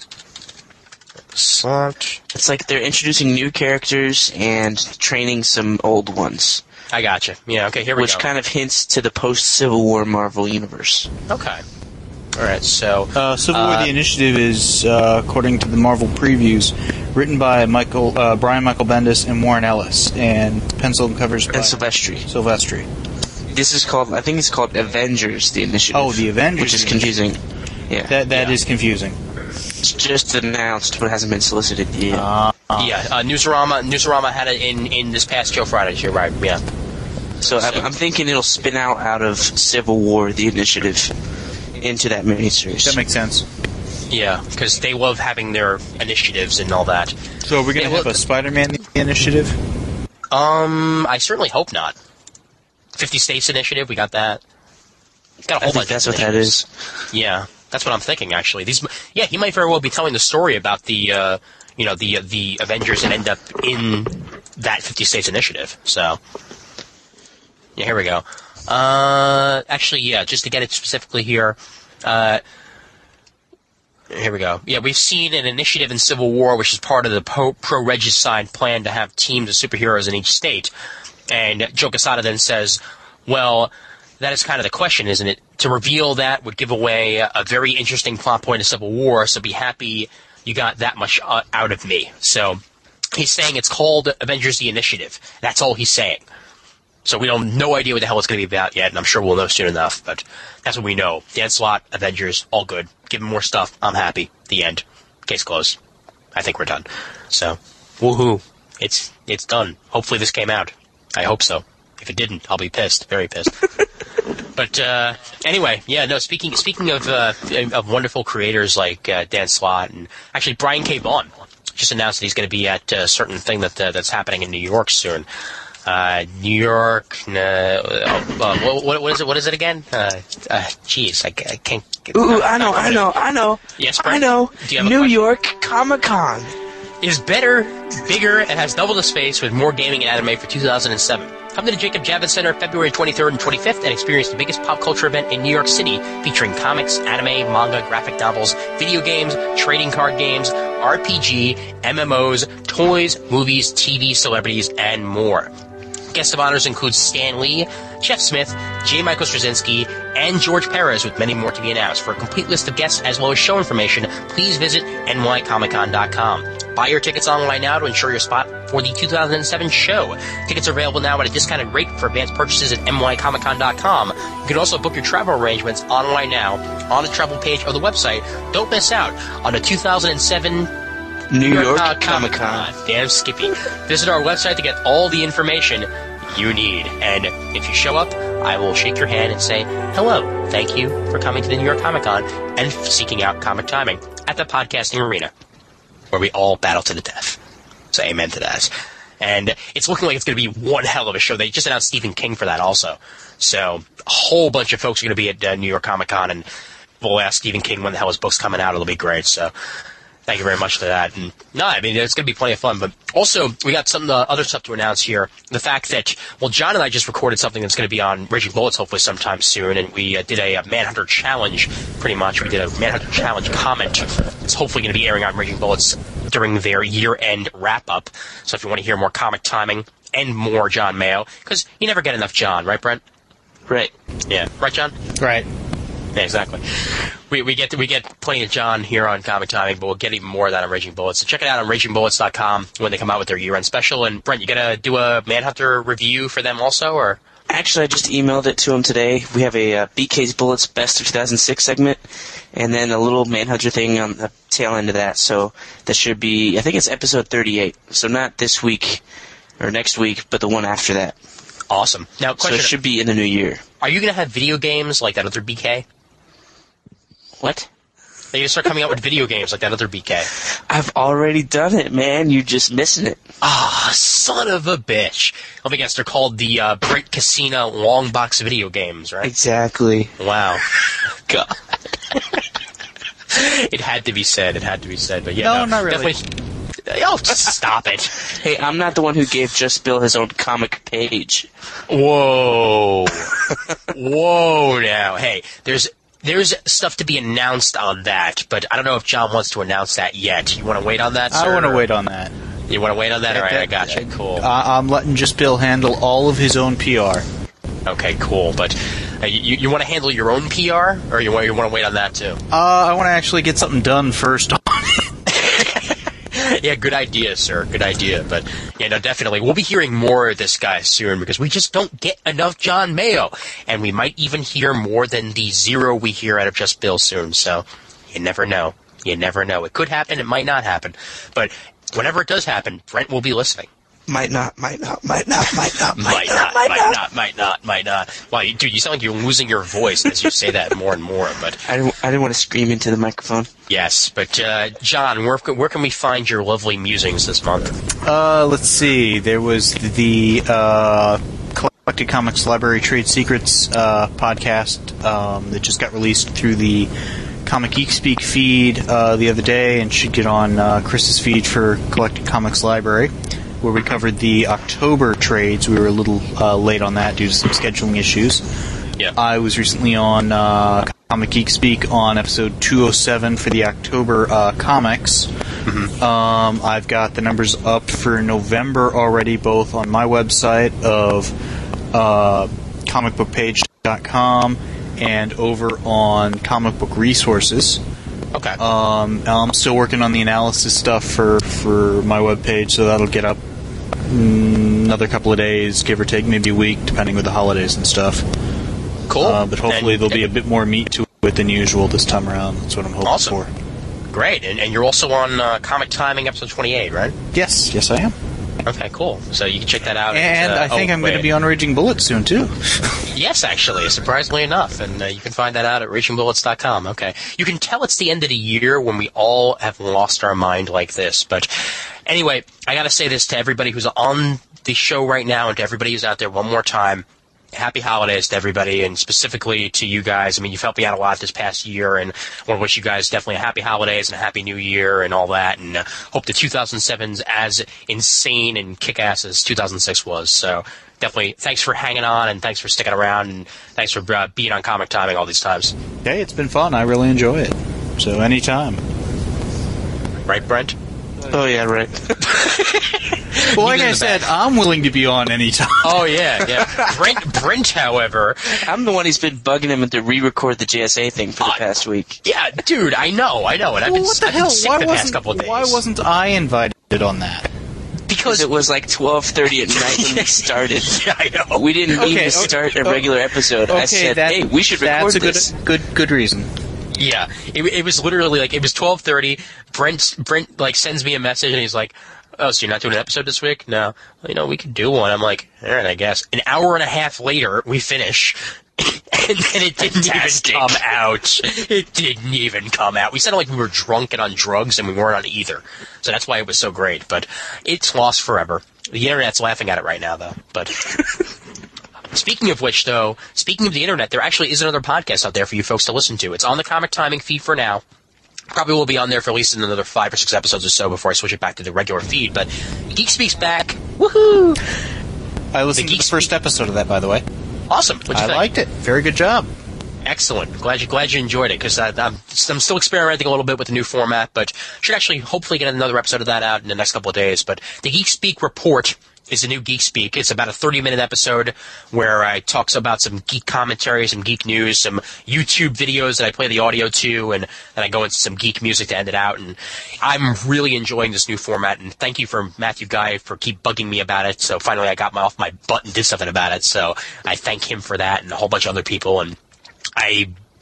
It's like they're introducing new characters and training some old ones. I gotcha. Yeah, okay, here we go. Which kind of hints to the post-Civil War Marvel universe. Okay. Alright, so... Civil War The Initiative is, according to the Marvel previews, written by Brian Michael Bendis and Warren Ellis, and pencil and covers by... And Silvestri. This is called, I think it's called Avengers, The Initiative. Oh, The Avengers. Which is confusing. Yeah. That is confusing. It's just announced, but it hasn't been solicited yet. Newsarama had it in this past Joe Friday. You're right, yeah. So I'm thinking it'll spin out of Civil War, The Initiative, into that miniseries. That makes sense. Yeah, because they love having their initiatives and all that. So are we going to have a Spider-Man The Initiative? I certainly hope not. 50 States Initiative, we got that. Got a whole bunch that's of what that is. Yeah, that's what I'm thinking, actually. He might very well be telling the story about the Avengers and end up in that 50 States Initiative. So, yeah, here we go. Actually, yeah, just to get it specifically here, here we go. Yeah, we've seen an initiative in Civil War, which is part of the pro-regicide plan to have teams of superheroes in each state. And Joe Quesada then says, well, that is kind of the question, isn't it? To reveal that would give away a very interesting plot point of Civil War, so be happy you got that much out of me. So he's saying it's called Avengers The Initiative. That's all he's saying. So we don't no idea what the hell it's going to be about yet, and I'm sure we'll know soon enough, but that's what we know. Dan Slott, Avengers, all good. Give him more stuff. I'm happy. The end. Case closed. I think we're done. So, woohoo. It's done. Hopefully this came out. I hope so. If it didn't, I'll be pissed. Very pissed. But anyway, yeah, no, speaking of wonderful creators like Dan Slott, and actually Brian K. Vaughan just announced that he's going to be at a certain thing that's happening in New York soon. New York. What is it again? Jeez, I can't. Ooh, I know. Yes, Brent? I know. Do you have a New question? York Comic-Con is better, bigger, and has double the space with more gaming and anime for 2007. Come to the Jacob Javits Center February 23rd and 25th and experience the biggest pop culture event in New York City, featuring comics, anime, manga, graphic novels, video games, trading card games, RPG, MMOs, toys, movies, TV, celebrities, and more. Guest of honors include Stan Lee, Jeff Smith, J. Michael Straczynski, and George Perez, with many more to be announced. For a complete list of guests as well as show information, please visit nycomiccon.com. Buy your tickets online now to ensure your spot for the 2007 show. Tickets are available now at a discounted rate for advanced purchases at nycomiccon.com. You can also book your travel arrangements online now on the travel page of the website. Don't miss out on the 2007 New York Comic-Con. Damn Skippy. Visit our website to get all the information you need. And if you show up, I will shake your hand and say, hello, thank you for coming to the New York Comic-Con and seeking out Comic Timing at the podcasting arena, where we all battle to the death. So amen to that. And it's looking like it's going to be one hell of a show. They just announced Stephen King for that also. So a whole bunch of folks are going to be at New York Comic-Con, and we'll ask Stephen King when the hell his book's coming out. It'll be great. So thank you very much for that. And no, I mean, it's going to be plenty of fun. But also, we got some other stuff to announce here. The fact that, well, John and I just recorded something that's going to be on Raging Bullets hopefully sometime soon, and we did a Manhunter Challenge, pretty much. We did a Manhunter Challenge comment. It's hopefully going to be airing on Raging Bullets during their year-end wrap-up. So if you want to hear more Comic Timing and more John Mayo, because you never get enough John, right, Brent? Right. Yeah. Right, John? Right. Yeah, exactly. We get plenty of John here on Comic Timing, but we'll get even more of that on Raging Bullets. So check it out on RagingBullets.com when they come out with their year-end special. And Brent, you gonna do a Manhunter review for them also, or? Actually, I just emailed it to him today. We have a BK's Bullets Best of 2006 segment, and then a little Manhunter thing on the tail end of that, so that should be, I think it's episode 38. So not this week or next week, but the one after that. Awesome. Now, question, so it should be in the new year. Are you going to have video games like that other BK? What? They just start coming out with video games like that other BK. I've already done it, man. You're just missing it. Ah, son of a bitch. Let me guess, they're called the Brent Casino long box video games, right? Exactly. Wow. God. It had to be said. But yeah, No, not really. Definitely. Oh, stop it. Hey, I'm not the one who gave Just Bill his own comic page. Whoa. Whoa now. Hey, there's stuff to be announced on that, but I don't know if John wants to announce that yet. You want to wait on that, sir? I want to wait on that. You want to wait on that? All right, I got you. Cool. I'm letting Just Bill handle all of his own PR. Okay, cool. But you want to handle your own PR, or you want to wait on that too? I want to actually get something done first on it. Yeah, good idea, sir. Good idea. But, yeah, no, definitely. We'll be hearing more of this guy soon because we just don't get enough John Mayo. And we might even hear more than the 0 we hear out of Just Bill soon. So, you never know. You never know. It could happen. It might not happen. But whenever it does happen, Brent will be listening. Might not. Might not. Wow, dude, you sound like you're losing your voice as you say that more and more. But I didn't want to scream into the microphone. yes, but John, where can we find your lovely musings this month? Let's see. There was the Collected Comics Library Trade Secrets podcast that just got released through the Comic Geek Speak feed the other day and should get on Chris's feed for Collected Comics Library, where we covered the October trades. We were a little late on that due to some scheduling issues. Yeah. I was recently on Comic Geek Speak on episode 207 for the October comics. Mm-hmm. I've got the numbers up for November already, both on my website of comicbookpage.com and over on Comic Book Resources. Okay. I'm still working on the analysis stuff for my webpage, so that'll get up another couple of days, give or take, maybe a week, depending with the holidays and stuff. Cool. But hopefully there'll be a bit more meat to it than usual this time around. That's what I'm hoping Awesome. for. Great. And you're also on Comic Timing, episode 28, right? Yes, I am. Okay, cool. So you can check that out. And I think I'm going to be on Raging Bullets soon, too. Yes, actually, surprisingly enough. And you can find that out at RagingBullets.com. Okay. You can tell it's the end of the year when we all have lost our mind like this. But anyway, I got to say this to everybody who's on the show right now and to everybody who's out there one more time. Happy holidays to everybody, and specifically to you guys. I mean, you've helped me out a lot this past year, and I want to wish you guys definitely a happy holidays and a happy new year and all that, and hope the 2007's as insane and kick-ass as 2006 was. So definitely thanks for hanging on, and thanks for sticking around, and thanks for being on Comic Timing all these times. Hey, it's been fun. I really enjoy it. So anytime. Right, Brent? Oh, yeah, right. Well, like I said, I'm willing to be on anytime. Oh, yeah. Brent, however... I'm the one who's been bugging him to re-record the JSA thing for the past week. Yeah, dude, I know, and I've been sick the past couple of days. Why wasn't I invited on that? Because it was like 12:30 at night when we started. Yeah, I know. We didn't even start a regular episode. I said, hey, we should record this. That's a good reason. Yeah, it was literally like, it was 12:30. Brent like sends me a message and he's like, "Oh, so you're not doing an episode this week?" "No." "Well, we could do one." I'm like, "All right, I guess." An hour and a half later, we finish, and it didn't even come out. It didn't even come out. We sounded like we were drunk and on drugs, and we weren't on either. So that's why it was so great. But it's lost forever. The internet's laughing at it right now, though. But speaking of which, though, speaking of the internet, there actually is another podcast out there for you folks to listen to. It's on the Comic Timing feed for now. Probably will be on there for at least another 5 or 6 episodes or so before I switch it back to the regular feed. But Geek Speak's back. Woohoo! I listened to the first episode of that, by the way. Awesome. What'd you think? I liked it. Very good job. Excellent. Glad you enjoyed it, because I'm still experimenting a little bit with the new format, but should actually hopefully get another episode of that out in the next couple of days. But the Geek Speak Report is a new Geek Speak. It's about a 30-minute episode where I talk about some geek commentary, some geek news, some YouTube videos that I play the audio to, and then I go into some geek music to end it out. And I'm really enjoying this new format, and thank you for Matthew Guy for keep bugging me about it. So finally I got off my butt and did something about it. So I thank him for that and a whole bunch of other people. And I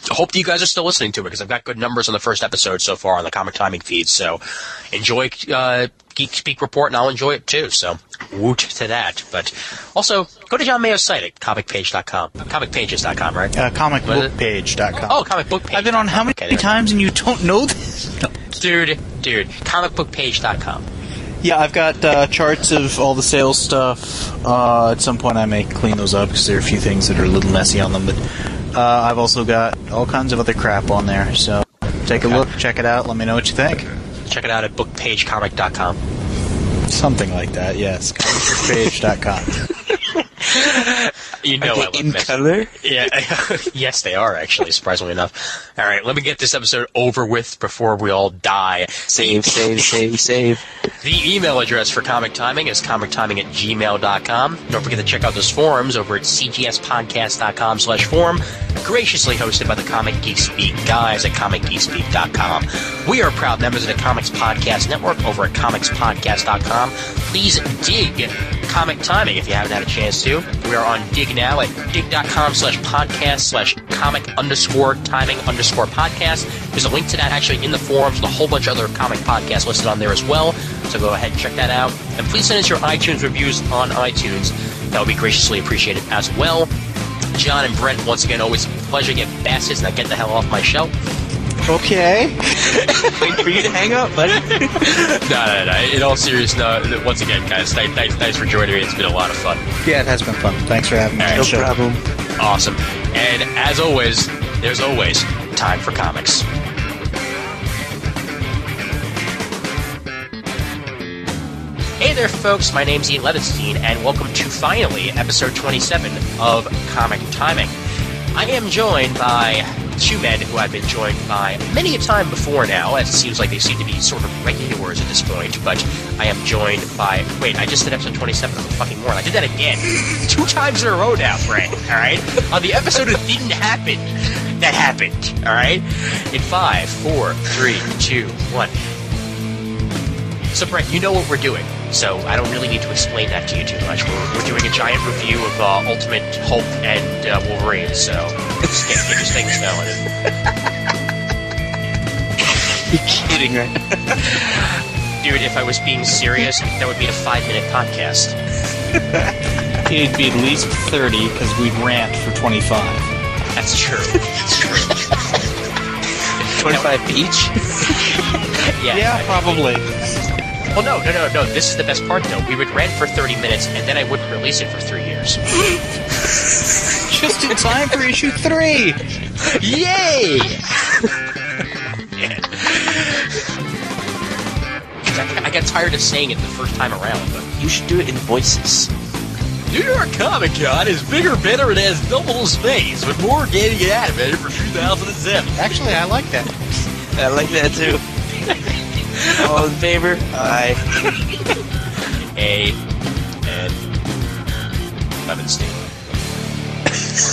hope that you guys are still listening to it, because I've got good numbers on the first episode so far on the Comic Timing feed. So enjoy Geek Speak Report, and I'll enjoy it too. So woot to that. But also, go to John Mayo's site at comicpage.com. Comicpages.com, right? Comicbookpage.com. Oh, comicbookpage. I've been on how many times and you don't know this? No. Dude, comicbookpage.com. Yeah, I've got charts of all the sales stuff. At some point I may clean those up because there are a few things that are a little messy on them. But I've also got all kinds of other crap on there. So take a look, check it out, let me know what you think. Check it out at bookpagecomic.com. Something like that, yes. Comicbookpage.com. You know I love in mess- color? Yeah, yes, they are actually, surprisingly enough. All right, let me get this episode over with before we all die. Save. The email address for Comic Timing is comictiming@gmail.com. Don't forget to check out those forums over at cgspodcast.com/forum, graciously hosted by the Comic Geek Speak guys at comicgeekspeak.com. We are proud members of the Comics Podcast Network over at comicspodcast.com. Please dig Comic Timing if you haven't had a chance to. We are on Dig now at dig.com/podcast/comic_timing_podcast. There's a link to that actually in the forums with a whole bunch of other comic podcasts listed on there as well. So go ahead and check that out. And please send us your iTunes reviews on iTunes. That would be graciously appreciated as well. John and Brent, once again, always a pleasure. Get bastards. Now get the hell off my shelf. Okay. Wait for you to hang up, buddy. No. In all seriousness, no, once again, guys, thanks for joining me. It's been a lot of fun. Yeah, it has been fun. Thanks for having me. All right, No sure. problem. Awesome. And as always, there's always time for comics. Hey there, folks. My name's Ian Levinstein, and welcome to, finally, episode 27 of Comic Timing. I am joined by two men who I've been joined by many a time before now, as it seems like they seem to be sort of regulars at this point, but I am joined by... Wait, I just did episode 27 of the fucking morning. I did that again. 2 times in a row now, Brent, alright? On the episode that didn't happen, that happened, alright? In 5, 4, 3, 2, 1... So, Brent, you know what we're doing, so I don't really need to explain that to you too much. We're doing a giant review of Ultimate Hulk and Wolverine, so just get your things going. You're kidding, right? Dude, if I was being serious, that would be a 5-minute podcast. It'd be at least 30 because we'd rant for 25. That's true. That's true. 25 each? Yeah, probably. Well, no. This is the best part, though. We would rant for 30 minutes, and then I wouldn't release it for 3 years. Just in time for issue 3. Yay! I got tired of saying it the first time around, but... You should do it in voices. New York Comic Con is bigger, better, and has double space, with more getting animated for 2007. Actually, I like that. I like that too. All in favor? Aye. A. and Levinstein.